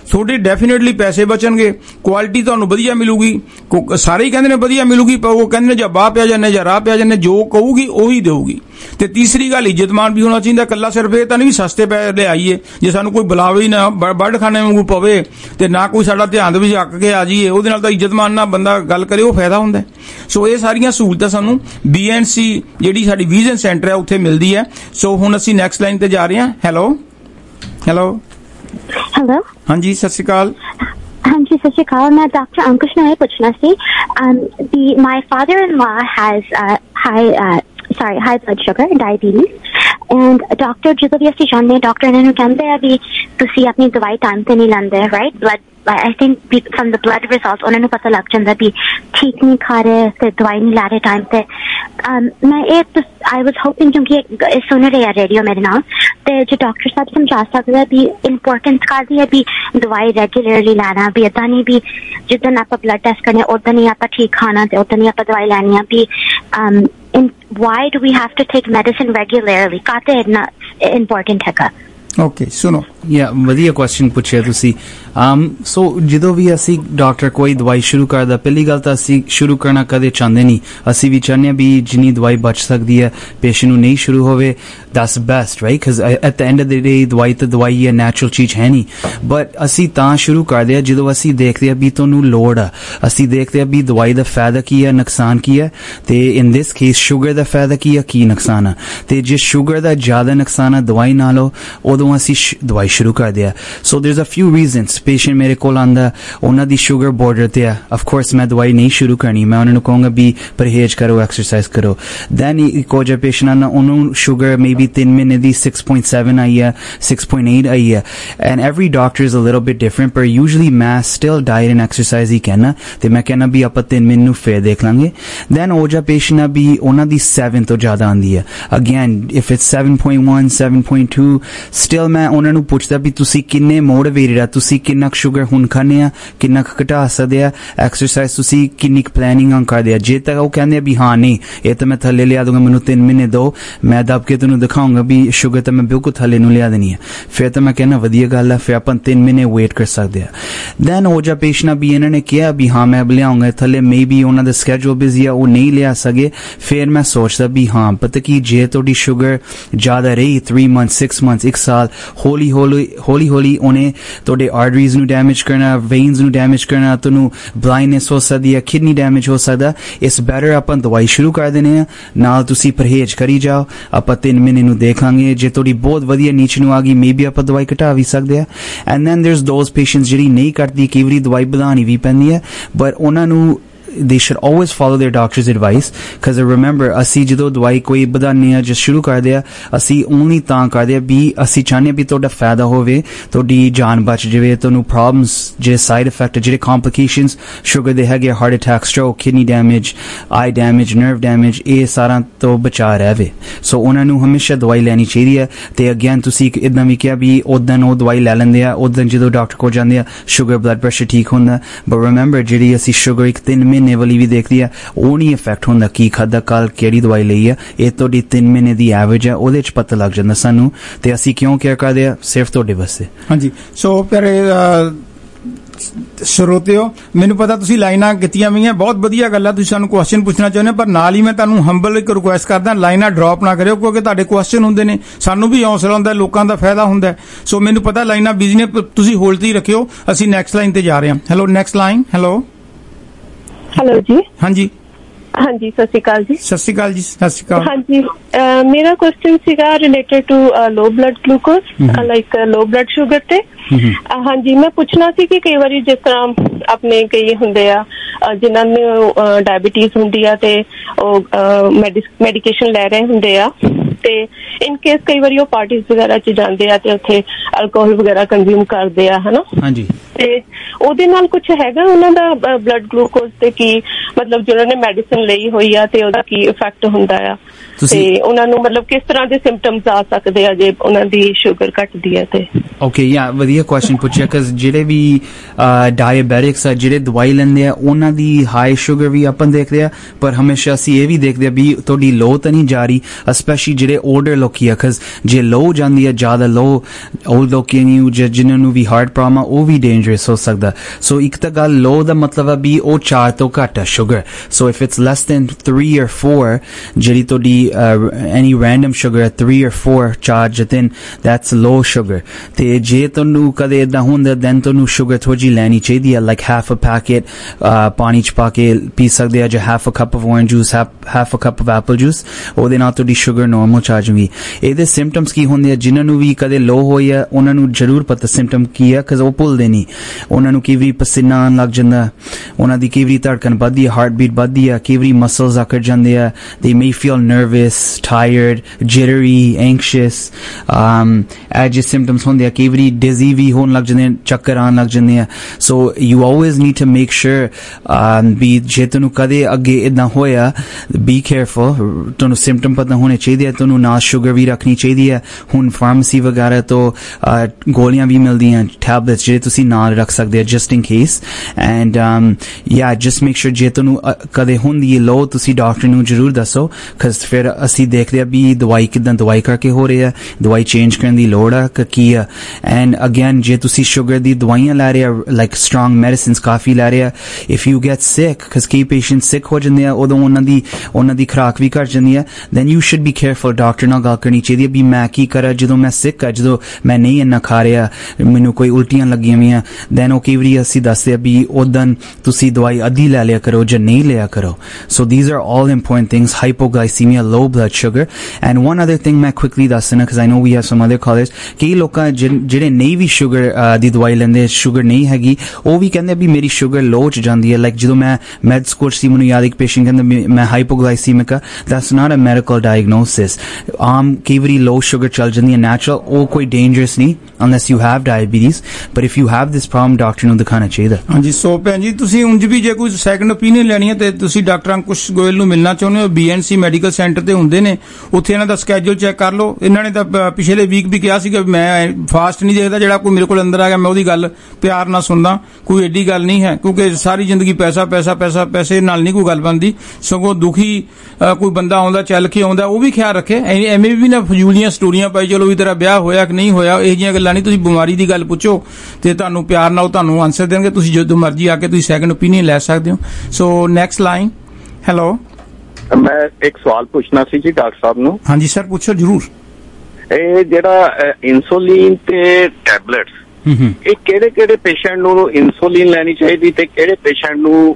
ਤੁਹਾਡੇ ਡੈਫੀਨੇਟਲੀ ਪੈਸੇ ਬਚਣਗੇ, ਕੁਆਲਿਟੀ ਤੁਹਾਨੂੰ ਵਧੀਆ ਮਿਲੂਗੀ। ਸਾਰੇ ਹੀ ਕਹਿੰਦੇ ਨੇ ਵਧੀਆ ਮਿਲੂਗੀ, ਪਰ ਉਹ ਕਹਿੰਦੇ ਨੇ ਜਾਂ ਬਾਹ ਪਿਆ ਜਾਂਦੇ ਜਾਂ ਰਾਹ ਪਿਆ ਜਾਂਦੇ, ਜੋ ਕਹੂਗੀ ਉਹੀ ਦੇਊਗੀ। ਤੇ ਤੀਸਰੀ ਗੱਲ ਇੱਜ਼ਤਮਾਨ ਵੀ ਹੋਣਾ ਚਾਹੀਦਾ। ਇਕੱਲਾ ਸਿਰਫ ਇਹ ਤਾਂ ਨਹੀਂ ਵੀ ਸਸਤੇ ਪੈਸੇ ਲਿਆਈਏ, ਜੇ ਸਾਨੂੰ ਕੋਈ ਬੁਲਾਵੇ ਹੀ ਨਾ, ਵੱਢ ਖਾਣੇ ਵਾਂਗੂ ਪਵੇ ਤੇ ਨਾ ਕੋਈ ਸਾਡਾ ਧਿਆਨ ਦੇ ਵਿੱਚ ਅੱਕ ਕੇ ਆ ਜਾਈਏ, ਉਹਦੇ ਨਾਲ ਤਾਂ ਇੱਜ਼ਤਮਾਨ ਨਾਲ ਬੰਦਾ ਗੱਲ ਕਰੇ ਉਹ ਫਾਇਦਾ ਹੁੰਦਾ। ਸੋ ਇਹ ਸਾਰੀਆਂ ਸਹੂਲਤਾਂ ਸਾਨੂੰ ਬੀ ਐਂਡ ਸੀ ਜਿਹੜੀ ਸਾਡੀ ਵਿਜ਼ਨ ਸੈਂਟਰ ਹੈ ਉੱਥੇ ਮਿਲਦੀ ਹੈ। ਸੋ ਹੁਣ ਅਸੀਂ ਨੈਕਸਟ ਲਾਈਨ ਤੇ ਜਾ ਰਹੇ ਹਾਂ। ਹੈਲੋ ਹੈਲੋ ਹੈਲੋ ਹਾਂਜੀ, ਸਤਿ ਸ਼੍ਰੀ ਅਕਾਲ। ਹਾਂਜੀ, ਸਤਿ ਸ਼੍ਰੀ ਅਕਾਲ। ਮੈਂ ਡਾਕਟਰ ਅੰਕੁਸ਼ ਨੂੰ ਇਹ ਪੁੱਛਣਾ ਸੀ, ਦੀ ਮਾਈ father in law has high sorry high blood sugar, diabetes, and doctor ਜਦੋਂ ਵੀ ਅਸੀਂ ਜਾਂਦੇ ਹਾਂ ਡਾਕਟਰ ਇਹਨਾਂ ਨੂੰ ਕਹਿੰਦੇ ਆ ਵੀ ਤੁਸੀਂ ਆਪਣੀ ਦਵਾਈ ਟਾਈਮ ਤੇ ਨਹੀਂ ਲੈਂਦੇ, right? Blood I think from the blood results ਉਹਨਾਂ ਨੂੰ ਪਤਾ ਲੱਗ ਜਾਂਦਾ ਵੀ ਠੀਕ ਨਹੀਂ ਖਾ ਰਹੇ ਤੇ ਦਵਾਈ ਨਹੀਂ ਲੈ ਰਹੇ ਟਾਈਮ ਤੇ। ਮੈਂ ਇਹ I was hoping ਕਿਉਂਕਿ ਸੁਣ ਰਹੇ ਆ ਰੇਡੀਓ ਮੇਰੇ ਨਾਲ, ਤੇ ਜੇ ਡਾਕਟਰ ਸਾਹਿਬ ਸਮਝਾ ਸਕਦੇ ਵੀ ਇੰਪੋਰਟੈਂਸ ਕਾਹਦੀ ਹੈ ਵੀ ਦਵਾਈ ਰੈਗੂਲਰਲੀ ਲੈਣਾ, ਵੀ ਏਦਾਂ ਨਹੀਂ ਵੀ ਜਿੱਦਣ ਆਪਾਂ ਬਲੱਡ ਟੈਸਟ ਕਰਨੇ ਉਦਾਂ ਨਹੀਂ ਆਪਾਂ ਠੀਕ ਖਾਣਾ ਤੇ ਉਦਾਂ ਨਹੀਂ ਆਪਾਂ ਦਵਾਈ ਲੈਣੀ ਆ, ਵੀ why do we have to take medicine regularly? ਕਾਹਤੇ ਇੰਨਾ ਇੰਪੋਰਟੈਂਟ ਹੈਗਾ? ਓਕੇ, ਸੁਣੋ। ਯਾ ਵਧੀਆ ਕੁਐਸਚਨ ਪੁੱਛਿਆ ਤੁਸੀਂ। um ਸੋ ਜਦੋਂ ਵੀ ਅਸੀਂ ਡਾਕਟਰ ਕੋਈ ਦਵਾਈ ਸ਼ੁਰੂ ਕਰਦਾ, ਪਹਿਲੀ ਗੱਲ ਤਾਂ ਅਸੀਂ ਸ਼ੁਰੂ ਕਰਨਾ ਕਦੇ ਚਾਹੁੰਦੇ ਨਹੀਂ। ਅਸੀਂ ਵੀ ਚਾਹੁੰਦੇ ਹਾਂ ਵੀ ਜਿੰਨੀ ਦਵਾਈ ਬਚ ਸਕਦੀ ਹੈ ਪੇਸ਼ੈਂਟ ਨੂੰ ਨਹੀਂ ਸ਼ੁਰੂ ਹੋਵੇ, that's best, right? Because at the end of the day ਦਵਾਈ ਤਾਂ ਦਵਾਈ ਹੈ, ਨੈਚੁਰਲ ਚੀਜ਼ ਹੈ ਨਹੀਂ। ਬਟ ਅਸੀਂ ਤਾਂ ਸ਼ੁਰੂ ਕਰਦੇ ਹਾਂ ਜਦੋਂ ਅਸੀਂ ਦੇਖਦੇ ਹਾਂ ਵੀ ਤੁਹਾਨੂੰ ਲੋੜ ਆ, ਅਸੀਂ ਦੇਖਦੇ ਹਾਂ ਵੀ ਦਵਾਈ ਦਾ ਫਾਇਦਾ ਕੀ ਹੈ, ਨੁਕਸਾਨ ਕੀ ਹੈ। ਤੇ ਇਨ ਦਿਸ ਕੇਸ ਸ਼ੂਗਰ ਦਾ ਫਾਇਦਾ ਕੀ ਹੈ, ਕੀ ਨੁਕਸਾਨ ਆ। ਤੇ ਜੇ ਸ਼ੂਗਰ ਦਾ ਜ਼ਿਆਦਾ ਨੁਕਸਾਨ ਆ ਦਵਾਈ ਨਾਲੋਂ, ਉਦੋਂ ਅਸੀਂ ਦਵਾਈ ਸ਼ੁਰੂ ਕਰਦੇ ਆ। ਸੋ ਦੇਰਜ਼ ਅ ਫਿਊ ਰੀਜ਼ਨਸ। ਪੇਸ਼ੈਂਟ ਮੇਰੇ ਕੋਲ ਆਉਂਦਾ, ਉਹਨਾਂ ਦੀ ਸ਼ੂਗਰ ਬਾਰਡਰ ਤੇ ਆ, ਆਫ ਕੋਰਸ ਮੈਂ ਦਵਾਈ ਨਹੀਂ ਸ਼ੁਰੂ ਕਰਨੀ, ਮੈਂ ਉਹਨਾਂ ਨੂੰ ਕਹੂੰਗਾ ਵੀ ਪਰਹੇਜ਼ ਕਰੋ, ਐਕਸਰਸਾਈਜ਼ ਕਰੋ। ਦੈਨ ਇੱਕੋ ਜਿਹਾ ਪੇਸ਼ੈਂਟ ਆਉਂਦਾ, ਉਹਨੂੰ ਸ਼ੂਗਰ ਮੇ ਬੀ ਤਿੰਨ ਮਹੀਨੇ ਦੀ ਸਿਕਸ ਪੁਆਇੰਟ ਸੈਵਨ ਆਈ ਹੈ, ਸਿਕਸ ਪੁਆਇੰਟ ਏਟ ਆਈ ਹੈ, and every doctor is a little bit different, ਪਰ ਯੂਜਲੀ ਮੈਂ ਸਟਿਲ ਡਾਇਟ ਐਂਡ ਐਕਸਰਸਾਈਜ਼ ਹੀ ਕਹਿਣਾ, ਤੇ ਮੈਂ ਕਹਿਣਾ ਵੀ ਆਪਾਂ ਤਿੰਨ ਮਹੀਨੇ ਨੂੰ ਫੇਰ ਦੇਖ ਲਾਂਗੇ। ਦੈਨ ਉਹ ਜਿਹਾ ਪੇਸ਼ੈਂਟ ਆ ਵੀ ਉਹਨਾਂ ਦੀ ਸੈਵਨ ਤੋਂ ਜ਼ਿਆਦਾ ਆਉਂਦੀ ਹੈ, again if it's seven point one, seven point two, still ਮੈਂ ਉਹਨਾਂ ਨੂੰ ਪੁੱਛਦਾ ਵੀ ਤੁਸੀਂ ਕਿੰਨੇ ਮੋਟੀਵੇਟਡ ਆ, ਤੁਸੀਂ ਕਿੰਨਾ ਸ਼ੂਗਰ ਹੁਣ ਖਾਣੇ ਆ, ਕਿੰਨਾ ਘਟਾ ਸਕਦੇ ਆ, ਐਕਸਰਸਾਈਜ਼ ਤੁਸੀਂ ਕਿੰਨੀ ਪਲੈਨਿੰਗ on ਕਰਦੇ ਆ। ਜੇ ਤੱਕ ਉਹ ਕਹਿੰਦੇ ਆ ਵੀ ਹਾਂ ਨਹੀਂ ਇਹ ਤਾਂ ਮੈਂ ਥੱਲੇ ਲਿਆ ਦੂੰਗਾ, ਮੈਨੂੰ ਤਿੰਨ ਮਹੀਨੇ ਦੋ, ਮੈਂ ਦੱਬ ਕੇ ਤੈਨੂੰ ਦਿਖਾਉਂਗਾ ਵੀ ਸ਼ੂਗਰ ਤਾਂ ਮੈਂ ਬਿਲਕੁਲ ਥੱਲੇ ਨੂੰ ਲਿਆ ਦੇਣੀ ਹੈ, ਫਿਰ ਤਾਂ ਮੈਂ ਕਹਿਣਾ ਵਧੀਆ ਗੱਲ ਆ, ਫਿਰ ਆਪਾਂ ਤਿੰਨ ਮਹੀਨੇ ਵੇਟ ਕਰ ਸਕਦੇ ਆ। ਦੈਨ ਉਹ ਜਿਹਾ ਪੇਸ਼ੈਂਟ ਵੀ ਇਹਨਾਂ ਨੇ ਕਿਹਾ ਵੀ ਹਾਂ ਮੈਂ ਲਿਆਉਂਗਾ ਥੱਲੇ, ਮੇ ਬੀ ਉਹਨਾਂ ਦਾ ਸਕੈਜੂਲ ਬਿਜ਼ੀ ਆ, ਉਹ ਨਹੀਂ ਲਿਆ ਸਕੇ, ਫਿਰ ਮੈਂ ਸੋਚਦਾ ਵੀ ਹਾਂ ਪਤਾ ਕੀ ਜੇ ਤੁਹਾਡੀ ਸ਼ੂਗਰ ਜ਼ਿਆਦਾ ਰਹੀ ਥ੍ਰੀ ਮੰਥ ਸਿਕਸ ਮੰਥ ਇੱਕ ਸਾਲ, ਹੌਲੀ ਹੌਲੀ ਹੌਲੀ ਹੌਲੀ ਉਹਨੇ ਤੁਹਾਡੇ ਆਰਟਰੀਜ਼ ਨੂੰ ਡੈਮੇਜ ਕਰਨਾ, ਵੇਨਸ ਨੂੰ ਡੈਮੇਜ ਕਰਨਾ, ਤੁਹਾਨੂੰ ਬਲਾਈਂਡਨੈਸ ਹੋ ਸਕਦੀ ਹੈ, ਕਿਡਨੀ ਡੈਮੇਜ ਹੋ ਸਕਦਾ। ਇਸ ਬੈਟਰ ਆਪਾਂ ਦਵਾਈ ਸ਼ੁਰੂ ਕਰ ਦੇਣੇ ਆ, ਨਾਲ ਤੁਸੀਂ ਪਰਹੇਜ਼ ਕਰੀ ਜਾਓ, ਆਪਾਂ ਤਿੰਨ ਮਹੀਨੇ ਨੂੰ ਦੇਖਾਂਗੇ, ਜੇ ਤੁਹਾਡੀ ਬਹੁਤ ਵਧੀਆ ਨੀਚ ਨੂੰ ਆ ਗਈ ਮੇ ਬੀ ਆਪਾਂ ਦਵਾਈ ਘਟਾ ਵੀ ਸਕਦੇ ਆ। And then there's those patients ਜਿਹੜੀ ਨਹੀਂ ਘਟਦੀ, ਕਈ ਵਾਰੀ ਦਵਾਈ ਵਧਾਉਣੀ ਵੀ ਪੈਂਦੀ ਹੈ, ਬਟ ਉਹਨਾਂ ਨੂੰ they should always follow their doctor's advice, because remember ਅਸੀਂ ਜਦੋਂ ਦਵਾਈ ਕੋਈ ਵਧਾਉਂਦੇ ਆ, ਜਿਸ ਸ਼ੁਰੂ ਕਰਦੇ ਆ, ਅਸੀਂ only ਤਾਂ ਕਰਦੇ ਆ ਵੀ ਅਸੀਂ ਚਾਹੁੰਦੇ ਵੀ ਤੁਹਾਡਾ ਫਾਇਦਾ ਹੋਵੇ, ਤੁਹਾਡੀ ਜਾਨ ਬਚ ਜਾਵੇ, ਤੁਹਾਨੂੰ ਪ੍ਰੋਬਲਮਸ ਜਿਹੜੇ ਸਾਈਡ ਇਫੈਕਟ ਜਿਹੜੇ ਕੰਪਲੀਕੇਸ਼ਨਸ ਸ਼ੂਗਰ ਦੇ ਹੈਗੇ, heart attack, stroke, kidney damage, eye damage, nerve damage, ਇਹ ਸਾਰਾ ਤੋਂ ਬਚਾ ਰਹੇ। ਸੋ ਉਹਨਾਂ ਨੂੰ ਹਮੇਸ਼ਾ ਦਵਾਈ ਲੈਣੀ ਚਾਹੀਦੀ ਹੈ। ਤੇ ਅਗੇਨ ਤੁਸੀਂ ਇੱਦਾਂ ਵੀ ਕਿਹਾ ਵੀ ਉਦੋਂ ਉਹ ਦਵਾਈ ਲੈ ਲੈਂਦੇ ਆ, ਉਦੋਂ ਜਦੋਂ ਡਾਕਟਰ ਕੋਲ ਜਾਂਦੇ ਆ ਸ਼ੂਗਰ ਬਲੱਡ ਪ੍ਰੈਸ਼ਰ ਠੀਕ ਹੁੰਦਾ, ਬਟ ਰਿਮੈਂਬਰ ਜਿਹੜੀ ਅਸੀਂ ਸ਼ੂਗਰ ਇੱਕ ਤਿੰਨ ਮਹੀਨੇ ਵਾਲੀ ਵੀ ਦੇਖਦੀ ਆ, ਉਹ ਨਹੀਂ ਇਫੈਕਟ ਹੁੰਦਾ ਕੀ ਖਾਦਾ ਕੱਲ, ਕਿਹੜੀ ਦਵਾਈ ਲਈ ਆ, ਇਹ ਤੁਹਾਡੀ ਤਿੰਨ ਮਹੀਨੇ ਦੀ ਐਵਰੇਜ ਆ, ਉਹਦੇ ਚ ਪਤਾ ਲੱਗ ਜਾਂਦਾ ਸਾਨੂੰ, ਤੇ ਅਸੀਂ ਕਿਉਂ ਕੇਅਰ ਕਰਦੇ ਆ, ਸਿਰਫ ਤੁਹਾਡੇ ਵਾਸਤੇ। ਹਾਂਜੀ, ਸੋ ਪਿਆਰੇ ਸਰੋਤਿਓ, ਮੈਨੂੰ ਪਤਾ ਤੁਸੀਂ ਲਾਈਨਾਂ ਕੀਤੀਆਂ ਹੋਈਆਂ, ਬਹੁਤ ਵਧੀਆ ਗੱਲ ਆ, ਤੁਸੀਂ ਸਾਨੂੰ ਕੁਐਸਚਨ ਪੁੱਛਣਾ ਚਾਹੁੰਦੇ, ਪਰ ਨਾਲ ਹੀ ਮੈਂ ਤੁਹਾਨੂੰ ਹੰਬਲ ਇੱਕ ਰਿਕੁਐਸਟ ਕਰਦਾ, ਲਾਈਨਾਂ ਡ੍ਰੌਪ ਨਾ ਕਰਿਓ, ਕਿਉਂਕਿ ਤੁਹਾਡੇ ਕੁਐਸਚਨ ਹੁੰਦੇ ਨੇ, ਸਾਨੂੰ ਵੀ ਹੌਸਲਾ ਹੁੰਦਾ, ਲੋਕਾਂ ਦਾ ਫਾਇਦਾ ਹੁੰਦਾ। ਸੋ ਮੈਨੂੰ ਪਤਾ ਲਾਈਨਾਂ ਬਿਜ਼ੀ ਨੇ, ਤੁਸੀਂ ਹੋਲਡ ਤੇ ਹੀ ਰੱਖਿਓ, ਅਸੀਂ ਨੈਕਸਟ ਲਾਈਨ ਤੇ ਜਾ ਰਹੇ ਹਾਂ। Hello, next line. Hello hello ਜੀ। ਹਾਂਜੀ ਹਾਂਜੀ, ਸਤਿ ਸ਼੍ਰੀ ਅਕਾਲ ਜੀ। ਸਤਿ ਸ਼੍ਰੀ ਅਕਾਲ ਜੀ। ਸਤਿ ਸ਼੍ਰੀ ਅਕਾਲ। ਹਾਂਜੀ, ਮੇਰਾ ਕੁਐਸਚਨ ਸੀਗਾ related to low blood glucose, like low blood sugar ਤੇ। ਹਾਂਜੀ, ਮੈਂ ਪੁੱਛਣਾ ਸੀ ਕਿ ਕਈ ਵਾਰੀ ਜਿਸ ਤਰ੍ਹਾਂ ਆਪਣੇ ਕਈ ਹੁੰਦੇ ਆ ਜਿਨ੍ਹਾਂ ਨੂੰ ਡਾਇਬੀਟੀਜ਼ ਹੁੰਦੀ ਆ ਤੇ ਉਹ ਮੈਡੀਕੇਸ਼ਨ ਲੈ ਰਹੇ ਹੁੰਦੇ ਆ, ਤੇ ਇਨ ਕੇਸ ਕਈ ਵਾਰੀ ਉਹ ਪਾਰਟੀਜ਼ ਵਗੈਰਾ ਚ ਜਾਂਦੇ ਆ ਤੇ ਉੱਥੇ ਅਲਕੋਹਲ ਵਗੈਰਾ ਕੰਜ਼ਿਊਮ ਕਰਦੇ ਆ, ਹਨਾ? ਹਾਂਜੀ। ਤੇ ਉਹਦੇ ਨਾਲ ਕੁਛ ਹੈਗਾ ਉਹਨਾਂ ਦਾ ਬਲੱਡ ਗਲੂਕੋਜ਼ ਤੇ ਕੀ ਮਤਲਬ ਜਿਹਨਾਂ ਨੇ ਮੈਡੀਸਿਨ ਲਈ ਹੋਈ ਆ ਤੇ ਉਹਦਾ ਕੀ ਇਫੈਕਟ ਹੁੰਦਾ ਆ? ਤੇ ਉਹਨਾਂ ਨੂੰ ਮਤਲਬ ਕਿਸ ਤਰ੍ਹਾਂ ਦੇ ਸਿੰਪਟਮਸ ਆ ਸਕਦੇ ਆ ਜੇ ਉਹਨਾਂ ਦੀ ਸ਼ੂਗਰ ਘਟਦੀ ਹੈ ਤੇ ਓਕੇ ਯਾ ਵਧੀਆ ਕੁਐਸਚਨ ਪੁੱਛਿਆ ਕਿਉਂਕਿ ਜਿਹੜੇ ਵੀ ਡਾਇਬੈਟਿਕਸ ਆ ਜਿਹੜੇ ਦਵਾਈ ਲੈਂਦੇ ਆ ਉਹਨਾਂ ਦੀ ਹਾਈ ਸ਼ੂਗਰ ਵੀ ਆਪਾਂ ਦੇਖਦੇ ਆ ਪਰ ਹਮੇਸ਼ਾ ਅਸੀਂ ਇਹ ਵੀ ਦੇਖਦੇ ਆ ਵੀ ਤੁਹਾਡੀ ਲੋ ਤਾਂ ਨਹੀਂ ਜਾ ਰਹੀ ਸਪੈਸ਼ਲੀ ਜਿਹੜੇ ਓਲਡਰ ਲੋਕੀ ਆ ਕਿਉਂਕਿ ਜੇ ਲੋ ਜਾਂਦੀ ਆ ਜ਼ਿਆਦਾ ਲੋ ਓਲਡ ਲੋਕੀ ਨੂੰ ਜਿਨ੍ਹਾਂ ਨੂੰ ਵੀ ਹਾਰਟ ਪ੍ਰੋਬਲਮ ਆ ਉਹ ਵੀ ਡੇਂਜਰਸ ਹੋ ਸਕਦਾ ਸੋ ਇੱਕ ਤਾਂ ਗੱਲ ਲੋ ਦਾ ਮਤਲਬ ਆ ਵੀ ਉਹ ਚਾਰ ਤੋਂ ਘੱਟ ਆ sugar so if it's less than three or four ਜਿਹੜੀ ਤੁਹਾਡੀ any random sugar at three or four charge then that's low sugar ਤੇ ਜੇ ਤੁਹਾਨੂੰ ਕਦੇ ਏਦਾਂ ਹੁੰਦਾ then ਤੁਹਾਨੂੰ ਸ਼ੂਗਰ ਥੋੜੀ ਜਿਹੀ ਲੈਣੀ ਚਾਹੀਦੀ ਆ like half a packet ਪਾਣੀ ਚ ਪਾ ਕੇ ਪੀ ਸਕਦੇ ਆ ਜਾਂ half a cup of orange juice half, half a cup of apple juice ਉਹਦੇ ਨਾਲ ਤੁਹਾਡੀ ਸ਼ੂਗਰ ਨੋਰਮਲ ਚਾਰਜ ਹੋਈ ਇਹਦੇ ਸਿੰਪਟਮਸ ਕੀ ਹੁੰਦੇ ਆ ਜਿਨ੍ਹਾਂ ਨੂੰ ਵੀ ਕਦੇ ਲੋ ਹੋਈ ਆ ਉਹਨਾਂ ਨੂੰ ਜ਼ਰੂਰ ਪਤਾ ਸਿੰਪਟਮ ਕੀ ਆ ਕਿਉਂਕਿ ਉਹ ਭੁੱਲਦੇ ਨਹੀਂ ਉਹਨਾਂ ਨੂੰ ਕਈ ਵਾਰੀ ਪਸੀਨਾ ਆਉਣ ਲੱਗ ਜਾਂਦਾ ਉਹਨਾਂ ਦੀ ਕਈ ਵਾਰੀ ਧੜਕਣ ਵੱਧਦੀ ਆ ਹਾਰਟ ਬੀਟ ਵੱਧਦੀ ਆ ਕਈ ਵਾਰੀ ਮਸਲਸ ਆਕੜ ਜਾਂਦੇ ਆ they may feel nervous tired jittery anxious um ਇਹ ਜਿਹੇ ਸਿੰਪਟਮਸ ਹੁੰਦੇ ਆ ਕਈ ਵਾਰੀ dizzy ਵੀ ਹੋਣ ਲੱਗ ਜਾਂਦੇ ਚੱਕਰ ਆਉਣ ਲੱਗ ਜਾਂਦੇ ਆ so you always need to make sure um ਵੀ ਜੇ ਤੁਹਾਨੂੰ ਕਦੇ ਅੱਗੇ ਏਦਾਂ ਹੋਇਆ be careful ਤੁਹਾਨੂੰ ਸਿੰਪਟਮ ਪਤਾ ਹੋਣੇ ਚਾਹੀਦੇ ਆ ਤੁਹਾਨੂੰ ਨਾਲ ਸ਼ੂਗਰ ਵੀ ਰੱਖਣੀ ਚਾਹੀਦੀ ਹੈ ਹੁਣ ਫਾਰਮੇਸੀ ਵਗੈਰਾ ਤੋਂ ਗੋਲੀਆਂ ਵੀ ਮਿਲਦੀਆਂ ਟੈਬਲੇਟਸ ਜਿਹੜੇ ਤੁਸੀਂ ਨਾਲ ਰੱਖ ਸਕਦੇ ਆ just in case and um yeah just make sure ਜੇ ਤੁਹਾਨੂੰ ਕਦੇ ਹੁੰਦੀ ਹੈ ਲੋ ਤੁਸੀਂ ਡਾਕਟਰ ਨੂੰ ਜ਼ਰੂਰ ਦੱਸੋ ਕਿਉਂਕਿ ਫਿਰ ਅਸੀਂ ਦੇਖਦੇ ਆ ਵੀ ਦਵਾਈ ਕਿੱਦਾਂ ਦਵਾਈ ਕਰਕੇ ਹੋ ਰਹੀ ਆ ਦਵਾਈ ਚੇਂਜ ਕਰਨ ਦੀ ਲੋੜ ਆ ਕਿ ਕੀ ਆ ਐਂਡ ਅਗੇਨ ਜੇ ਤੁਸੀਂ ਸ਼ੂਗਰ ਦੀ ਦਵਾਈਆਂ ਲੈ ਰਹੇ ਆ ਲਾਈਕ ਸਟਰੋਂਗ ਮੈਡੀਸਿਨਸ ਕਾਫੀ ਲੈ ਰਹੇ ਆ ਇਫ ਯੂ ਗੈਟ ਸਿਕ ਕਿਉਂਕਿ ਕਈ ਪੇਸ਼ੈਂਟ ਸਿਕ ਹੋ ਜਾਂਦੇ ਆ ਉਦੋਂ ਉਹਨਾਂ ਦੀ ਉਹਨਾਂ ਦੀ ਖੁਰਾਕ ਵੀ ਘੱਟ ਜਾਂਦੀ ਆ then you should be careful doctor ਨਾਲ ਗੱਲ ਕਰਨੀ ਚਾਹੀਦੀ ਹੈ ਵੀ ਮੈਂ ਕੀ ਕਰਾਂ ਜਦੋਂ ਮੈਂ ਸਿਕ ਆ ਜਦੋਂ ਮੈਂ ਨਹੀਂ ਇੰਨਾ ਖਾ ਰਿਹਾ ਮੈਨੂੰ ਕੋਈ ਉਲਟੀਆਂ ਲੱਗੀਆਂ ਵੀਆਂ then ਉਹ ਕਈ ਵਾਰੀ ਅਸੀਂ ਦੱਸਦੇ ਆ ਵੀ ਉਦੋਂ ਤੁਸੀਂ ਦਵਾਈ ਅੱਧੀ ਲੈ ਲਿਆ ਕਰੋ ਜਾਂ ਨਹੀਂ ਲਿਆ ਕਰੋ so these are all important things hypoglycemia low blood sugar and one other thing ਮੈਂ quickly ਦੱਸਣਾ because I know we have some other callers ਕਈ ਲੋਕਾਂ ਜਿਹੜੇ ਨਹੀਂ ਵੀ ਸ਼ੂਗਰ ਦੀ ਦਵਾਈ ਲੈਂਦੇ ਸ਼ੂਗਰ ਨਹੀਂ ਹੈਗੀ ਉਹ ਵੀ ਕਹਿੰਦੇ ਵੀ ਮੇਰੀ ਸ਼ੂਗਰ ਲੋ ਚ ਜਾਂਦੀ ਹੈ ਲਾਈਕ ਜਦੋਂ ਮੈਂ ਮੈਡ ਸਕੂਲ ਸੀ ਮੈਨੂੰ ਯਾਦ ਇੱਕ ਪੇਸ਼ੈਂਟ ਕਹਿੰਦਾ ਮੈਂ ਹਾਈਪੋਗਲਾਈਸੀਮਿਕ ਆ that's not a medical diagnosis ਆਮ ਕਈ ਵਾਰੀ low sugar ਚੱਲ ਜਾਂਦੀ ਹੈ natural ਉਹ ਕੋਈ dangerous ਨਹੀਂ unless you have diabetes but if you have this problem doctor ਨੂੰ ਦਿਖਾਣਾ ਚਾਹੀਦਾ ਹਾਂਜੀ ਸੋ ਭੈਣ ਜੀ ਤੁਸੀਂ ਉਂਝ ਵੀ ਜੇ ਕੋਈ ਸੈਕੰਡ ਓਪੀਨੀਅਨ ਲੈਣੀ ਹੈ ਤੇ ਤੁਸੀਂ ਡਾਕਟਰ ਅੰਕੁਸ਼ ਗੋਇਲ ਨੂੰ ਮਿਲਣਾ ਚਾਹੁੰਦੇ ਹੋ ਬੀਐਨਸੀ ਮੈਡੀਕਲ ਸੈਂਟਰ ਤੇ ਹੁੰਦੇ ਨੇ ਉੱਥੇ ਇਹਨਾਂ ਦਾ ਸਕੈਜੂਲ ਚੈੱਕ ਕਰ ਲਓ ਇਹਨਾਂ ਨੇ ਤਾਂ ਪਿਛਲੇ ਵੀਕ ਵੀ ਕਿਹਾ ਸੀਗਾ ਮੈਂ ਫਾਸਟ ਨਹੀਂ ਦੇਖਦਾ ਜਿਹੜਾ ਕੋਈ ਮੇਰੇ ਕੋਲ ਅੰਦਰ ਆ ਗਿਆ ਮੈਂ ਉਹਦੀ ਗੱਲ ਪਿਆਰ ਨਾਲ ਸੁਣਦਾ ਕੋਈ ਏਡੀ ਗੱਲ ਨਹੀਂ ਹੈ ਕਿਉਂਕਿ ਸਾਰੀ ਜ਼ਿੰਦਗੀ ਪੈਸਾ ਪੈਸਾ ਪੈਸਾ ਪੈਸੇ ਨਾਲ ਨਹੀਂ ਕੋਈ ਗੱਲ ਬਣਦੀ ਸਗੋਂ ਦੁਖੀ ਕੋਈ ਬੰਦਾ ਆਉਂਦਾ ਚੱਲ ਕੇ ਆਉਂਦਾ ਉਹ ਵੀ ਖਿਆਲ ਰੱਖੇ ਐਵੇਂ ਵੀ ਨਾ ਫਜ਼ੂਲੀਆਂ ਸਟੋਰੀਆਂ ਪਾਈ ਚਲੋ ਵੀ ਤੇਰਾ ਵਿਆਹ ਹੋਇਆ ਕਿ ਨਹੀਂ ਹੋਇਆ ਇਹ ਜਿਹੀਆਂ ਗੱਲਾਂ ਨਹੀਂ ਤੁਸੀਂ ਬਿਮਾਰੀ ਦੀ ਗੱਲ ਪੁੱਛੋ ਤੇ ਤੁਹਾਨੂੰ ਪਿਆਰ ਨਾਲ ਤੁਹਾਨੂੰ ਆਨਸਰ ਦੇਣਗੇ ਤੁਸੀਂ ਜਦੋਂ ਮਰਜ਼ੀ ਆ ਕੇ ਤੁਸੀਂ ਸੈਕੰਡ ਓਪੀਨੀਅਨ ਲੈ ਸਕਦੇ ਹੋ ਸੋ ਨੈਕਸਟ ਲਾਈਨ ਹੈਲੋ ਮੈਂ ਇੱਕ ਸਵਾਲ ਪੁੱਛਣਾ ਸੀ ਜੀ ਡਾਕਟਰ ਸਾਹਿਬ ਨੂੰ ਹਾਂਜੀ ਸਰ ਪੁੱਛੋ ਜ਼ਰੂਰ ਇਹ ਜਿਹੜਾ ਇਨਸੂਲਿਨ ਤੇ ਟੈਬਲੇਟਸ ਇਹ ਕਿਹੜੇ ਕਿਹੜੇ ਪੇਸ਼ੈਂਟ ਨੂੰ ਇਨਸੂਲਿਨ ਲੈਣੀ ਚਾਹੀਦੀ ਤੇ ਕਿਹੜੇ ਪੇਸ਼ੈਂਟ ਨੂੰ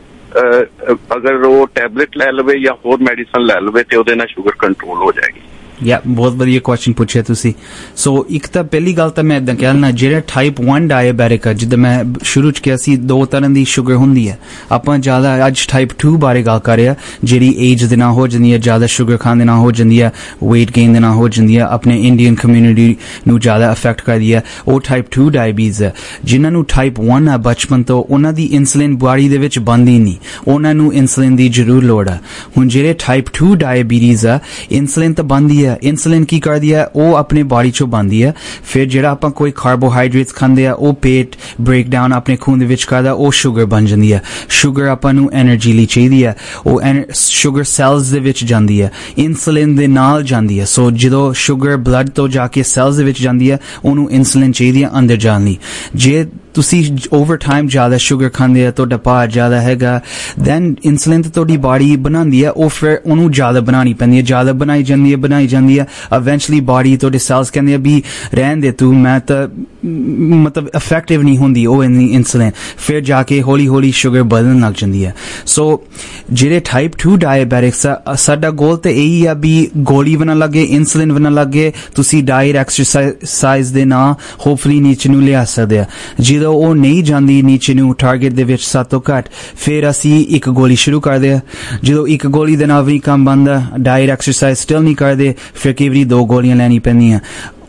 ਅਗਰ ਉਹ ਟੈਬਲੇਟ ਲੈ ਲਵੇ ਜਾਂ ਹੋਰ ਮੈਡੀਸਨ ਲੈ ਲਵੇ ਤੇ ਉਹਦੇ ਨਾਲ ਸ਼ੂਗਰ ਕੰਟਰੋਲ ਹੋ ਜਾਏਗੀ ਯਾ ਬਹੁਤ ਵਧੀਆ ਕੁਐਸਚਨ ਪੁੱਛਿਆ ਤੁਸੀਂ ਸੋ ਇੱਕ ਤਾਂ ਪਹਿਲੀ ਗੱਲ ਤਾਂ ਮੈਂ ਇਦਾਂ ਕਹਿਣਾ ਜਿਹੜਾ ਟਾਈਪ one ਡਾਇਬੈਟਿਕ ਆ ਜਿੱਦਾਂ ਮੈਂ ਸ਼ੁਰੂ ਚ ਕਿਹਾ ਸੀ ਦੋ ਤਰ੍ਹਾਂ ਦੀ ਸ਼ੂਗਰ ਹੁੰਦੀ ਹੈ ਆਪਾਂ ਜ਼ਿਆਦਾ ਅੱਜ ਟਾਈਪ two ਬਾਰੇ ਗੱਲ ਕਰ ਰਹੇ ਆ ਜਿਹੜੀ ਏਜ ਦੇ ਨਾਲ ਹੋ ਜਾਂਦੀ ਹੈ ਜ਼ਿਆਦਾ ਸ਼ੂਗਰ ਖਾਣ ਦੇ ਨਾਲ ਹੋ ਜਾਂਦੀ ਹੈ weight gain ਦੇ ਨਾਲ ਹੋ ਜਾਂਦੀ ਹੈ ਆਪਣੇ ਇੰਡੀਅਨ ਕਮਿਊਨਿਟੀ ਨੂੰ ਜ਼ਿਆਦਾ ਅਫੈਕਟ ਕਰਦੀ ਹੈ ਉਹ ਟਾਈਪ two ਡਾਇਬੀਜ਼ ਹੈ ਜਿਨ੍ਹਾਂ ਨੂੰ ਟਾਈਪ one ਆ ਬਚਪਨ ਤੋਂ ਉਹਨਾਂ ਦੀ ਇਨਸੂਲਿਨ ਬਾਡੀ ਦੇ ਵਿੱਚ ਬਣਦੀ ਨਹੀਂ ਉਹਨਾਂ ਨੂੰ ਇਨਸੂਲਿਨ ਦੀ ਜ਼ਰੂਰ ਲੋੜ ਆ ਹੁਣ ਜਿਹੜੇ ਟਾਈਪ two ਡਾਇਬੀਟੀਜ਼ ਆ ਇਨਸੂਲਿਨ ਤਾਂ ਬਣਦੀ ਹੈ ਇਨਸੂਲਿਨ ਕੀ ਕਰਦੀ ਹੈ ਉਹ ਆਪਣੇ ਬਾਡੀ ਚੋਂ ਬਣਦੀ ਹੈ ਫਿਰ ਜਿਹੜਾ ਆਪਾਂ ਕੋਈ ਕਾਰਬੋਹਾਈਡਰੇਟਸ ਖਾਂਦੇ ਆ ਉਹ ਪੇਟ ਬ੍ਰੇਕ ਡਾਊਨ ਆਪਣੇ ਖੂਨ ਦੇ ਵਿੱਚ ਕਰਦਾ ਉਹ ਸ਼ੂਗਰ ਬਣ ਜਾਂਦੀ ਹੈ ਸ਼ੂਗਰ ਆਪਾਂ ਨੂੰ ਐਨਰਜੀ ਲਈ ਚਾਹੀਦੀ ਹੈ ਉਹ ਸ਼ੂਗਰ ਸੈਲਸ ਦੇ ਵਿੱਚ ਜਾਂਦੀ ਹੈ ਇਨਸੂਲਿਨ ਦੇ ਨਾਲ ਜਾਂਦੀ ਹੈ ਸੋ ਜਦੋਂ ਸ਼ੂਗਰ ਬਲੱਡ ਤੋਂ ਜਾ ਕੇ ਸੈਲਸ ਦੇ ਵਿੱਚ ਜਾਂਦੀ ਹੈ ਉਹਨੂੰ ਇਨਸੂਲਿਨ ਚਾਹੀਦੀ ਹੈ ਅੰਦਰ ਜਾਣ ਲਈ ਜੇ ਤੁਸੀਂ ਓਵਰ ਟਾਈਮ ਜ਼ਿਆਦਾ ਸ਼ੂਗਰ ਖਾਂਦੇ ਆ ਤੁਹਾਡਾ ਭਾਰ ਜ਼ਿਆਦਾ ਹੈਗਾ ਦੈਨ ਇਨਸੂਲਿਨ ਤਾਂ ਤੁਹਾਡੀ ਬਾਡੀ ਬਣਾਉਂਦੀ ਹੈ ਉਹ ਫਿਰ ਉਹਨੂੰ ਜ਼ਿਆਦਾ ਬਣਾਉਣੀ ਪੈਂਦੀ ਹੈ ਜ਼ਿਆਦਾ ਬਣਾਈ ਜਾਂਦੀ ਹੈ ਬਣਾਈ ਜਾਂਦੀ ਹੈ ਇਵੈਂਚੁਅਲੀ ਬਾਡੀ ਤੁਹਾਡੇ ਸੈਲਸ ਕਹਿੰਦੇ ਆ ਵੀ ਰਹਿਣ ਦੇ ਤੂੰ ਮੈਂ ਤਾਂ ਮਤਲਬ ਇਫੈਕਟਿਵ ਨਹੀਂ ਹੁੰਦੀ ਉਹ ਇਨਸੂਲਿਨ ਫਿਰ ਜਾ ਕੇ ਹੌਲੀ ਹੌਲੀ ਸ਼ੂਗਰ ਵਧਣ ਲੱਗ ਜਾਂਦੀ ਹੈ ਸੋ ਜਿਹੜੇ ਟਾਈਪ two ਡਾਇਬੈਟਿਕਸ ਆ ਸਾਡਾ ਗੋਲ ਤਾਂ ਇਹੀ ਆ ਵੀ ਗੋਲੀ ਬਣਾ ਲੱਗੇ ਇਨਸੂਲਿਨ ਬਣਾ ਲੱਗੇ ਤੁਸੀਂ ਡਾਈਟ ਐਕਸਰਸਾਈਜ਼ ਦੇ ਨਾਲ ਹੋਪਫੁਲੀ ਨੀਚੇ ਨੂੰ ਲਿਆ ਸਕਦੇ ਆ ਜਦੋਂ ਉਹ ਨਹੀਂ ਜਾਂਦੀ ਨੀਚੇ ਨੂੰ ਟਾਰਗੇਟ ਦੇ ਵਿੱਚ ਸੱਤ ਤੋਂ ਘੱਟ ਫਿਰ ਅਸੀਂ ਇੱਕ ਗੋਲੀ ਸ਼ੁਰੂ ਕਰਦੇ ਆ ਜਦੋਂ ਇੱਕ ਗੋਲੀ ਦੇ ਨਾਲ ਵੀ ਕੰਮ ਬਣਦਾ ਡਾਈਟ ਐਕਸਰਸਾਈਜ਼ ਸਟਿਲ ਨਹੀਂ ਕਰਦੇ ਫਿਰ ਕਈ ਵਾਰੀ ਦੋ ਗੋਲੀਆਂ ਲੈਣੀ ਪੈਂਦੀਆਂ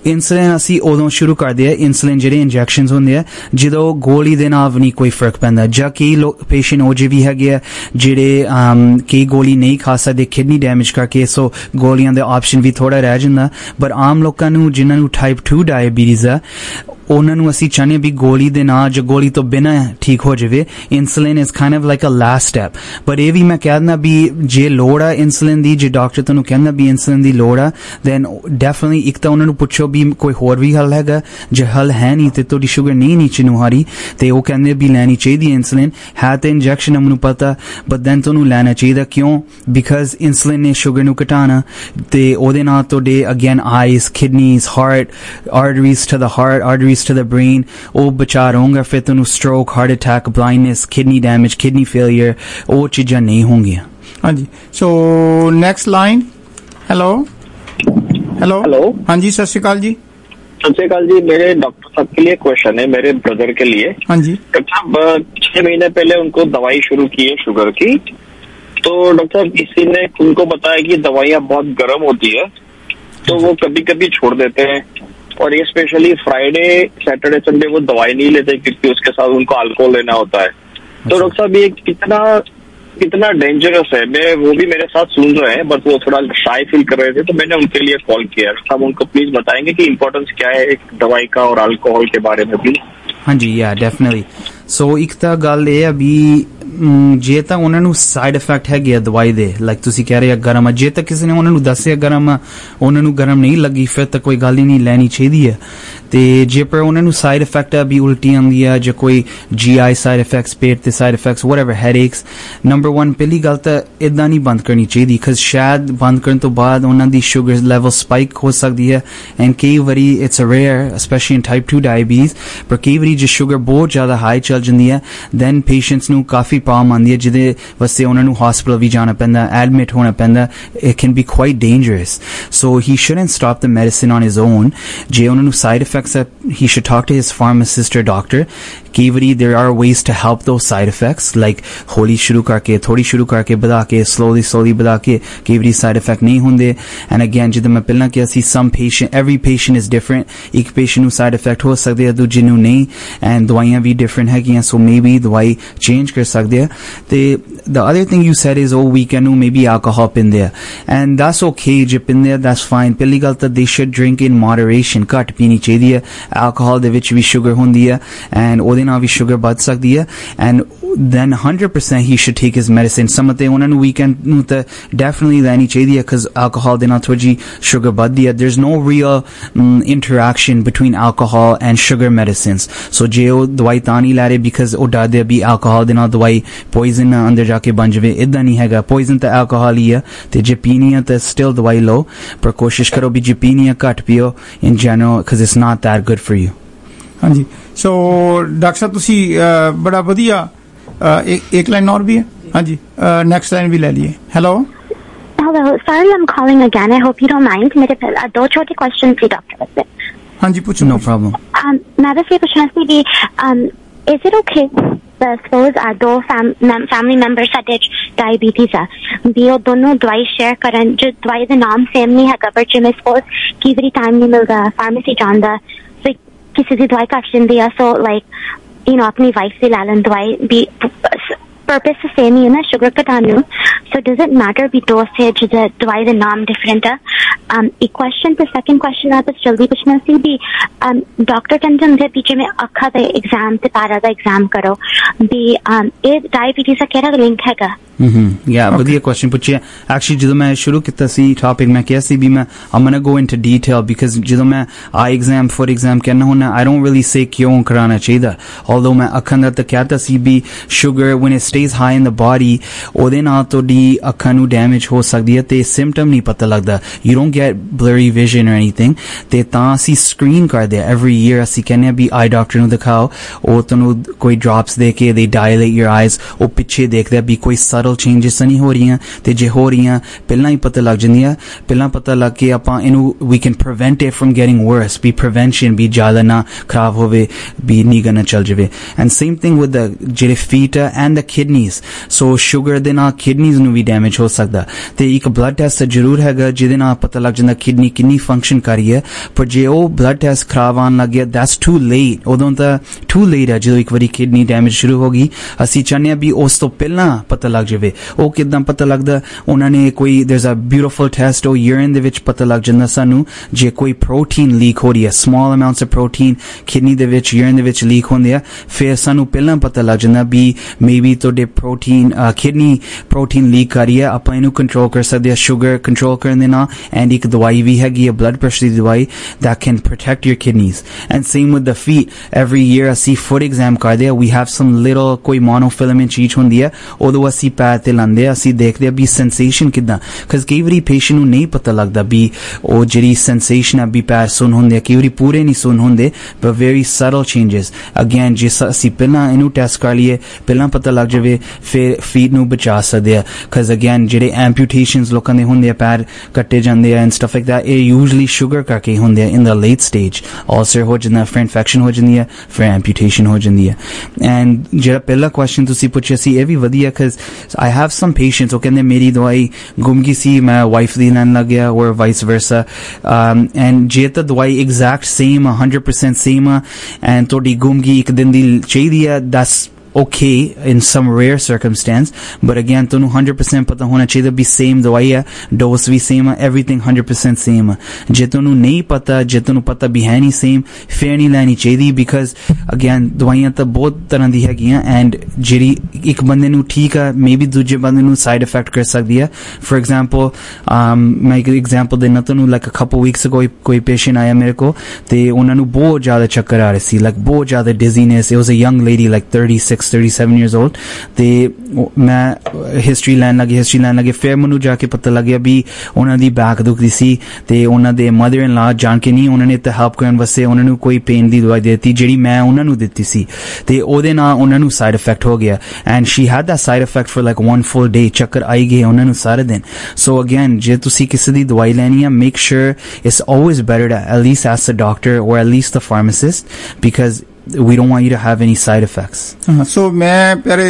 इंसुलिन असी उदों शुरू करदे आ इंसुलिन जेह्ड़े इंजैक्शनस होंदे आ जदों गोली दे नाल नहीं कोई फर्क पैंदा जां केई लोग पेशेंट ओ जे भी हैगे आ जेह्ड़े केई गोली नहीं खा सकदे किडनी डैमेज करके सो गोलियां दे ऑप्शन भी थोड़ा रह जांदा पर आम लोकां नूं जिन्हां नूं टाइप टू डायबिटीज आ ਉਹਨਾਂ ਨੂੰ ਅਸੀਂ ਚਾਹੁੰਦੇ ਵੀ ਗੋਲੀ ਦੇ ਨਾਲ ਜਾਂ ਗੋਲੀ ਤੋਂ ਬਿਨਾਂ ਠੀਕ ਹੋ ਜਾਵੇ insulin is kind of like a last step ਪਰ ਇਹ ਵੀ ਮੈਂ ਕਹਿ ਦਿੰਦਾ ਵੀ ਜੇ ਲੋੜ ਆ ਇਨਸੂਲਿਨ ਦੀ ਜੇ ਡਾਕਟਰ ਤੁਹਾਨੂੰ ਕਹਿੰਦਾ ਵੀ ਇਨਸੂਲਿਨ ਦੀ ਲੋੜ ਆ ਦੈਨ ਡੈਫੀਨਿਟਲੀ ਇੱਕ ਤਾਂ ਉਹਨਾਂ ਨੂੰ ਪੁੱਛੋ ਵੀ ਕੋਈ ਹੋਰ ਵੀ ਹੱਲ ਹੈਗਾ ਜੇ ਹੱਲ ਹੈ ਨਹੀਂ ਤੇ ਤੁਹਾਡੀ ਸ਼ੂਗਰ ਨਹੀਂ ਨੀਚੇ ਨੂੰ ਆ ਰਹੀ ਤੇ ਉਹ ਕਹਿੰਦੇ ਵੀ ਲੈਣੀ ਚਾਹੀਦੀ ਹੈ ਇਨਸੂਲਿਨ ਹੈ ਤੇ ਇੰਜੈਕਸ਼ਨ ਮੈਨੂੰ ਪਤਾ ਬਟ ਦੈਨ ਤੁਹਾਨੂੰ ਲੈਣਾ ਚਾਹੀਦਾ ਕਿਉਂ ਬਿਕਾਜ਼ ਇਨਸੂਲਿਨ ਨੇ ਸ਼ੂਗਰ ਨੂੰ ਘਟਾਉਣਾ ਤੇ ਉਹਦੇ ਨਾਲ ਤੁਹਾਡੇ again eyes kidneys heart arteries to the heart arteries to the brain ਉਹ ਬਚਾ ਰਹੂੰਗਾ ਫਿਰ ਤੁਹਾਨੂੰ stroke heart attack blindness kidney damage kidney failure ਉਹ ਚੀਜ਼ਾਂ ਨਹੀਂ ਹੋਣਗੀਆਂ ਹਾਂਜੀ so next line hello hello hello हाँ जी सत श्री अकाल जी सत श्री अकाल जी मेरे डॉक्टर साहब के लिए क्वेश्चन है मेरे ब्रदर के लिए हाँ जी डॉक्टर साहब छह महीने पहले उनको दवाई शुरू की है शुगर की तो डॉक्टर साहब किसी ने उनको बताया कि दवाइयाँ बहुत गर्म होती है तो वो कभी कभी छोड़ देते हैं और ये स्पेशली फ्राइडे सैटरडे संडे वो दवाई नहीं लेते क्योंकि उसके साथ उनको अल्कोहल लेना होता है तो डॉक्टर साहब ये कितना कितना डेंजरस है मैं वो भी मेरे साथ सुन रहे हैं बट वो थोड़ा शाय फील कर रहे थे तो मैंने उनके लिए कॉल किया साहब उनको प्लीज बताएंगे कि इम्पोर्टेंस क्या है एक दवाई का और अल्कोहल के बारे में प्लीज हाँ जी या डेफिनेटली सो एक ਤਾਂ ਗੱਲ ਇਹ ਆ ਵੀ ਜੇ ਤਾਂ ਉਹਨਾਂ ਨੂੰ ਸਾਈਡ ਇਫੈਕਟ ਹੈਗੇ ਆ ਦਵਾਈ ਦੇ ਲਾਈਕ ਤੁਸੀਂ ਕਹਿ ਰਹੇ ਆ ਗਰਮ ਆ ਜੇ ਤਾਂ ਕਿਸੇ ਨੇ ਉਹਨਾਂ ਨੂੰ ਦੱਸਿਆ ਗਰਮ ਆ ਉਹਨਾਂ ਨੂੰ ਗਰਮ ਨਹੀਂ ਲੱਗੀ ਫਿਰ ਤਾਂ ਕੋਈ ਗੱਲ ਹੀ ਨਹੀਂ ਲੈਣੀ ਚਾਹੀਦੀ ਹੈ ਤੇ ਜੇ ਪਰ ਉਹਨਾਂ ਨੂੰ ਸਾਈਡ ਇਫੈਕਟ ਆ ਵੀ ਉਲਟੀ ਆਉਂਦੀ ਆ ਜਾਂ ਕੋਈ ਜੀ ਆਈ ਸਾਈਡ ਇਫੈਕਟਸ ਪੇਟ ਤੇ side effects whatever headaches number one ਪਹਿਲੀ ਗੱਲ ਤਾਂ ਇਦਾਂ ਨਹੀਂ ਬੰਦ ਕਰਨੀ ਚਾਹੀਦੀ ਬਿਕਾਜ਼ ਸ਼ਾਇਦ ਬੰਦ ਕਰਨ ਤੋਂ ਬਾਅਦ ਉਹਨਾਂ ਦੀ ਸ਼ੂਗਰ ਲੈਵਲ ਸਪਾਈਕ ਹੋ ਸਕਦੀ ਹੈ ਐਂਡ ਕਈ ਵਾਰੀ it's a rare specially in type two diabetes ਪਰ ਕਈ ਵਾਰੀ ਜੇ ਸ਼ੂਗਰ ਬਹੁਤ ਜ਼ਿਆਦਾ ਹਾਈ ਚੱਲ ਜਾਂਦੀ ਹੈ ਦੈਨ ਪੇਸ਼ੈਂਟਸ ਨੂੰ ਕਾਫੀ ਪ੍ਰੋਬਲਮ ਆਉਂਦੀ ਹੈ ਜਿਹਦੇ ਵਾਸਤੇ ਉਹਨਾਂ ਨੂੰ ਹਸਪੀਟਲ ਵੀ ਜਾਣਾ ਪੈਂਦਾ ਐਡਮਿਟ ਹੋਣਾ ਪੈਂਦਾ it can be quite dangerous so he shouldn't stop the medicine on his own ਜੇ ਉਹਨਾਂ ਨੂੰ side effects he should talk to his pharmacist or doctor kei vari there are ways to help those side effects like holi shuru karke thodi shuru karke bada ke slowly slowly bada ke kei vari side effect nahi hunde and again jidam main pehla kiya si some patient every patient is different ek patient nu side effect ho sakde hai duje nu nahi and dawaiyan bhi different hagiyan so maybe dawai change kar sakde hai te the other thing you said is oh we can maybe alcohol in there and that's okay je in there that's fine pehli gal ta they should drink in moderation cut pini chahiye alcohol ਦੇ ਵਿੱਚ ਵੀ sugar ਹੁੰਦੀ ਹੈ and ਉਹਦੇ ਨਾਲ ਵੀ sugar ਵੱਧ ਸਕਦੀ ਹੈ and then one hundred percent he should take his medicine some ਤੇ ਉਹਨਾਂ ਨੂੰ weekend ਨੂੰ ਤਾਂ definitely ਲੈਣੀ ਚਾਹੀਦੀ ਹੈ because alcohol ਦੇ ਨਾਲ ਥੋੜੀ ਸ਼ੂਗਰ ਵੱਧਦੀ ਹੈ there's no real um, interaction between alcohol and sugar medicines so ਜੇ ਉਹ ਦਵਾਈ ਤਾਂ ਨਹੀਂ ਲੈ ਰਹੇ because ਉਹ ਡਰਦੇ ਵੀ alcohol ਦੇ ਨਾਲ ਦਵਾਈ poison ਅੰਦਰ ਜਾ ਕੇ ਬਣ ਜਾਵੇ ਇਦਾਂ ਨਹੀਂ ਹੈਗਾ poison ਤਾਂ alcohol ਹੀ ਹੈ ਤੇ ਜੇ ਪੀਣੀ ਹੈ ਤਾਂ still ਦਵਾਈ ਲਓ ਪਰ ਕੋਸ਼ਿਸ਼ ਕਰੋ ਵੀ ਜੇ ਪੀਣੀ ਹੈ ਘੱਟ ਪੀਓ in general because it's not that good for you ਹਾਂਜੀ ਸੋ ਡਾਕਟਰ ਸਾਹਿਬ ਤੁਸੀਂ ਬੜਾ ਵਧੀਆ एक लाइन और भी है हाँ जी नेक्स्ट लाइन भी ले लिए hello hello sorry I am calling again I hope you don't mind मेरे दो छोटे क्वेश्चन थे डॉक्टर से हाँ जी पूछो नो प्रॉब्लम मैं बस ये पूछना थी कि इज इट ओके सपोज दो फैमिली मेंबर्स साडे डायबिटीज है भी वो दोनों दवाई शेयर करन जो दवाई का नाम सेम नहीं है पर जिमें सपोज की बारी टाइम नहीं मिलता फार्मेसी जांदा सो किसी की दवाई घट जाती है सो लाइक you know अपनी वाइफ से ला लें दवाई भी पर्पस तो सेम ही है ना शुगर घटाने सो डज इट मैटर भी डोसेज दवाई का नाम डिफरेंट है एक क्वेश्चन तो सेकंड क्वेश्चन आप जल्दी पूछना सी भी डॉक्टर कहते होंगे पीछे में अखा का एग्जाम ते पारा का एग्जाम करो भी ये डायबिटीज का केड़ा लिंक हैगा या ਵਧੀਆ क्वेश्चन ਪੁੱਛਿਆ ਐਕਚੁਅਲੀ ਜਦੋਂ ਮੈਂ ਸ਼ੁਰੂ ਕੀਤਾ ਸੀ ਟੌਪਿਕ ਮੈਂ ਕਿਹਾ ਸੀ ਵੀ ਮੈਂ I'm going to go into detail because ਜਦੋਂ ਮੈਂ ਆਈ ਐਗਜ਼ਾਮ ਫॉर ਐਗਜ਼ਾਮ ਕਰਨਾ ਹੁੰਦਾ I don't really say ਕਿਉਂ ਕਰਾਉਣਾ ਚਾਹੀਦਾ although ਮੈਂ ਅੱਖਾਂ ਦਾ ਤਾਂ ਕਹਿਤਾ ਸੀ ਵੀ sugar when it stays high in the body ਉਹਦੇ ਨਾਲ ਤੁਹਾਡੀ ਅੱਖਾਂ ਨੂੰ ਡੈਮੇਜ ਹੋ ਸਕਦੀ ਹੈ ਤੇ ਸਿੰਪਟਮ ਨਹੀਂ ਪਤਾ ਲੱਗਦਾ you don't get blurry vision or anything ਤੇ ਤਾਂ ਅਸੀਂ ਸਕਰੀਨ ਕਰਦੇ ਆ every year ਅਸੀਂ ਕਹਿੰਦੇ ਆ ਵੀ ਆਈ ਡਾਕਟਰ ਨੂੰ ਦਿਖਾਓ ਉਹ ਤੁਹਾਨੂੰ ਕੋਈ ਡ੍ਰੌਪਸ ਦੇ ਕੇ they dilate your eyes ਉਹ ਪਿੱਛੇ ਦੇਖਦੇ ਆ ਵੀ ਕੋਈ subtle changes ਨਹੀਂ ਹੋ ਰਹੀਆਂ ਤੇ ਜੇ ਹੋ ਰਹੀਆਂ ਪਹਿਲਾਂ ਹੀ ਪਤਾ ਲੱਗ ਜਾਂਦੀਆਂ ਪਹਿਲਾਂ ਪਤਾ ਲੱਗ ਕੇ ਆਪਾਂ ਇਹਨੂੰ we can prevent it from getting worse be prevention ਵੀ ਜ਼ਿਆਦਾ ਨਾ ਖਰਾਬ ਹੋਵੇ ਵੀ ਨਿਗਾਹ ਨਾ ਚੱਲ ਜਾਵੇ and same thing with the ਜਿਹੜੇ feet and the kidneys. So sugar ਦੇ ਨਾਲ kidneys ਨੂੰ ਵੀ damage ਹੋ ਸਕਦਾ ਤੇ ਇੱਕ blood test ਜ਼ਰੂਰ ਹੈਗਾ ਜਿਹਦੇ ਨਾਲ ਪਤਾ ਲੱਗ ਜਾਂਦਾ kidney ਕਿੰਨੀ function ਕਰ ਰਹੀ ਹੈ ਪਰ ਜੇ ਉਹ blood test ਖਰਾਬ ਆਉਣ ਲੱਗ ਗਿਆ that's too late ਉਦੋਂ ਤਾਂ too late ਹੈ ਜਦੋਂ ਇੱਕ ਵਾਰੀ kidney damage ਸ਼ੁਰੂ ਹੋ ਗਈ ਅਸੀਂ ਚਾਹੁੰਦੇ ਹਾਂ ਵੀ ਉਸ ਤੋਂ ਪਹਿਲਾਂ ਪਤਾ ਲੱਗ ਜਾਵੇ ਉਹ ਕਿੱਦਾਂ ਪਤਾ ਲੱਗਦਾ ਉਹਨਾਂ ਨੇ ਕੋਈ there's a beautiful test ਉਹ urine ਦੇ ਵਿੱਚ ਪਤਾ ਲੱਗ ਜਾਂਦਾ ਸਾਨੂੰ ਜੇ ਕੋਈ protein leak ਹੋ ਰਹੀ ਹੈ small amounts of protein kidney ਦੇ ਵਿੱਚ urine ਦੇ ਵਿੱਚ leak ਹੁੰਦੇ ਆ ਫਿਰ ਸਾਨੂੰ ਪਹਿਲਾਂ ਪਤਾ ਲੱਗ ਜਾਂਦਾ ਵੀ maybe ਤੁਹਾਡੇ protein uh, kidney protein leak ਕਰ ਰਹੀ ਹੈ ਆਪਾਂ ਇਹਨੂੰ control ਕਰ ਸਕਦੇ ਆ sugar control ਕਰਨ ਦੇ ਨਾਲ and ਇੱਕ ਦਵਾਈ ਵੀ ਹੈਗੀ ਹੈ blood pressure ਦੀ ਦਵਾਈ that can protect your kidneys and same with the feet every year ਅਸੀਂ foot exam ਕਰਦੇ ਆ we have some little ਕੋਈ monofilament ਚੀਜ਼ ਹੁੰਦੀ ਹੈ ਉਦੋਂ ਅਸੀਂ ਪੈਰ ਤੇ ਲਾਉਂਦੇ ਆ ਅਸੀਂ ਦੇਖਦੇ ਆ ਵੀ sensation ਕਿੱਦਾਂ because ਕਈ ਵਾਰੀ patient ਨੂੰ ਨਹੀਂ ਪਤਾ ਲੱਗਦਾ ਵੀ ਉਹ ਜਿਹੜੀ sensation ਆ ਵੀ ਪੈਰ ਸੁੰਨ ਹੁੰਦੇ ਆ ਕਈ ਵਾਰੀ ਪੂਰੇ ਨਹੀਂ ਸੁੰਨ ਹੁੰਦੇ but very subtle changes again ਜੇ ਅਸੀਂ ਪਹਿਲਾਂ ਇਹਨੂੰ ਟੈਸਟ ਕਰ ਲਈਏ ਪਹਿਲਾਂ ਪਤਾ ਲੱਗ ਜਾਵੇ ਫਿਰ feet ਨੂੰ ਬਚਾ ਸਕਦੇ ਆ because again ਜਿਹੜੇ amputations ਲੋਕਾਂ ਦੇ ਹੁੰਦੇ ਆ ਪੈਰ ਕੱਟੇ ਜਾਂਦੇ ਆ and stuff like that ਇਹ usually sugar ਕਰਕੇ ਹੁੰਦੇ ਆ in the late stage ulcer ਹੋ ਜਾਂਦਾ ਫਿਰ infection ਹੋ ਜਾਂਦੀ ਹੈ ਫਿਰ amputation ਹੋ ਜਾਂਦੀ ਹੈ and ਜਿਹੜਾ ਪਹਿਲਾ question ਤੁਸੀਂ ਪੁੱਛਿਆ ਸੀ ਇਹ ਵੀ ਵਧੀਆ because I have some patients ਉਹ ਕਹਿੰਦੇ ਮੇਰੀ ਦਵਾਈ ਗੁੰਮ ਗਈ ਸੀ ਮੈਂ ਵਾਈਫ ਦੀ ਲੈਣ ਲੱਗ ਗਿਆ or vice versa um, and ਜੇ ਤਾਂ ਦਵਾਈ exact same one hundred percent same ਆ and ਤੁਹਾਡੀ ਗੁੰਮ ਗਈ ਇੱਕ ਦਿਨ ਦੀ ਚਾਹੀਦੀ ਹੈ that's okay in some rare circumstance but again ਤੁਹਾਨੂੰ one hundred percent ਪਤਾ ਹੋਣਾ ਚਾਹੀਦਾ ਵੀ same ਦਵਾਈ ਹੈ dose ਵੀ same ਹੈ everything one hundred percent same ਹੈ ਜੇ ਤੁਹਾਨੂੰ ਨਹੀਂ ਪਤਾ ਜੇ ਤੁਹਾਨੂੰ ਪਤਾ ਵੀ ਹੈ ਨਹੀਂ same ਫਿਰ ਨਹੀਂ ਲੈਣੀ ਚਾਹੀਦੀ because again ਦਵਾਈਆਂ ਤਾਂ ਬਹੁਤ ਤਰ੍ਹਾਂ ਦੀ ਹੈਗੀਆਂ and ਜਿਹੜੀ ਇੱਕ ਬੰਦੇ ਨੂੰ ਠੀਕ ਆ maybe ਦੂਜੇ ਬੰਦੇ ਨੂੰ side effect ਕਰ ਸਕਦੀ ਹੈ for example um, ਮੈਂ ਇੱਕ example ਦੇਣਾ ਤੁਹਾਨੂੰ like a couple weeks ago ਕੋਈ patient ਆਇਆ ਮੇਰੇ ਕੋਲ ਤੇ ਉਹਨਾਂ ਨੂੰ ਬਹੁਤ ਜ਼ਿਆਦਾ ਚੱਕਰ ਆ ਰਹੇ ਸੀ like ਬਹੁਤ ਜ਼ਿਆਦਾ dizziness it was a young lady like thirty-six thirty-seven years old ਤੇ ਮੈਂ ਹਿਸਟਰੀ ਲੈਣ ਲੱਗੀ ਹਿਸਟਰੀ ਲੈਣ ਲੱਗੇ ਫਿਰ ਮੈਨੂੰ ਜਾ ਕੇ ਪਤਾ ਲੱਗਿਆ ਵੀ ਉਹਨਾਂ ਦੀ ਬੈਕ ਦੁਖਦੀ ਸੀ ਤੇ ਉਹਨਾਂ ਦੇ ਮਦਰ ਇਨ ਲਾ ਜਾਣ ਕੇ ਨਹੀਂ ਉਹਨਾਂ ਨੇ ਤਾਂ ਹੈਲਪ ਕਰਨ ਵਾਸਤੇ ਉਹਨਾਂ ਨੂੰ ਕੋਈ ਪੇਨ ਦੀ ਦਵਾਈ ਦਿੱਤੀ ਜਿਹੜੀ ਮੈਂ ਉਹਨਾਂ ਨੂੰ ਦਿੱਤੀ ਸੀ ਤੇ ਉਹਦੇ ਨਾਲ ਉਹਨਾਂ ਨੂੰ ਸਾਈਡ ਇਫੈਕਟ ਹੋ ਗਿਆ and she had that side effect for like one full day ਚੱਕਰ ਆਈ ਗਏ ਉਹਨਾਂ ਨੂੰ ਸਾਰੇ ਦਿਨ so again ਜੇ ਤੁਸੀਂ ਕਿਸੇ ਦੀ ਦਵਾਈ ਲੈਣੀ ਹੈ make sure it's always better to at least ask the doctor or at least the pharmacist because we don't want you to have any side effects. ਹਾਂ ਸੋ ਮੈਂ ਪਿਆਰੇ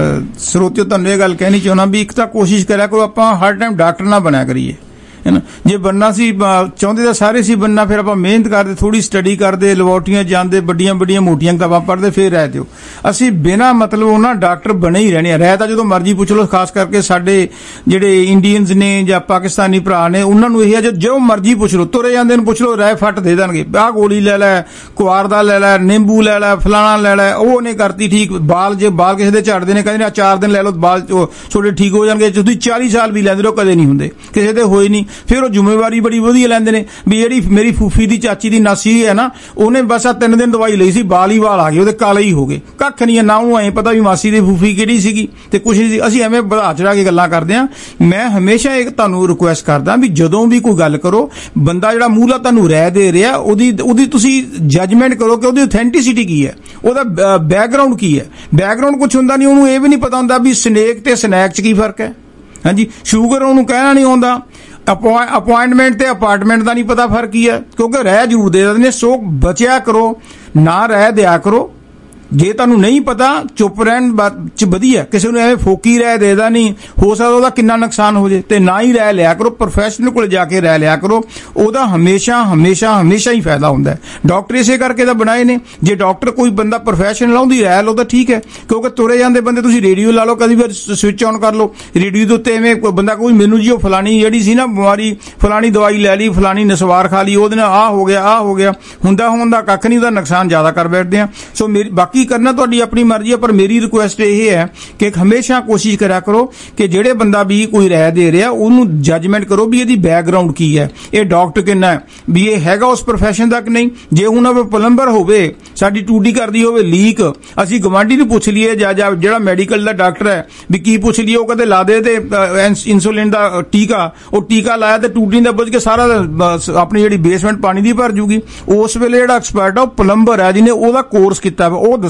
ਸਰੋਤਿਓ ਤੁਹਾਨੂੰ ਇਹ ਗੱਲ ਕਹਿਣੀ ਚਾਹੁੰਦਾ ਵੀ ਇੱਕ ਤਾਂ ਕੋਸ਼ਿਸ਼ ਕਰਿਆ ਕਰੋ ਆਪਾਂ ਹਰ ਟਾਈਮ ਡਾਕਟਰ ਨਾ ਬਣਿਆ ਕਰੀਏ ਹੈ ਨਾ ਜੇ ਬੰਨਾ ਸੀ ਚਾਹੁੰਦੇ ਤਾਂ ਸਾਰੇ ਸੀ ਬੰਨਾ ਫਿਰ ਆਪਾਂ ਮਿਹਨਤ ਕਰਦੇ ਥੋੜੀ ਸਟੱਡੀ ਕਰਦੇ ਲੈਬੋਰਟਰੀਆਂ ਜਾਂਦੇ ਵੱਡੀਆਂ ਵੱਡੀਆਂ ਮੋਟੀਆਂ ਕਿਤਾਬਾਂ ਪੜ੍ਹਦੇ ਫਿਰ ਰਹਿ ਦਿਓ ਅਸੀਂ ਬਿਨਾਂ ਮਤਲਬ ਉਹਨਾਂ ਡਾਕਟਰ ਬਣੇ ਹੀ ਰਹਿਣੇ ਆ ਰਹਿ ਤਾਂ ਜਦੋਂ ਮਰਜ਼ੀ ਪੁੱਛ ਲਓ ਖਾਸ ਕਰਕੇ ਸਾਡੇ ਜਿਹੜੇ ਇੰਡੀਅਨਸ ਨੇ ਜਾਂ ਪਾਕਿਸਤਾਨੀ ਭਰਾ ਨੇ ਉਹਨਾਂ ਨੂੰ ਇਹ ਆ ਜੋ ਮਰਜ਼ੀ ਪੁੱਛ ਲਓ ਤੁਰੇ ਜਾਂਦੇ ਨੂੰ ਪੁੱਛ ਲਓ ਰਹਿ ਫੱਟ ਦੇ ਦੇਣਗੇ ਆਹ ਗੋਲੀ ਲੈ ਲੈ ਕੁਆਰ ਦਾ ਲੈ ਲੈ ਨਿੰਬੂ ਲੈ ਲੈ ਫਲਾਣਾ ਲੈ ਲੈ ਉਹ ਨੇ ਕਰਤੀ ਠੀਕ ਬਾਲ ਜੇ ਬਾਲ ਕਿਸੇ ਦੇ ਝੜਦੇ ਨੇ ਕਹਿੰਦੇ ਨੇ ਚਾਰ ਦਿਨ ਲੈ ਲਓ ਬਾਲ ਛੋਟੇ ਠੀਕ ਹੋ ਜਾਣਗੇ ਤੁਸੀਂ ਚਾਲੀ ਸਾਲ ਵੀ ਲੈਂਦੇ ਰਹੋ ਕਦੇ ਨਹੀਂ ਹੁੰਦੇ ਕਿਸੇ ਦੇ ਹੋਏ ਨਹੀਂ ਫਿਰ ਉਹ ਜ਼ਿੰਮੇਵਾਰੀ ਬੜੀ ਵਧੀਆ ਲੈਂਦੇ ਨੇ ਵੀ ਜਿਹੜੀ ਮੇਰੀ ਫੂਫੀ ਦੀ ਚਾਚੀ ਦੀ ਨਾਸੀ ਹੈ ਨਾ ਉਹਨੇ ਬਸ ਆ ਤਿੰਨ ਦਿਨ ਦਵਾਈ ਲਈ ਸੀ ਬਾਲ ਹੀ ਵਾਲ ਆ ਗਏ ਉਹਦੇ ਕਾਲੇ ਹੀ ਹੋ ਗਏ ਕੱਖ ਨਹੀਂ ਨਾ ਉਹਨੂੰ ਐਂ ਪਤਾ ਵੀ ਮਾਸੀ ਦੀ ਫੂਫੀ ਕਿਹੜੀ ਸੀਗੀ ਤੇ ਕੁਛ ਅਸੀਂ ਐਵੇਂ ਵਧਾ ਚੜਾ ਕੇ ਗੱਲਾਂ ਕਰਦੇ ਆ ਮੈਂ ਹਮੇਸ਼ਾ ਇੱਕ ਤੁਹਾਨੂੰ ਰਿਕੁਐਸਟ ਕਰਦਾ ਵੀ ਜਦੋਂ ਵੀ ਕੋਈ ਗੱਲ ਕਰੋ ਬੰਦਾ ਜਿਹੜਾ ਮੂਹਲਾ ਤੁਹਾਨੂੰ ਰਹਿ ਦੇ ਰਿਹਾ ਉਹਦੀ ਉਹਦੀ ਤੁਸੀਂ ਜੱਜਮੈਂਟ ਕਰੋ ਕਿ ਉਹਦੀ ਅਥੈਂਟਿਸਿਟੀ ਕੀ ਹੈ ਉਹਦਾ ਬੈਕਗਰਾਉਂਡ ਕੀ ਹੈ ਬੈਕਗਰਾਉਂਡ ਕੁਛ ਹੁੰਦਾ ਨਹੀਂ ਉਹਨੂੰ ਇਹ ਵੀ ਨਹੀਂ ਪਤਾ ਹੁੰਦਾ ਵੀ ਸਨੇਕ ਤੇ ਸਨੈਕ 'ਚ ਕੀ ਫਰਕ ਹੈ ਹਾਂਜੀ ਸ਼ੂਗਰ ਉਹਨੂੰ ਕਹਿਣਾ ਨਹੀਂ ਆਉਂਦਾ ਅਪੁਆਇੰਟਮੈਂਟ ਤੇ ਅਪਾਰਟਮੈਂਟ ਦਾ ਨਹੀਂ ਪਤਾ ਫਰਕ ਕੀ ਹੈ ਕਿਉਂਕਿ ਰਹਿ ਜ਼ਰੂਰ ਦੇ ਦਿੰਦੇ ਨੇ ਸੋ ਬਚਿਆ ਕਰੋ ਨਾ ਰਹਿ ਦਿਆ ਕਰੋ ਜੇ ਤੁਹਾਨੂੰ ਨਹੀਂ ਪਤਾ ਚੁੱਪ ਰਹਿਣ ਚ ਵਧੀਆ ਕਿਸੇ ਨੂੰ ਐਵੇਂ ਫੋਕੀ ਰਹਿ ਦੇਦਾ ਨਹੀਂ ਹੋ ਸਕਦਾ ਉਹਦਾ ਕਿੰਨਾ ਨੁਕਸਾਨ ਹੋ ਜੇ ਤੇ ਨਾ ਹੀ ਰਹਿ ਲਿਆ ਕਰੋ ਪ੍ਰੋਫੈਸ਼ਨਲ ਕੋਲ ਜਾ ਕੇ ਰਹਿ ਲਿਆ ਕਰੋ ਉਹਦਾ ਹਮੇਸ਼ਾ ਹਮੇਸ਼ਾ ਹਮੇਸ਼ਾ ਹੀ ਫਾਇਦਾ ਹੁੰਦਾ ਡਾਕਟਰ ਇਸੇ ਕਰਕੇ ਤਾਂ ਬਣਾਏ ਨੇ ਜੇ ਡਾਕਟਰ ਕੋਈ ਬੰਦਾ ਪ੍ਰੋਫੈਸ਼ਨਲ ਲਾਉਂਦੀ ਰਹਿ ਲਓ ਤਾਂ ਠੀਕ ਹੈ ਕਿਉਂਕਿ ਤੁਰੇ ਜਾਂਦੇ ਬੰਦੇ ਤੁਸੀਂ ਰੇਡੀਓ ਲਾ ਲਓ ਕਦੀ ਵਾਰ ਸਵਿਚ ਆਨ ਕਰ ਲਓ ਰੇਡੀਓ ਦੇ ਉੱਤੇ ਐਵੇਂ ਬੰਦਾ ਕੋਈ ਮੈਨੂੰ ਜੀ ਉਹ ਫਲਾਣੀ ਜਿਹੜੀ ਸੀ ਨਾ ਬਿਮਾਰੀ ਫਲਾਣੀ ਦਵਾਈ ਲੈ ਲਈ ਫਲਾਣੀ ਨਸਵਾਰ ਖਾ ਲਈ ਉਹਦੇ ਨਾਲ ਆਹ ਹੋ ਗਿਆ ਆਹ ਹੋ ਗਿਆ ਹੁੰਦਾ ਹੁੰਦਾ ਕੱਖ ਨਹੀਂ ਉਹਦਾ ਨੁਕਸਾਨ ਜ਼ਿਆਦਾ ਕਰ ਬੈਠਦੇ ਆ ਸੋ ਮੇਰੀ ਬਾਕੀ ਕਰਨਾ ਤੁਹਾਡੀ ਆਪਣੀ ਮਰਜ਼ੀ ਹੈ ਪਰ ਮੇਰੀ ਰਿਕੁਐਸਟ ਇਹ ਹੈ ਕਿ ਹਮੇਸ਼ਾ ਕੋਸ਼ਿਸ਼ ਕਰਿਆ ਕਰੋ ਕਿ ਜਿਹੜੇ ਬੰਦਾ ਵੀ ਕੋਈ ਰਾਏ ਦੇ ਰਿਹਾ ਉਹਨੂੰ ਜੱਜਮੈਂਟ ਕਰੋ ਵੀ ਇਹਦੀ ਬੈਕਗਰਾਉਂਡ ਕੀ ਹੈ ਇਹ ਡਾਕਟਰ ਕਿੰਨਾ ਹੈ ਵੀ ਇਹ ਹੈਗਾ ਉਸ ਪ੍ਰੋਫੈਸ਼ਨ ਦਾ ਕਿ ਨਹੀਂ ਜੇ ਹੁਣ ਉਹ ਪਲੰਬਰ ਹੋਵੇ ਸਾਡੀ ਟੂਟੀ ਕਰਦੀ ਹੋਵੇ ਲੀਕ ਅਸੀਂ ਗਵਾਂਢੀ ਨੂੰ ਪੁੱਛ ਲਈਏ ਜਾਂ ਜਿਹੜਾ ਮੈਡੀਕਲ ਦਾ ਡਾਕਟਰ ਹੈ ਵੀ ਕੀ ਪੁੱਛ ਲਈਏ ਉਹ ਕਦੇ ਲਾ ਦੇ ਤੇ ਇਨਸੂਲਿਨ ਦਾ ਟੀਕਾ ਉਹ ਟੀਕਾ ਲਾਇਆ ਤੇ ਟੂਟੀ ਦਾ ਬੁੱਝ ਕੇ ਸਾਰਾ ਆਪਣੀ ਜਿਹੜੀ ਬੇਸਮੈਂਟ ਪਾਣੀ ਦੀ ਭਰ ਜੂਗੀ ਉਸ ਵੇਲੇ ਜਿਹੜਾ ਐਕਸਪਰਟ ਆ ਉਹ ਪਲੰਬਰ ਹੈ ਜਿਹਨੇ ਉਹਦਾ ਕੋਰਸ ਕੀਤਾ ਉਹ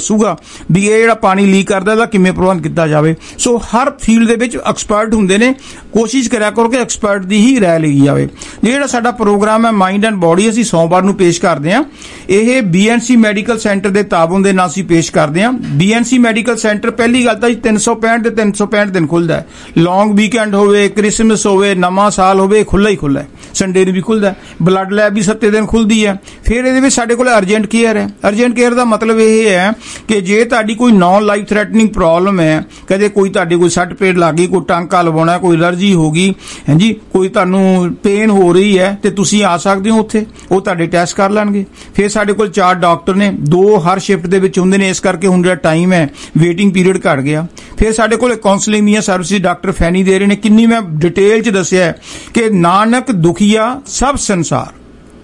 ਦੱਸੂਗਾ ਵੀ ਇਹ ਜਿਹੜਾ ਪਾਣੀ ਲੀਕ ਕਰਦਾ ਇਹਦਾ ਕਿਵੇਂ ਪ੍ਰਬੰਧ ਕੀਤਾ ਜਾਵੇ। ਸੋ ਹਰ ਫੀਲਡ ਦੇ ਵਿੱਚ ਐਕਸਪਰਟ ਹੁੰਦੇ ਨੇ, ਕੋਸ਼ਿਸ਼ ਕਰਿਆ ਕਰੋ ਕਿ ਐਕਸਪਰਟ ਦੀ ਹੀ ਰਾਏ ਲਈ ਜਾਵੇ। ਜਿਹੜਾ ਸਾਡਾ ਪ੍ਰੋਗਰਾਮ ਹੈ ਮਾਈਂਡ ਐਂਡ ਬੋਡੀ ਅਸੀਂ ਸੋਮਵਾਰ ਨੂੰ ਪੇਸ਼ ਕਰਦੇ ਹਾਂ। ਇਹ B N C medical centre ਦੇ ਤਾਬਨ ਦੇ ਨਾਲ ਅਸੀਂ ਪੇਸ਼ ਕਰਦੇ ਹਾਂ। B N C medical centre ਪਹਿਲੀ ਗੱਲ ਤਾਂ ਜੀ ਤਿੰਨ ਸੌ ਪੈਂਹਠ ਦੇ ਤਿੰਨ ਸੌ ਪੈਂਹਠ ਦਿਨ ਖੁੱਲਦਾ ਹੈ। ਲੌਂਗ ਵੀਕਐਂਡ ਹੋਵੇ, ਕ੍ਰਿਸਮਸ ਹੋਵੇ, ਨਵਾਂ ਸਾਲ ਹੋਵੇ, ਖੁੱਲ੍ਹਾ ਹੀ ਖੁੱਲ੍ਹਾ ਹੈ। ਸੰਡੇ ਨੂੰ ਵੀ ਖੁੱਲਦਾ। ਬਲੱਡ ਲੈਬ ਵੀ ਸੱਤੇ ਦਿਨ ਖੁੱਲਦੀ ਹੈ। ਫਿਰ ਇਹਦੇ ਵਿੱਚ ਸਾਡੇ ਕੋਲ ਅਰਜੈਂਟ ਕੇਅਰ ਹੈ। ਅਰਜੈਂਟ ਕੇਅਰ ਦਾ ਮਤਲਬ ਇਹ ਹੈ ਕਿ ਜੇ ਤੁਹਾਡੀ ਕੋਈ ਨੌਨ ਲਾਈਫ ਥ੍ਰੈਟਨਿੰਗ ਪ੍ਰੋਬਲਮ ਹੈ, ਕਦੇ ਕੋਈ ਤੁਹਾਡੇ ਕੋਈ ਸੱਟ ਪੇਟ ਲੱਗ ਗਈ, ਕੋਈ ਟਾਂਕਾ ਲਵਾਉਣਾ, ਕੋਈ ਐਲਰਜੀ ਹੋ ਗਈ ਹੈ ਜੀ, ਕੋਈ ਤੁਹਾਨੂੰ ਪੇਨ ਹੋ ਰਹੀ ਹੈ, ਤੇ ਤੁਸੀਂ ਆ ਸਕਦੇ ਹੋ ਉੱਥੇ, ਉਹ ਤੁਹਾਡੇ ਟੈਸਟ ਕਰ ਲੈਣਗੇ। ਫਿਰ ਸਾਡੇ ਕੋਲ ਚਾਰ ਡਾਕਟਰ ਨੇ, ਦੋ ਹਰ ਸ਼ਿਫਟ ਦੇ ਵਿੱਚ ਹੁੰਦੇ ਨੇ, ਇਸ ਕਰਕੇ ਹੁਣ ਜਿਹੜਾ ਟਾਈਮ ਹੈ ਵੇਟਿੰਗ ਪੀਰੀਅਡ ਘੱਟ ਗਿਆ। ਫਿਰ ਸਾਡੇ ਕੋਲ ਕਾਉਂਸਲਿੰਗ ਦੀਆਂ ਸਰਵਿਸਿਜ਼ ਡਾਕਟਰ ਫੈਨੀ ਦੇ ਰਹੇ ਨੇ। ਕਿੰਨੀ ਮੈਂ ਡਿਟੇਲ 'ਚ ਦੱਸਿਆ ਕਿ ਨਾਨਕ ਦੁਖੀਆ ਸਭ ਸੰਸਾਰ,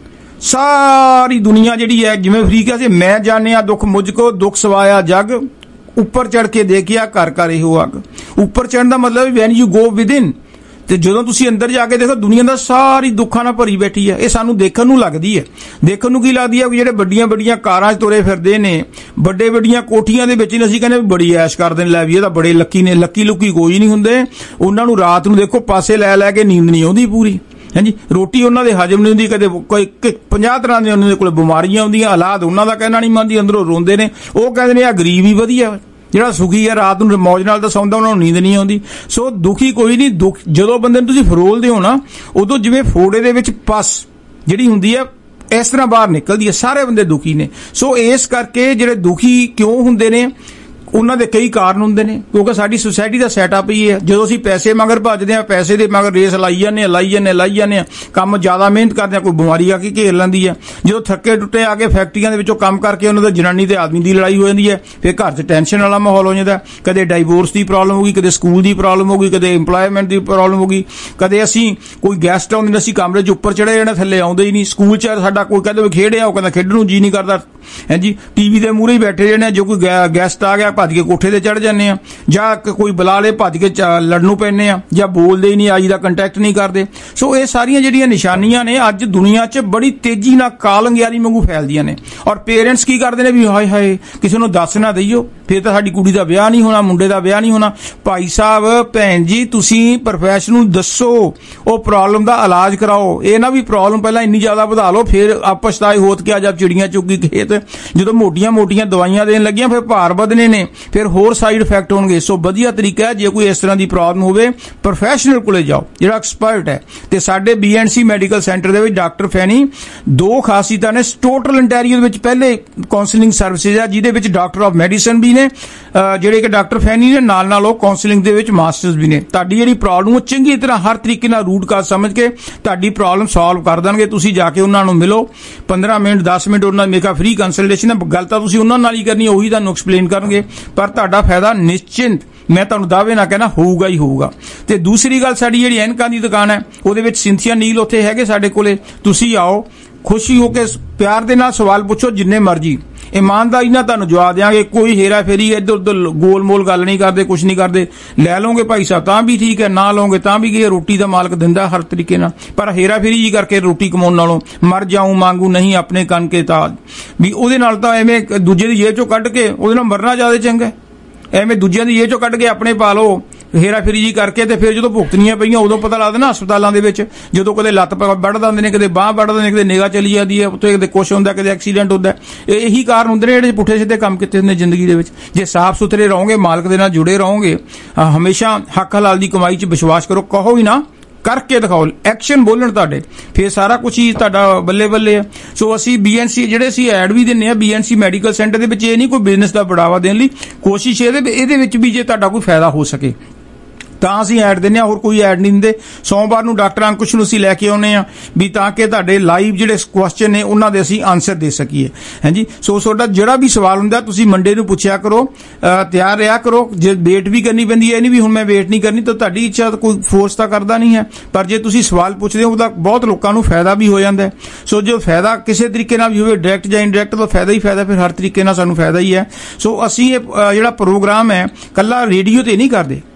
ਸਾਰੀ ਦੁਨੀਆ ਜਿਹੜੀ ਹੈ, ਜਿਵੇਂ ਅਫਰੀਕਾ ਸੇ ਮੈਂ ਜਾਣਿਆ ਦੁੱਖ ਮੁਝ ਕੋ, ਦੁੱਖ ਸਵਾਇਆ ਜਗ, ਉੱਪਰ ਚੜ ਕੇ ਦੇਖਿਆ ਘਰ ਘਰ ਇਹੋ ਅੱਗ। ਉੱਪਰ ਚੜਨ ਦਾ ਮਤਲਬ ਵੈਨ ਯੂ ਗੋ ਵਿਦਿਨ, ਤੇ ਜਦੋਂ ਤੁਸੀਂ ਅੰਦਰ ਜਾ ਕੇ ਦੇਖੋ ਦੁਨੀਆ ਦਾ ਸਾਰੀ ਦੁੱਖਾਂ ਨਾਲ ਭਰੀ ਬੈਠੀ ਹੈ। ਇਹ ਸਾਨੂੰ ਦੇਖਣ ਨੂੰ ਲੱਗਦੀ ਹੈ। ਦੇਖਣ ਨੂੰ ਕੀ ਲੱਗਦੀ ਹੈ? ਜਿਹੜੇ ਵੱਡੀਆਂ ਵੱਡੀਆਂ ਕਾਰਾਂ 'ਚ ਤੁਰੇ ਫਿਰਦੇ ਨੇ, ਵੱਡੇ ਵੱਡੀਆਂ ਕੋਠੀਆਂ ਦੇ ਵਿੱਚ, ਅਸੀਂ ਕਹਿੰਦੇ ਬੜੀ ਐਸ਼ ਕਰਦੇ ਨੇ, ਲੈ ਵੀ ਇਹ ਤਾਂ ਬੜੇ ਲੱਕੀ ਨੇ। ਲੱਕੀ ਲੁੱਕੀ ਕੋਈ ਨਹੀਂ ਹੁੰਦੇ। ਉਹਨਾਂ ਨੂੰ ਰਾਤ ਨੂੰ ਦੇਖੋ ਪਾਸੇ ਲੈ ਲੈ ਕੇ ਨੀਂਦ ਨਹੀਂ ਆਉਂਦੀ ਪੂਰੀ, ਹਾਂਜੀ। ਰੋਟੀ ਉਹਨਾਂ ਦੇ ਹਜਮ ਨਹੀਂ ਹੁੰਦੀ, ਕਦੇ ਕੋਈ ਪੰਜਾਹ ਤਰ੍ਹਾਂ ਦੀਆਂ ਉਹਨਾਂ ਦੇ ਕੋਲ ਬਿਮਾਰੀਆਂ ਆਉਂਦੀਆਂ। ਔਲਾਦ ਉਹਨਾਂ ਦਾ ਕਹਿਣਾ ਨਹੀਂ ਮੰਨਦੀ, ਅੰਦਰੋਂ ਰੋਂਦੇ ਨੇ। ਉਹ ਕਹਿੰਦੇ ਨੇ ਆ ਗਰੀਬ ਹੀ ਵਧੀਆ, ਜਿਹੜਾ ਸੁਖੀ ਹੈ ਰਾਤ ਨੂੰ ਮੌਜ ਨਾਲ ਤਾਂ ਸੌਂਦਾ, ਉਹਨਾਂ ਨੂੰ ਨੀਂਦ ਨਹੀਂ ਆਉਂਦੀ। ਸੋ ਦੁਖੀ ਕੋਈ ਨਹੀਂ। ਦੁੱਖ ਜਦੋਂ ਬੰਦੇ ਨੂੰ ਤੁਸੀਂ ਫਰੋਲਦੇ ਹੋ ਨਾ, ਉਦੋਂ ਜਿਵੇਂ ਫੋੜੇ ਦੇ ਵਿੱਚ ਪਸ ਜਿਹੜੀ ਹੁੰਦੀ ਹੈ ਇਸ ਤਰ੍ਹਾਂ ਬਾਹਰ ਨਿਕਲਦੀ ਹੈ। ਸਾਰੇ ਬੰਦੇ ਦੁਖੀ ਨੇ। ਸੋ ਇਸ ਕਰਕੇ ਜਿਹੜੇ ਦੁਖੀ ਕਿਉਂ ਹੁੰਦੇ ਨੇ, ਉਹਨਾਂ ਦੇ ਕਈ ਕਾਰਨ ਹੁੰਦੇ ਨੇ, ਕਿਉਂਕਿ ਸਾਡੀ ਸੁਸਾਇਟੀ ਦਾ ਸੈਟਅਪ ਹੀ ਹੈ। ਜਦੋਂ ਅਸੀਂ ਪੈਸੇ ਮਗਰ ਭੱਜਦੇ ਹਾਂ, ਪੈਸੇ ਦੇ ਮਗਰ ਰੇਸ ਲਾਈ ਜਾਂਦੇ ਹਾਂ, ਲਾਈ ਜਾਂਦੇ ਲਾਈ ਜਾਂਦੇ ਹਾਂ, ਕੰਮ ਜ਼ਿਆਦਾ ਮਿਹਨਤ ਕਰਦੇ ਹਾਂ, ਕੋਈ ਬਿਮਾਰੀ ਆ ਕੇ ਘੇਰ ਲੈਂਦੀ ਹੈ। ਜਦੋਂ ਥੱਕੇ ਟੁੱਟੇ ਆ ਕੇ ਫੈਕਟਰੀਆਂ ਦੇ ਵਿੱਚੋਂ ਕੰਮ ਕਰਕੇ ਉਹਨਾਂ ਦਾ ਜਨਾਨੀ ਤੇ ਆਦਮੀ ਦੀ ਲੜਾਈ ਹੋ ਜਾਂਦੀ ਹੈ, ਫਿਰ ਘਰ 'ਚ ਟੈਨਸ਼ਨ ਵਾਲਾ ਮਾਹੌਲ ਹੋ ਜਾਂਦਾ। ਕਦੇ ਡਾਈਵੋਰਸ ਦੀ ਪ੍ਰੋਬਲਮ ਹੋ ਗਈ, ਕਦੇ ਸਕੂਲ ਦੀ ਪ੍ਰੋਬਲਮ ਹੋ ਗਈ, ਕਦੇ ਇੰਪਲੋਇਮੈਂਟ ਦੀ ਪ੍ਰੋਬਲਮ ਹੋ ਗਈ, ਕਦੇ ਅਸੀਂ ਕੋਈ ਗੈਸਟ ਆਉਂਦੇ ਨੇ, ਅਸੀਂ ਕਮਰੇ 'ਚ ਉੱਪਰ ਚੜੇ ਜਾਣਾ, ਥੱਲੇ ਆਉਂਦੇ ਹੀ ਨਹੀਂ। ਸਕੂਲ 'ਚ ਸਾਡਾ ਕੋਈ ਕਹਿੰਦਾ ਵੀ ਖੇਡਿਆ, ਉਹ ਕਹਿੰਦਾ ਖੇਡਣ ਨੂੰ ਜੀ ਨਹੀਂ ਕਰਦਾ, ਹੈ ਜੀ। ਟੀਵੀ ਦੇ ਮੂਹਰੇ ਹੀ ਬੈਠੇ ਰਹਿਣਾ। ਜੋ ਕੋਈ ਗੈਸਟ ਆ ਗਿਆ ਭੱਜ ਕੇ ਕੋਠੇ ਤੇ ਚੜ ਜਾਂਦੇ ਆ, ਜਾਂ ਕੋਈ ਬੁਲਾ ਲੇ ਭੱਜ ਕੇ ਲੜਨ ਨੂੰ ਪੈਂਦੇ ਆ, ਜਾਂ ਬੋਲਦੇ ਹੀ ਨਹੀਂ, ਆਈ ਦਾ ਕੰਟੈਕਟ ਨਹੀਂ ਕਰਦੇ। ਸੋ ਇਹ ਸਾਰੀਆਂ ਜਿਹੜੀਆਂ ਨਿਸ਼ਾਨੀਆਂ ਨੇ ਅੱਜ ਦੁਨੀਆ 'ਚ ਬੜੀ ਤੇਜ਼ੀ ਨਾਲ ਕਾਲੰਗਿਆਰੀ ਵਾਂਗੂ ਫੈਲਦੀਆਂ ਨੇ। ਔਰ ਪੇਰੈਂਟਸ ਕੀ ਕਰਦੇ ਨੇ ਵੀ ਹਾਏ ਹਾਏ ਕਿਸੇ ਨੂੰ ਦੱਸ ਨਾ ਦਈਓ, ਫਿਰ ਤਾਂ ਸਾਡੀ ਕੁੜੀ ਦਾ ਵਿਆਹ ਨਹੀਂ ਹੋਣਾ, ਮੁੰਡੇ ਦਾ ਵਿਆਹ ਨਹੀਂ ਹੋਣਾ। ਭਾਈ ਸਾਹਿਬ ਭੈਣ ਜੀ, ਤੁਸੀਂ ਪ੍ਰੋਫੈਸ਼ਨ ਨੂੰ ਦੱਸੋ, ਉਹ ਪ੍ਰੋਬਲਮ ਦਾ ਇਲਾਜ ਕਰਾਓ। ਇਹ ਨਾ ਵੀ ਪ੍ਰੋਬਲਮ ਪਹਿਲਾਂ ਇੰਨੀ ਜ਼ਿਆਦਾ ਵਧਾ ਲਓ, ਫਿਰ ਪਛਤਾਏ ਹੋਤ ਕੇ ਆ ਜਦ ਚਿੜੀਆਂ ਚੁੱਗੀ ਖੇਤ। ਜਦੋਂ ਮੋਟੀਆਂ ਮੋਟੀਆਂ ਦਵਾਈਆਂ ਦੇਣ ਲੱਗੀਆਂ, ਫਿਰ ਭਾਰ ਵਧਣੇ ਨੇ, ਫਿਰ ਹੋਰ ਸਾਈਡ ਇਫੈਕਟ ਹੋਣਗੇ। ਸੋ ਵਧੀਆ ਤਰੀਕਾ ਹੈ, ਜੇ ਕੋਈ ਇਸ ਤਰ੍ਹਾਂ ਦੀ ਪ੍ਰੋਬਲਮ ਹੋਵੇ ਪ੍ਰੋਫੈਸ਼ਨਲ ਕੋਲੇ ਜਾਓ ਜਿਹੜਾ ਐਕਸਪਰਟ ਹੈ। ਤੇ ਸਾਡੇ B N C medical centre ਦੇ ਵਿੱਚ ਡਾਕਟਰ ਫੈਨੀ ਦੋ ਖਾਸੀਅਤਾਂ ਨੇ। ਟੋਟਲ ਇੰਟੈਰੀਓ ਦੇ ਵਿੱਚ ਪਹਿਲੇ ਕਾਉਂਸਲਿੰਗ ਸਰਵਿਸਿਜ਼ ਆ, ਜਿਹਦੇ ਵਿੱਚ ਡਾਕਟਰ ਆਫ ਮੈਡੀਸਨ ਵੀ ਨੇ, ਜਿਹੜੇ ਕਿ ਡਾਕਟਰ ਫੈਨੀ ਨੇ, ਨਾਲ ਨਾਲ ਉਹ ਕਾਉਂਸਲਿੰਗ ਦੇ ਵਿੱਚ ਮਾਸਟਰਸ ਵੀ ਨੇ। ਤੁਹਾਡੀ ਜਿਹੜੀ ਪ੍ਰੋਬਲਮ ਉਹ ਚੰਗੀ ਤਰ੍ਹਾਂ ਹਰ ਤਰੀਕੇ ਨਾਲ ਰੂਟ ਕਾਜ਼ ਸਮਝ ਕੇ ਤੁਹਾਡੀ ਪ੍ਰੋਬਲਮ ਸੋਲਵ ਕਰ ਦੇਣਗੇ। ਤੁਸੀਂ ਜਾ ਕੇ ਉਹਨਾਂ ਨੂੰ ਮਿਲੋ, ਪੰਦਰਾਂ ਮਿੰਟ ਦਸ ਮਿੰਟ ਉਹਨਾਂ ਮੇਕਾ ਫ੍ਰੀ ਕੰਸਲਟੇਸ਼ਨ ਹੈ। ਗੱਲ ਤਾਂ ਤੁਸੀਂ ਉਹਨਾਂ ਨਾਲ ਹੀ ਕਰਨੀ, ਉਹੀ ਤੁਹਾਨੂੰ ਐਕਸਪਲੇਨ ਕਰਨਗੇ, ਪਰ ਤੁਹਾਡਾ ਫਾਇਦਾ ਨਿਸ਼ਚਿੰਤ, ਮੈਂ ਤੁਹਾਨੂੰ ਦਾਅਵੇ ਨਾ ਕਹਿਣਾ, ਹੋਊਗਾ ਹੀ ਹੋਊਗਾ। ਤੇ ਦੂਸਰੀ ਗੱਲ, ਸਾਡੀ ਜਿਹੜੀ ਐਨਕਾਂ ਦੀ ਦੁਕਾਨ ਹੈ ਉਹਦੇ ਵਿੱਚ ਸਿੰਥੀਆ ਨੀਲ ਉੱਥੇ ਹੈਗੇ ਸਾਡੇ ਕੋਲੇ। ਤੁਸੀਂ ਆਓ, ਖੁਸ਼ੀ ਹੋ ਕੇ ਪਿਆਰ ਦੇ ਨਾਲ ਸਵਾਲ ਪੁੱਛੋ, ਜਿੰਨੇ ਮਰਜ਼ੀ, ਇਮਾਨਦਾਰੀ ਨਾਲ ਤੁਹਾਨੂੰ ਜਵਾਬ ਦਿਆਂਗੇ। ਕੋਈ ਹੇਰਾ ਫੇਰੀ ਇੱਧਰ ਉੱਧਰ ਗੋਲ ਮੋਲ ਗੱਲ ਨਹੀਂ ਕਰਦੇ, ਕੁਛ ਨਹੀਂ ਕਰਦੇ। ਲੈ ਲਓਗੇ ਭਾਈ ਸਾਹਿਬ ਤਾਂ ਵੀ ਠੀਕ ਹੈ, ਨਾ ਲਓਗੇ ਤਾਂ ਵੀ, ਇਹ ਰੋਟੀ ਦਾ ਮਾਲਕ ਦਿੰਦਾ ਹਰ ਤਰੀਕੇ ਨਾਲ। ਪਰ ਹੇਰਾ ਫੇਰੀ ਜੀ ਕਰਕੇ ਰੋਟੀ ਕਮਾਉਣ ਨਾਲੋਂ ਮਰ ਜਾਊਂ ਮੰਗੂ ਨਹੀਂ ਆਪਣੇ ਕੰਨ ਕੇ ਤਾਜ, ਵੀ ਉਹਦੇ ਨਾਲ ਤਾਂ ਐਵੇਂ ਦੂਜੇ ਦੀ ਜੇਬ ਚੋਂ ਕੱਢ ਕੇ ਉਹਦੇ ਨਾਲ ਮਰਨਾ ਜ਼ਿਆਦਾ ਚੰਗਾ। ਐਵੇਂ ਦੂਜਿਆਂ ਦੀ ਜੇਬ ਚੋਂ ਕੱਢ ਕੇ ਆਪਣੇ ਪਾ ਲਓ ਹੇਰਾ ਫੇਰੀ ਜੀ ਕਰਕੇ, ਤੇ ਫਿਰ ਜਦੋਂ ਭੁਗਤਣੀਆਂ ਪਈਆਂ ਉਦੋਂ ਪਤਾ ਲੱਗਦਾ ਨਾ ਹਸਪਤਾਲਾਂ ਦੇ ਵਿੱਚ। ਜਦੋਂ ਕਦੇ ਲੱਤ ਵੱਢ ਦਿੰਦੇ ਨੇ, ਕਦੇ ਬਾਂਹ ਵੱਢ ਦਿੰਦੇ ਨੇ, ਕਦੇ ਨਿਗਾਹ ਚਲੀ ਜਾਂਦੀ ਹੈ, ਉੱਥੇ ਕਦੇ ਕੁਛ ਹੁੰਦਾ, ਕਦੇ ਐਕਸੀਡੈਂਟ ਹੁੰਦਾ। ਇਹੀ ਕਾਰਨ ਹੁੰਦੇ ਨੇ ਜਿਹੜੇ ਪੁੱਠੇ ਸਿੱਧੇ ਕੰਮ ਕੀਤੇ ਹੁੰਦੇ ਜ਼ਿੰਦਗੀ ਦੇ ਵਿੱਚ। ਜੇ ਸਾਫ਼ ਸੁਥਰੇ ਰਹੋਗੇ, ਮਾਲਕ ਦੇ ਨਾਲ ਜੁੜੇ ਰਹੋਗੇ, ਹਮੇਸ਼ਾ ਹੱਕ ਹਲਾਲ ਦੀ ਕਮਾਈ 'ਚ ਵਿਸ਼ਵਾਸ ਕਰੋ, ਕਹੋ ਹੀ ਨਾ, ਕਰਕੇ ਦਿਖਾਓ, ਐਕਸ਼ਨ ਬੋਲਣ ਤੁਹਾਡੇ, ਫਿਰ ਸਾਰਾ ਕੁਝ ਹੀ ਤੁਹਾਡਾ ਬੱਲੇ ਬੱਲੇ ਹੈ। ਸੋ ਅਸੀਂ ਬੀ ਐਨ ਸੀ ਜਿਹੜੇ ਅਸੀਂ ਐਡ ਵੀ ਦਿੰਦੇ ਹਾਂ B N C medical centre ਦੇ ਵਿੱਚ, ਇਹ ਨਹੀਂ ਕੋਈ ਬਿਜ਼ਨਸ ਦਾ ਬੜਾਵਾ ਦੇਣ ਲਈ, ਕੋਸ਼ਿਸ਼ ਇਹਦੇ ਇਹਦੇ ਵਿੱਚ ਵੀ ਜੇ ਤੁਹਾਡਾ ਕੋਈ ਫਾਇਦਾ ਹੋ ਸਕੇ ਤਾਂ ਅਸੀਂ ਐਡ ਦਿੰਦੇ ਹਾਂ, ਹੋਰ ਕੋਈ ਐਡ ਨਹੀਂ ਦਿੰਦੇ। ਸੋਮਵਾਰ ਨੂੰ ਡਾਕਟਰ ਅੰਕੁਸ਼ ਨੂੰ ਅਸੀਂ ਲੈ ਕੇ ਆਉਂਦੇ ਹਾਂ ਵੀ ਤਾਂ ਕਿ ਤੁਹਾਡੇ ਲਾਈਵ ਜਿਹੜੇ ਕੁਐਸਚਨ ਨੇ ਉਹਨਾਂ ਦੇ ਅਸੀਂ ਆਨਸਰ ਦੇ ਸਕੀਏ, ਹਾਂਜੀ। ਸੋ ਤੁਹਾਡਾ ਜਿਹੜਾ ਵੀ ਸਵਾਲ ਹੁੰਦਾ ਤੁਸੀਂ ਮੰਡੇ ਨੂੰ ਪੁੱਛਿਆ ਕਰੋ, ਤਿਆਰ ਰਿਹਾ ਕਰੋ। ਜੇ ਵੇਟ ਵੀ ਕਰਨੀ ਪੈਂਦੀ ਹੈ, ਇਹ ਨਹੀਂ ਵੀ ਹੁਣ ਮੈਂ ਵੇਟ ਨਹੀਂ ਕਰਨੀ, ਤਾਂ ਤੁਹਾਡੀ ਇੱਛਾ, ਕੋਈ ਫੋਰਸ ਤਾਂ ਕਰਦਾ ਨਹੀਂ ਹੈ, ਪਰ ਜੇ ਤੁਸੀਂ ਸਵਾਲ ਪੁੱਛਦੇ ਹੋ ਉਹਦਾ ਬਹੁਤ ਲੋਕਾਂ ਨੂੰ ਫਾਇਦਾ ਵੀ ਹੋ ਜਾਂਦਾ ਹੈ। ਸੋ ਜੋ ਫਾਇਦਾ ਕਿਸੇ ਤਰੀਕੇ ਨਾਲ ਵੀ ਹੋਵੇ, ਡਾਇਰੈਕਟ ਜਾਂ ਇਨਡਾਇਰੈਕਟ, ਤਾਂ ਫਾਇਦਾ ਹੀ ਫਾਇਦਾ, ਫਿਰ ਹਰ ਤਰੀਕੇ ਨਾਲ ਸਾਨੂੰ ਫਾਇਦਾ ਹੀ ਹੈ। ਸੋ ਅਸੀਂ ਇਹ ਜਿਹੜਾ ਪ੍ਰੋਗਰਾਮ ਹੈ ਕੱਲਾ ਰੇਡੀਓ ਤੇ ਨਹੀਂ ਕਰਦੇ,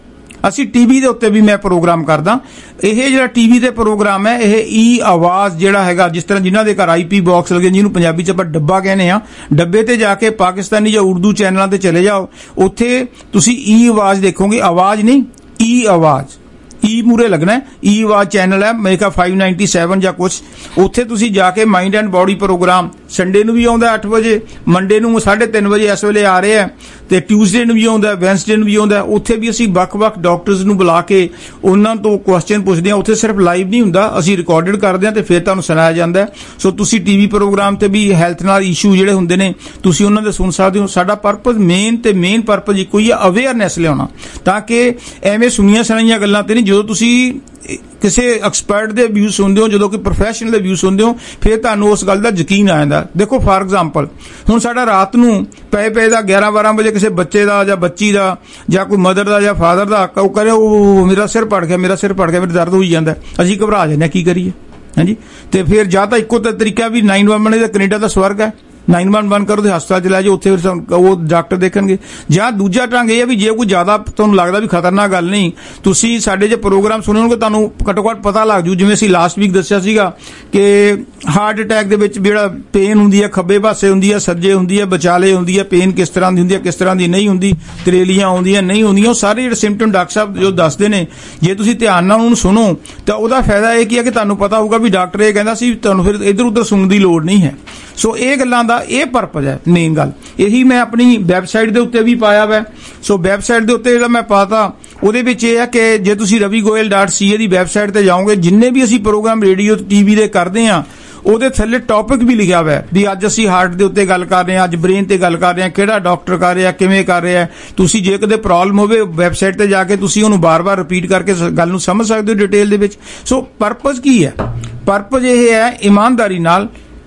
ਅਸੀਂ ਟੀਵੀ ਦੇ ਉੱਤੇ ਵੀ ਮੈਂ ਪ੍ਰੋਗਰਾਮ ਕਰਦਾ। ਇਹ ਜਿਹੜਾ ਟੀਵੀ ਦੇ ਪ੍ਰੋਗਰਾਮ ਹੈ ਇਹ ਈ ਆਵਾਜ਼ ਜਿਹੜਾ ਹੈਗਾ, ਜਿਸ ਤਰ੍ਹਾਂ ਜਿਨ੍ਹਾਂ ਦੇ ਘਰ ਆਈਪੀ ਬਾਕਸ ਲੱਗੇ, ਜਿਹਨੂੰ ਪੰਜਾਬੀ ਚ ਆਪਾਂ ਡੱਬਾ ਕਹਿੰਦੇ ਆ, ਡੱਬੇ ਤੇ ਜਾ ਕੇ ਪਾਕਿਸਤਾਨੀ ਜਾਂ ਉਰਦੂ ਚੈਨਲਾਂ ਤੇ ਚਲੇ ਜਾਓ, ਉੱਥੇ ਤੁਸੀਂ ਈ ਆਵਾਜ਼ ਦੇਖੋਗੇ। ਆਵਾਜ਼ ਨਹੀਂ, ਈ ਆਵਾਜ਼, ਈ ਮੂਰੇ ਲੱਗਣਾ। ਈ ਆਵਾਜ਼ ਚੈਨਲ ਹੈ, ਮੇਰੇ ਖਿਆਲ फाइव नाइन्टी सेवन ਜਾਂ ਕੁਛ। ਉੱਥੇ ਤੁਸੀਂ ਜਾ ਕੇ mind and body programme Sunday ਨੂੰ ਵੀ ਆਉਂਦਾ ਅੱਠ ਵਜੇ, ਮੰਡੇ ਨੂੰ ਸਾਢੇ ਤਿੰਨ ਵਜੇ ਇਸ ਵੇਲੇ ਆ ਰਹੇ ਆ, ਤੇ ਟਿਊਜ਼ਡੇ ਨੂੰ ਵੀ ਆਉਂਦਾ, ਵੈਨਸਡੇ ਨੂੰ ਵੀ ਆਉਂਦਾ। ਉੱਥੇ ਵੀ ਅਸੀਂ ਵੱਖ-ਵੱਖ ਡਾਕਟਰਸ ਨੂੰ ਬੁਲਾ ਕੇ ਉਹਨਾਂ ਤੋਂ ਕੁਐਸਚਨ ਪੁੱਛਦੇ ਹਾਂ। ਉੱਥੇ ਸਿਰਫ ਲਾਈਵ ਨਹੀਂ ਹੁੰਦਾ, ਅਸੀਂ ਰਿਕਾਰਡਡ ਕਰਦੇ ਹਾਂ ਤੇ ਫਿਰ ਤੁਹਾਨੂੰ ਸੁਣਾਇਆ ਜਾਂਦਾ। ਸੋ ਤੁਸੀਂ ਟੀਵੀ ਪ੍ਰੋਗਰਾਮ ਤੇ ਵੀ ਹੈਲਥ ਨਾਲ ਇਸ਼ੂ ਜਿਹੜੇ ਹੁੰਦੇ ਨੇ ਤੁਸੀਂ ਉਹਨਾਂ ਦੇ ਸੁਣ ਸਕਦੇ ਹੋ। ਸਾਡਾ ਪਰਪਸ ਮੇਨ ਤੇ ਮੇਨ ਪਰਪਸ ਇੱਕੋ ਹੀ ਆ, ਅਵੇਅਰਨੈਸ ਲਿਆਉਣਾ, ਤਾਂ ਕਿ ਐਵੇਂ ਸੁਣੀਆਂ ਸੁਣਾਈਆਂ ਗੱਲਾਂ ਤੇ ਨਹੀਂ। ਜਦੋਂ ਤੁਸੀਂ ਕਿਸੇ ਐਕਸਪਰਟ ਦੇ ਵਿਊ ਸੁਣਦੇ ਹੋ, ਜਦੋਂ ਕੋਈ ਪ੍ਰੋਫੈਸ਼ਨਲ ਦੇ ਵਿਊ ਸੁਣਦੇ ਹੋ, ਫਿਰ ਤੁਹਾਨੂੰ ਉਸ ਗੱਲ ਦਾ ਯਕੀਨ ਆ ਜਾਂਦਾ। ਦੇਖੋ ਫਾਰ ਐਗਜ਼ਾਮਪਲ, ਹੁਣ ਸਾਡਾ ਰਾਤ ਨੂੰ ਪਏ ਪਏ ਦਾ ਗਿਆਰਾਂ ਬਾਰਾਂ ਵਜੇ ਕਿਸੇ ਬੱਚੇ ਦਾ ਜਾਂ ਬੱਚੀ ਦਾ ਜਾਂ ਕੋਈ ਮਦਰ ਦਾ ਜਾਂ ਫਾਦਰ ਦਾ ਉਹ ਕਰੇ, ਉਹ ਮੇਰਾ ਸਿਰ ਪੜ ਗਿਆ, ਮੇਰਾ ਸਿਰ ਪੜ ਗਿਆ, ਮੇਰੇ ਦਰਦ ਹੋਈ ਜਾਂਦਾ, ਅਸੀਂ ਘਬਰਾ ਜਾਂਦੇ, ਕੀ ਕਰੀਏ? ਹਾਂਜੀ, ਤੇ ਫਿਰ ਜਾਂ ਤਾਂ ਇੱਕੋ ਤਰੀਕਾ ਵੀ ਨਾਈਨ ਵਨ ਵਨ ਦਾ ਕੈਨੇਡਾ ਦਾ ਸਵਰਗ ਹੈ, नाइन वन वन करो तो हस्पताल चला जाओ, उत्थे वो डॉक्टर देखणगे। जां दूजा ढंग ये भी जे कोई ज्यादा तुहानूं लगदा भी खतरनाक गल नहीं, तुसीं साडे जे प्रोग्राम सुणोगे तुहानूं घट्टो घट्ट पता लग जू। जिवें असीं लास्ट वीक दस्सिया सीगा कि हार्ट अटैक दे विच जिहड़ा पेन हुंदी है खब्बे पासे हुंदी है, सज्जे हुंदी है, विचाले हुंदी है, पेन किस तरह दी हुंदी है, किस तरह दी नहीं हुंदी, तरेलियां आउंदियां नहीं हुंदियां, सारे जिहड़े सिम्पटम डॉक्टर साहब जो दसदे ने, जे तुसीं ध्यान नाल उहनूं सुणो तां उहदा फायदा इह की है कि तुहानूं पता होਊਗਾ भी डॉक्टर इह कहंदा सी, तुहानूं फिर इधर उधर सुणन दी लोड़ नहीं है। सो ਇਹ ਗੱਲਾਂ ਦਾ ਇਹ ਪਰਪਸ ਹੈ ਮੇਨ ਗੱਲ। ਇਹੀ ਮੈਂ ਆਪਣੀ ਵੈਬਸਾਈਟ ਦੇ ਉੱਤੇ ਵੀ ਪਾਇਆ ਵਾ। ਸੋ ਵੈਬਸਾਈਟ ਦੇ ਉੱਤੇ ਜਿਹੜਾ ਮੈਂ ਪਾਤਾ ਉਹਦੇ ਵਿੱਚ ਇਹ ਹੈ ਕਿ ਜੇ ਤੁਸੀਂ Ravi Goyal dot C A ਦੀ ਵੈਬਸਾਈਟ ਤੇ ਜਾਓਗੇ, ਜਿੰਨੇ ਵੀ ਅਸੀਂ ਪ੍ਰੋਗਰਾਮ ਰੇਡੀਓ ਤੇ ਟੀਵੀ ਦੇ ਕਰਦੇ ਆ ਉਹਦੇ ਥੱਲੇ ਟੌਪਿਕ ਵੀ ਲਿਖਿਆ ਹੋਇਆ ਵੀ ਅੱਜ ਅਸੀਂ ਹਾਰਟ ਦੇ ਉੱਤੇ ਗੱਲ ਕਰ ਰਹੇ ਹਾਂ, ਅੱਜ ਬ੍ਰੇਨ ਤੇ ਗੱਲ ਕਰ ਰਹੇ ਹਾਂ, ਕਿਹੜਾ ਡਾਕਟਰ ਕਰ ਰਿਹਾ, ਕਿਵੇਂ ਕਰ ਰਿਹਾ। ਤੁਸੀਂ ਜੇ ਕਦੇ ਪ੍ਰੋਬਲਮ ਹੋਵੇ ਵੈਬਸਾਈਟ ਤੇ ਜਾ ਕੇ ਤੁਸੀਂ ਉਹਨੂੰ ਬਾਰ-ਬਾਰ ਰਿਪੀਟ ਕਰਕੇ ਗੱਲ ਨੂੰ ਸਮਝ ਸਕਦੇ ਹੋ ਡਿਟੇਲ ਦੇ ਵਿੱਚ। ਸੋ ਪਰਪਸ ਕੀ ਹੈ? ਪਰਪਸ ਇਹ ਹੈ ਇਮਾਨਦਾਰੀ ਨਾਲ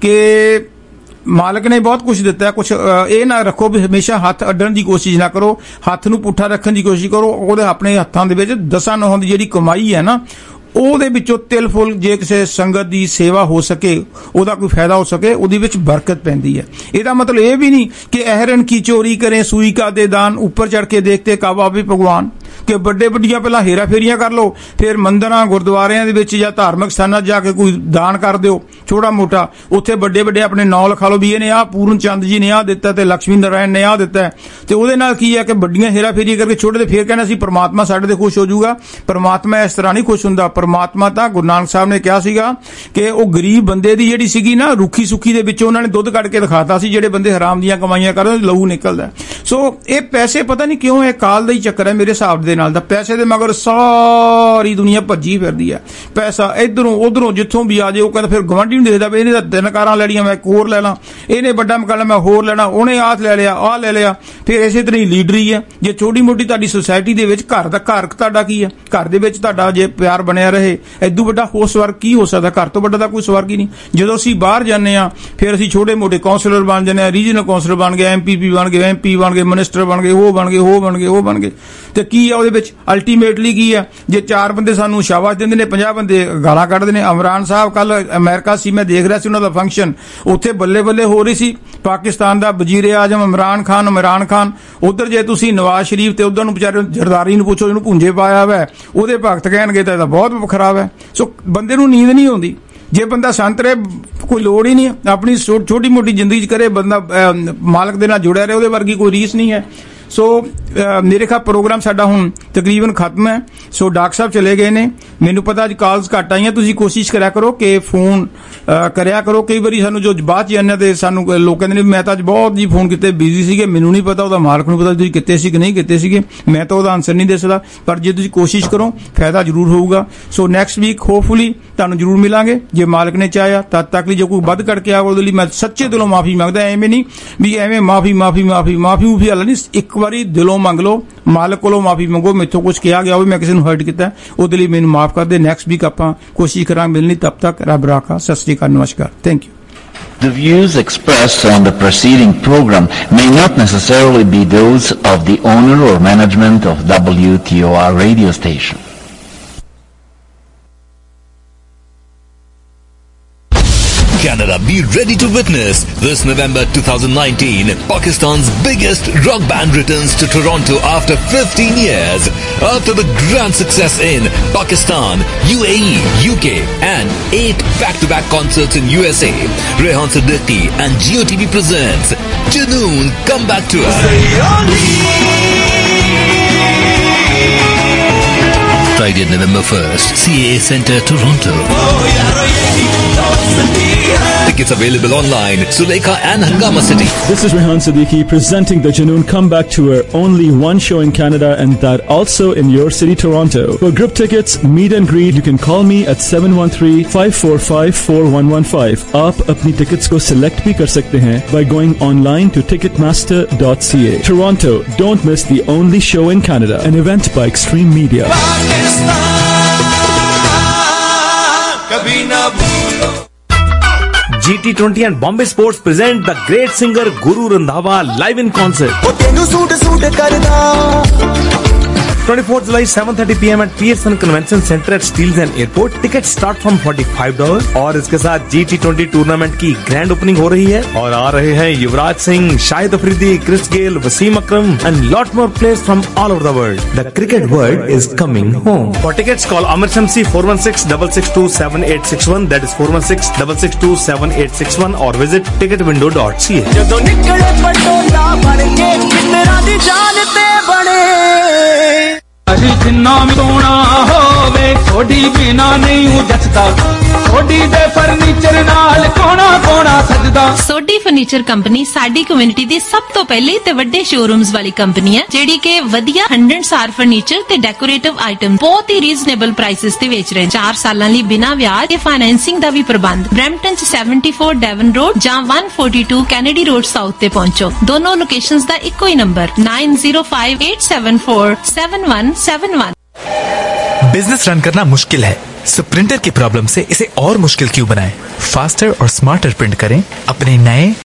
ਕਿ ਮਾਲਕ ਨੇ ਬਹੁਤ ਕੁਝ ਦਿੱਤਾ, ਕੁਝ ਇਹ ਨਾ ਰੱਖੋ ਵੀ ਹਮੇਸ਼ਾ ਹੱਥ ਅੱਡਣ ਦੀ ਕੋਸ਼ਿਸ਼ ਨਾ ਕਰੋ, ਹੱਥ ਨੂੰ ਪੁੱਠਾ ਰੱਖਣ ਦੀ ਕੋਸ਼ਿਸ਼ ਕਰੋ। ਉਹਦੇ ਆਪਣੇ ਹੱਥਾਂ ਦੇ ਵਿੱਚ ਦਸਾਂ ਨੌਹਾਂ ਦੀ ਜਿਹੜੀ ਕਮਾਈ ਹੈ ਨਾ, ਉਹਦੇ ਵਿੱਚੋਂ ਤਿਲ ਫੁੱਲ ਜੇ ਕਿਸੇ ਸੰਗਤ ਦੀ ਸੇਵਾ ਹੋ ਸਕੇ, ਉਹਦਾ ਕੋਈ ਫਾਇਦਾ ਹੋ ਸਕੇ, ਉਹਦੇ ਵਿੱਚ ਬਰਕਤ ਪੈਂਦੀ ਹੈ। ਇਹਦਾ ਮਤਲਬ ਇਹ ਵੀ ਨਹੀਂ ਕਿ ਅਹਰਨ ਕੀ ਚੋਰੀ ਕਰੇ ਸੂਈ ਕਾ ਦੇ ਦਾਨ, ਉੱਪਰ ਚੜ ਕੇ ਦੇਖਤੇ ਕਾਬਾ ਵੀ ਭਗਵਾਨ, ਕਿ ਵੱਡੇ ਵੱਡੀਆਂ ਪਹਿਲਾਂ ਹੇਰਾ ਫੇਰੀਆਂ ਕਰ ਲਓ, ਫਿਰ ਮੰਦਰਾਂ ਗੁਰਦੁਆਰਿਆਂ ਦੇ ਵਿੱਚ ਜਾਂ ਧਾਰਮਿਕ ਸਥਾਨਾਂ ਜਾ ਕੇ ਕੋਈ ਦਾਨ ਕਰ ਦਿਓ ਛੋਟਾ ਮੋਟਾ, ਉੱਥੇ ਵੱਡੇ ਵੱਡੇ ਆਪਣੇ ਨਾਂ ਲਿਖਾ ਲਓ ਵੀ ਇਹਨੇ ਆਹ ਪੂਰਨ ਚੰਦ ਜੀ ਨੇ ਆਹ ਦਿੱਤਾ ਤੇ ਲక్ష్ਮੀ ਨਾਰਾਇਣ ਨੇ ਆਹ ਦਿੱਤਾ, ਤੇ ਉਹਦੇ ਨਾਲ ਕੀ ਹੈ ਕਿ ਵੱਡੀਆਂ ਹੇਰਾ ਫੇਰੀਆਂ ਕਰਕੇ ਛੋਟੇ ਤੇ ਫਿਰ ਕਹਿੰਦਾ ਸੀ ਪਰਮਾਤਮਾ ਸਾਡੇ ਤੇ ਖੁਸ਼ ਹੋ ਜਾਊਗਾ। ਪਰਮਾਤਮਾ ਇਸ ਤਰ੍ਹਾਂ ਨਹੀਂ ਖੁਸ਼ ਹੁੰਦਾ। ਪਰਮਾਤਮਾ ਤਾਂ ਗੁਰੂ ਨਾਨਕ ਸਾਹਿਬ ਨੇ ਕਿਹਾ ਸੀਗਾ ਕਿ ਉਹ ਗਰੀਬ ਬੰਦੇ ਦੀ ਜਿਹੜੀ ਸੀਗੀ ਨਾ ਰੁੱਖੀ ਸੁੱਖੀ ਦੇ ਵਿੱਚੋਂ ਉਹਨਾਂ ਨੇ ਦੁੱਧ ਕੱਢ ਕੇ ਦਿਖਾਤਾ ਸੀ, ਜਿਹੜੇ ਬੰਦੇ ਹਰਾਮ ਦੀਆਂ ਕਮਾਈਆਂ ਕਰਦੇ ਲਹੂ ਨਿਕਲਦਾ। ਸੋ ਇਹ ਪੈਸੇ ਪਤਾ ਨਹੀਂ ਕਿਉਂ ਇਹ ਕਾਲ ਦਾ ਹੀ ਚੱਕਰ ਹੈ ਮੇਰੇ ਹਿਸਾਬ ਦੇ ਨਾਲ। ਦਾ ਪੈਸੇ ਦੇ ਮਗਰ ਸਾਰੀ ਦੁਨੀਆ ਭੱਜੀ ਫਿਰਦੀ ਹੈ। ਪੈਸਾ ਇਧਰੋਂ ਉਧਰੋਂ ਜਿੱਥੋਂ ਵੀ ਆ ਜਾਏ ਉਹ ਕਹਿੰਦਾ, ਫਿਰ ਗਵਾਂਢੀ ਨੂੰ ਦੇਖਦਾ ਵੀ ਇਹਨੇ ਤਾਂ ਤਿੰਨ ਕਾਰਾਂ ਲੈ ਲਈਆਂ, ਮੈਂ ਇੱਕ ਹੋਰ ਲੈ ਲਾਂ, ਇਹਨੇ ਵੱਡਾ ਮਕਾਨ ਮੈਂ ਹੋਰ ਲੈਣਾ, ਉਹਨੇ ਆਹ ਲੈ ਲਿਆ ਆਹ ਲੈ ਲਿਆ। ਫਿਰ ਇਸੇ ਤਰ੍ਹਾਂ ਹੀ ਲੀਡਰੀ ਹੈ। ਜੇ ਛੋਟੀ ਮੋਟੀ ਤੁਹਾਡੀ ਸੁਸਾਇਟੀ ਦੇ ਵਿੱਚ ਘਰ ਦਾ ਘਰ ਤੁਹਾਡਾ ਕੀ ਹੈ, ਘਰ ਦੇ ਵਿੱਚ ਤੁਹਾਡਾ ਜੇ ਪਿਆਰ ਬਣਿਆ ਰਹੇ, ਐਦੂ ਵੱਡਾ ਹੋਰ ਸਵਰਗ ਕੀ ਹੋ ਸਕਦਾ? ਘਰ ਤੋਂ ਵੱਡਾ ਤਾਂ ਕੋਈ ਸਵਰਗ ਹੀ ਨਹੀਂ। ਜਦੋਂ ਅਸੀਂ ਬਾਹਰ ਜਾਂਦੇ ਹਾਂ ਫਿਰ ਅਸੀਂ ਛੋਟੇ ਮੋਟੇ ਕਾਉਂਸਲਰ ਬਣ ਜਾਂਦੇ ਹਾਂ, ਰੀਜਨਲ ਕਾਉਂਸਲਰ ਬਣ ਗਏ, ਐਮ ਪੀ ਪੀ ਬਣ ਗਏ, ਐਮ ਪੀ ਬਣ ਗਏ, ਮਿਨਿਸਟਰ ਬਣ ਗਏ, ਉਹ ਬਣ ਗਏ ਉਹ ਬਣ ਗਏ ਉਹ ਬਣ ਗਏ ਤੇ ਕੀ ਆ ਉਹਦੇ ਵਿੱਚ ਅਲਟੀਮੇਟਲੀ ਕੀ ਆ? ਜੇ ਚਾਰ ਬੰਦੇ ਸਾਨੂੰ ਸ਼ਾਬਾਸ਼ ਦਿੰਦੇ ਨੇ, ਪੰਜਾਹ ਬੰਦੇ ਗਾਲਾਂ ਕੱਢਦੇ ਨੇ। ਇਮਰਾਨ ਸਾਹਿਬ ਕੱਲ ਅਮਰੀਕਾ ਸੀ, ਮੈਂ ਦੇਖ ਰਿਹਾ ਸੀ ਉਹਨਾਂ ਦਾ ਫੰਕਸ਼ਨ, ਉੱਥੇ ਬੱਲੇ ਬੱਲੇ ਹੋ ਰਹੀ ਸੀ। ਪਾਕਿਸਤਾਨ ਦਾ ਵਜ਼ੀਰ ਆਜ਼ਮ ਇਮਰਾਨ ਖਾਨ ਇਮਰਾਨ ਖਾਨ ਉਧਰ ਜੇ ਤੁਸੀਂ ਨਵਾਜ਼ ਸ਼ਰੀਫ ਤੇ ਉਧਰ ਨੂੰ ਵਿਚਾਰੇ ਜਰਦਾਰੀ ਨੂੰ ਪੁੱਛੋ, ਜਿਹਨੂੰ ਭੁੰਜੇ ਪਾਇਆ ਵਾ, ਉਹਦੇ ਭਗਤ ਕਹਿਣਗੇ ਤਾਂ ਇਹਦਾ ਬਹੁਤ ਖਰਾਬ ਹੈ। ਸੋ ਬੰਦੇ ਨੂੰ ਨੀਂਦ ਨਹੀਂ ਆਉਂਦੀ। ਜੇ ਬੰਦਾ ਸ਼ਾਂਤ ਰਹੇ, ਕੋਈ ਲੋੜ ਹੀ ਨਹੀਂ, ਆਪਣੀ ਛੋਟੀ ਮੋਟੀ ਜ਼ਿੰਦਗੀ 'ਚ ਕਰੇ ਬੰਦਾ, ਮਾਲਕ ਦੇ ਨਾਲ ਜੁੜਿਆ ਰਹੇ, ਉਹਦੇ ਵਰਗੀ ਕੋਈ ਰੀਸ ਨਹੀਂ ਹੈ। ਸੋ ਮੇਰੇ ਖਿਆਲ ਪ੍ਰੋਗਰਾਮ ਸਾਡਾ ਹੁਣ ਤਕਰੀਬਨ ਖਤਮ ਹੈ। ਸੋ ਡਾਕਟਰ ਸਾਹਿਬ ਚਲੇ ਗਏ ਨੇ, ਮੈਨੂੰ ਪਤਾ ਅੱਜ ਕਾਲਸ ਘੱਟ ਆਈਆਂ। ਤੁਸੀਂ ਕੋਸ਼ਿਸ਼ ਕਰਿਆ ਕਰੋ ਕਿ ਫੋਨ ਕਰਿਆ ਕਰੋ। ਕਈ ਵਾਰੀ ਸਾਨੂੰ ਜੋ ਬਾਅਦ 'ਚ ਜਾਂਦੇ ਤੇ ਸਾਨੂੰ ਲੋਕ ਕਹਿੰਦੇ ਨੇ ਮੈਂ ਤਾਂ ਅੱਜ ਬਹੁਤ ਜੀ ਫੋਨ ਕੀਤੇ, ਬਿਜ਼ੀ ਸੀਗੇ, ਮੈਨੂੰ ਨਹੀਂ ਪਤਾ, ਉਹਦਾ ਮਾਲਕ ਨੂੰ ਪਤਾ ਤੁਸੀਂ ਕਿੱਥੇ ਸੀ ਕਿ ਨਹੀਂ ਕਿੱਥੇ ਸੀਗੇ, ਮੈਂ ਤਾਂ ਉਹਦਾ ਆਨਸਰ ਨਹੀਂ ਦੇ ਸਕਦਾ। ਪਰ ਜੇ ਤੁਸੀਂ ਕੋਸ਼ਿਸ਼ ਕਰੋ ਫਾਇਦਾ ਜ਼ਰੂਰ ਹੋਊਗਾ। ਸੋ ਨੈਕਸਟ ਵੀਕ ਹੋਪਫੁਲੀ ਤੁਹਾਨੂੰ ਜ਼ਰੂਰ ਮਿਲਾਂਗੇ ਜੇ ਮਾਲਕ ਨੇ ਚਾਹਿਆ। ਤਦ ਤੱਕ ਲਈ ਜੋ ਕੋਈ ਵੱਧ ਕੱਢ ਕੇ ਆਵੇ ਉਹਦੇ ਲਈ ਮੈਂ ਸੱਚੇ ਦਿਲੋਂ ਮਾਫੀ ਮੰਗਦਾ। ਐਵੇਂ ਨਹੀਂ ਵੀ ਐਵੇਂ ਮਾਫੀ ਮਾਫੀ ਮਾਫੀ ਮਾਫੀ ਮੂਫੀ ਹੱਲ ਨਹੀਂ, ਇੱਕ ਵਾਰੀ ਦਿਲੋਂ ਮੰਗ ਲਓ, ਮਾਲਕ ਕੋਲੋਂ ਮਾਫੀ ਮੰਗੋ, ਮੈਥੋਂ ਕੁਝ ਕਿਹਾ ਗਿਆ ਹੋਵੇ, ਮੈਂ ਕਿਸੇ ਨੂੰ ਹਰਟ ਕੀਤਾ, ਉਹਦੇ ਲਈ ਮੈਨੂੰ ਮਾਫ ਕਰ ਦੇ। ਨੈਕਸਟ ਵੀਕ ਆਪਾਂ ਕੋਸ਼ਿਸ਼ ਕਰਾਂਗੇ ਮਿਲਣੀ। ਤਬ ਤੱਕ ਰੱਬ ਰਾਖਾ। ਸਤਿ ਸ੍ਰੀ ਅਕਾਲ, ਨਮਸਕਾਰ, thank you. The views expressed on the preceding program may not necessarily be those of the owner or management of W T O R radio station. Canada B ready to witness this November twenty nineteen. Pakistan's biggest rock band returns to Toronto after fifteen years. After the grand success in Pakistan, U A E, U K and eight back-to-back concerts in U S A, Rehan Siddiqui and Jio T V presents Junoon Comeback Tour. Friday, November first, C A A Centre, Toronto. Tickets available online, Suleika and Hangama City. This is Rehan Siddiqui presenting the Junoon Comeback Tour. Only one show in Canada and that also in your city, Toronto. For group tickets, meet and greet, you can call me at seven one three, five four five, four one one five. आप अपनी tickets को select भी कर सकते हैं by going online to ticketmaster dot c a. Toronto, don't miss the only show in Canada, an event by Extreme Media. G T twenty and Bombay Sports present the great singer Guru Randhawa live in concert. twenty-fourth July, seven thirty p m at Pearson Convention Center at Steels and Airport. Tickets start from forty-five dollars. और इसके साथ G T twenty tournament की grand opening हो रही है और आ रहे हैं Yuvraj Singh, Shahid Afridi, Chris Gayle, Wasim Akram and lot more players from all over the world. The cricket world is coming home. For tickets, call Amar Shamsi four one six, six six two, seven eight six one. That is four one six, six six two, seven eight six one or visit ticket window dot c a. जिन्ना सोना होवे थोड़ी बिना नहीं हूं जचता सोडी दे furniture नाल कोना कोना सजदा सोडी फर्नीचर कंपनी साडी कम्युनिटी दी सब तो पहले ते वड्डे शोरूम्स वाली कंपनी है जेडी के वधिया हंड्रेड स्टार फर्नीचर ते डेकोरेटिव आइटम बहुत ही रीजनेबल प्राइसेस ते बेच रहे चार सालां लई बिना ब्याज ते फाइनेंसिंग दा भी प्रबंध ब्रैम्पटन च चौहत्तर डेवन रोड जां one forty-two Kennedy road south ते पहुंचो दोनों लोकेशंस दा इक्को ही number nine zero five, eight seven four, seven one seven one. Business run करना मुश्किल है, सो प्रिंटर की प्रॉब्लम से इसे और मुश्किल क्यों बनाएं? फास्टर और स्मार्टर प्रिंट करें अपने नए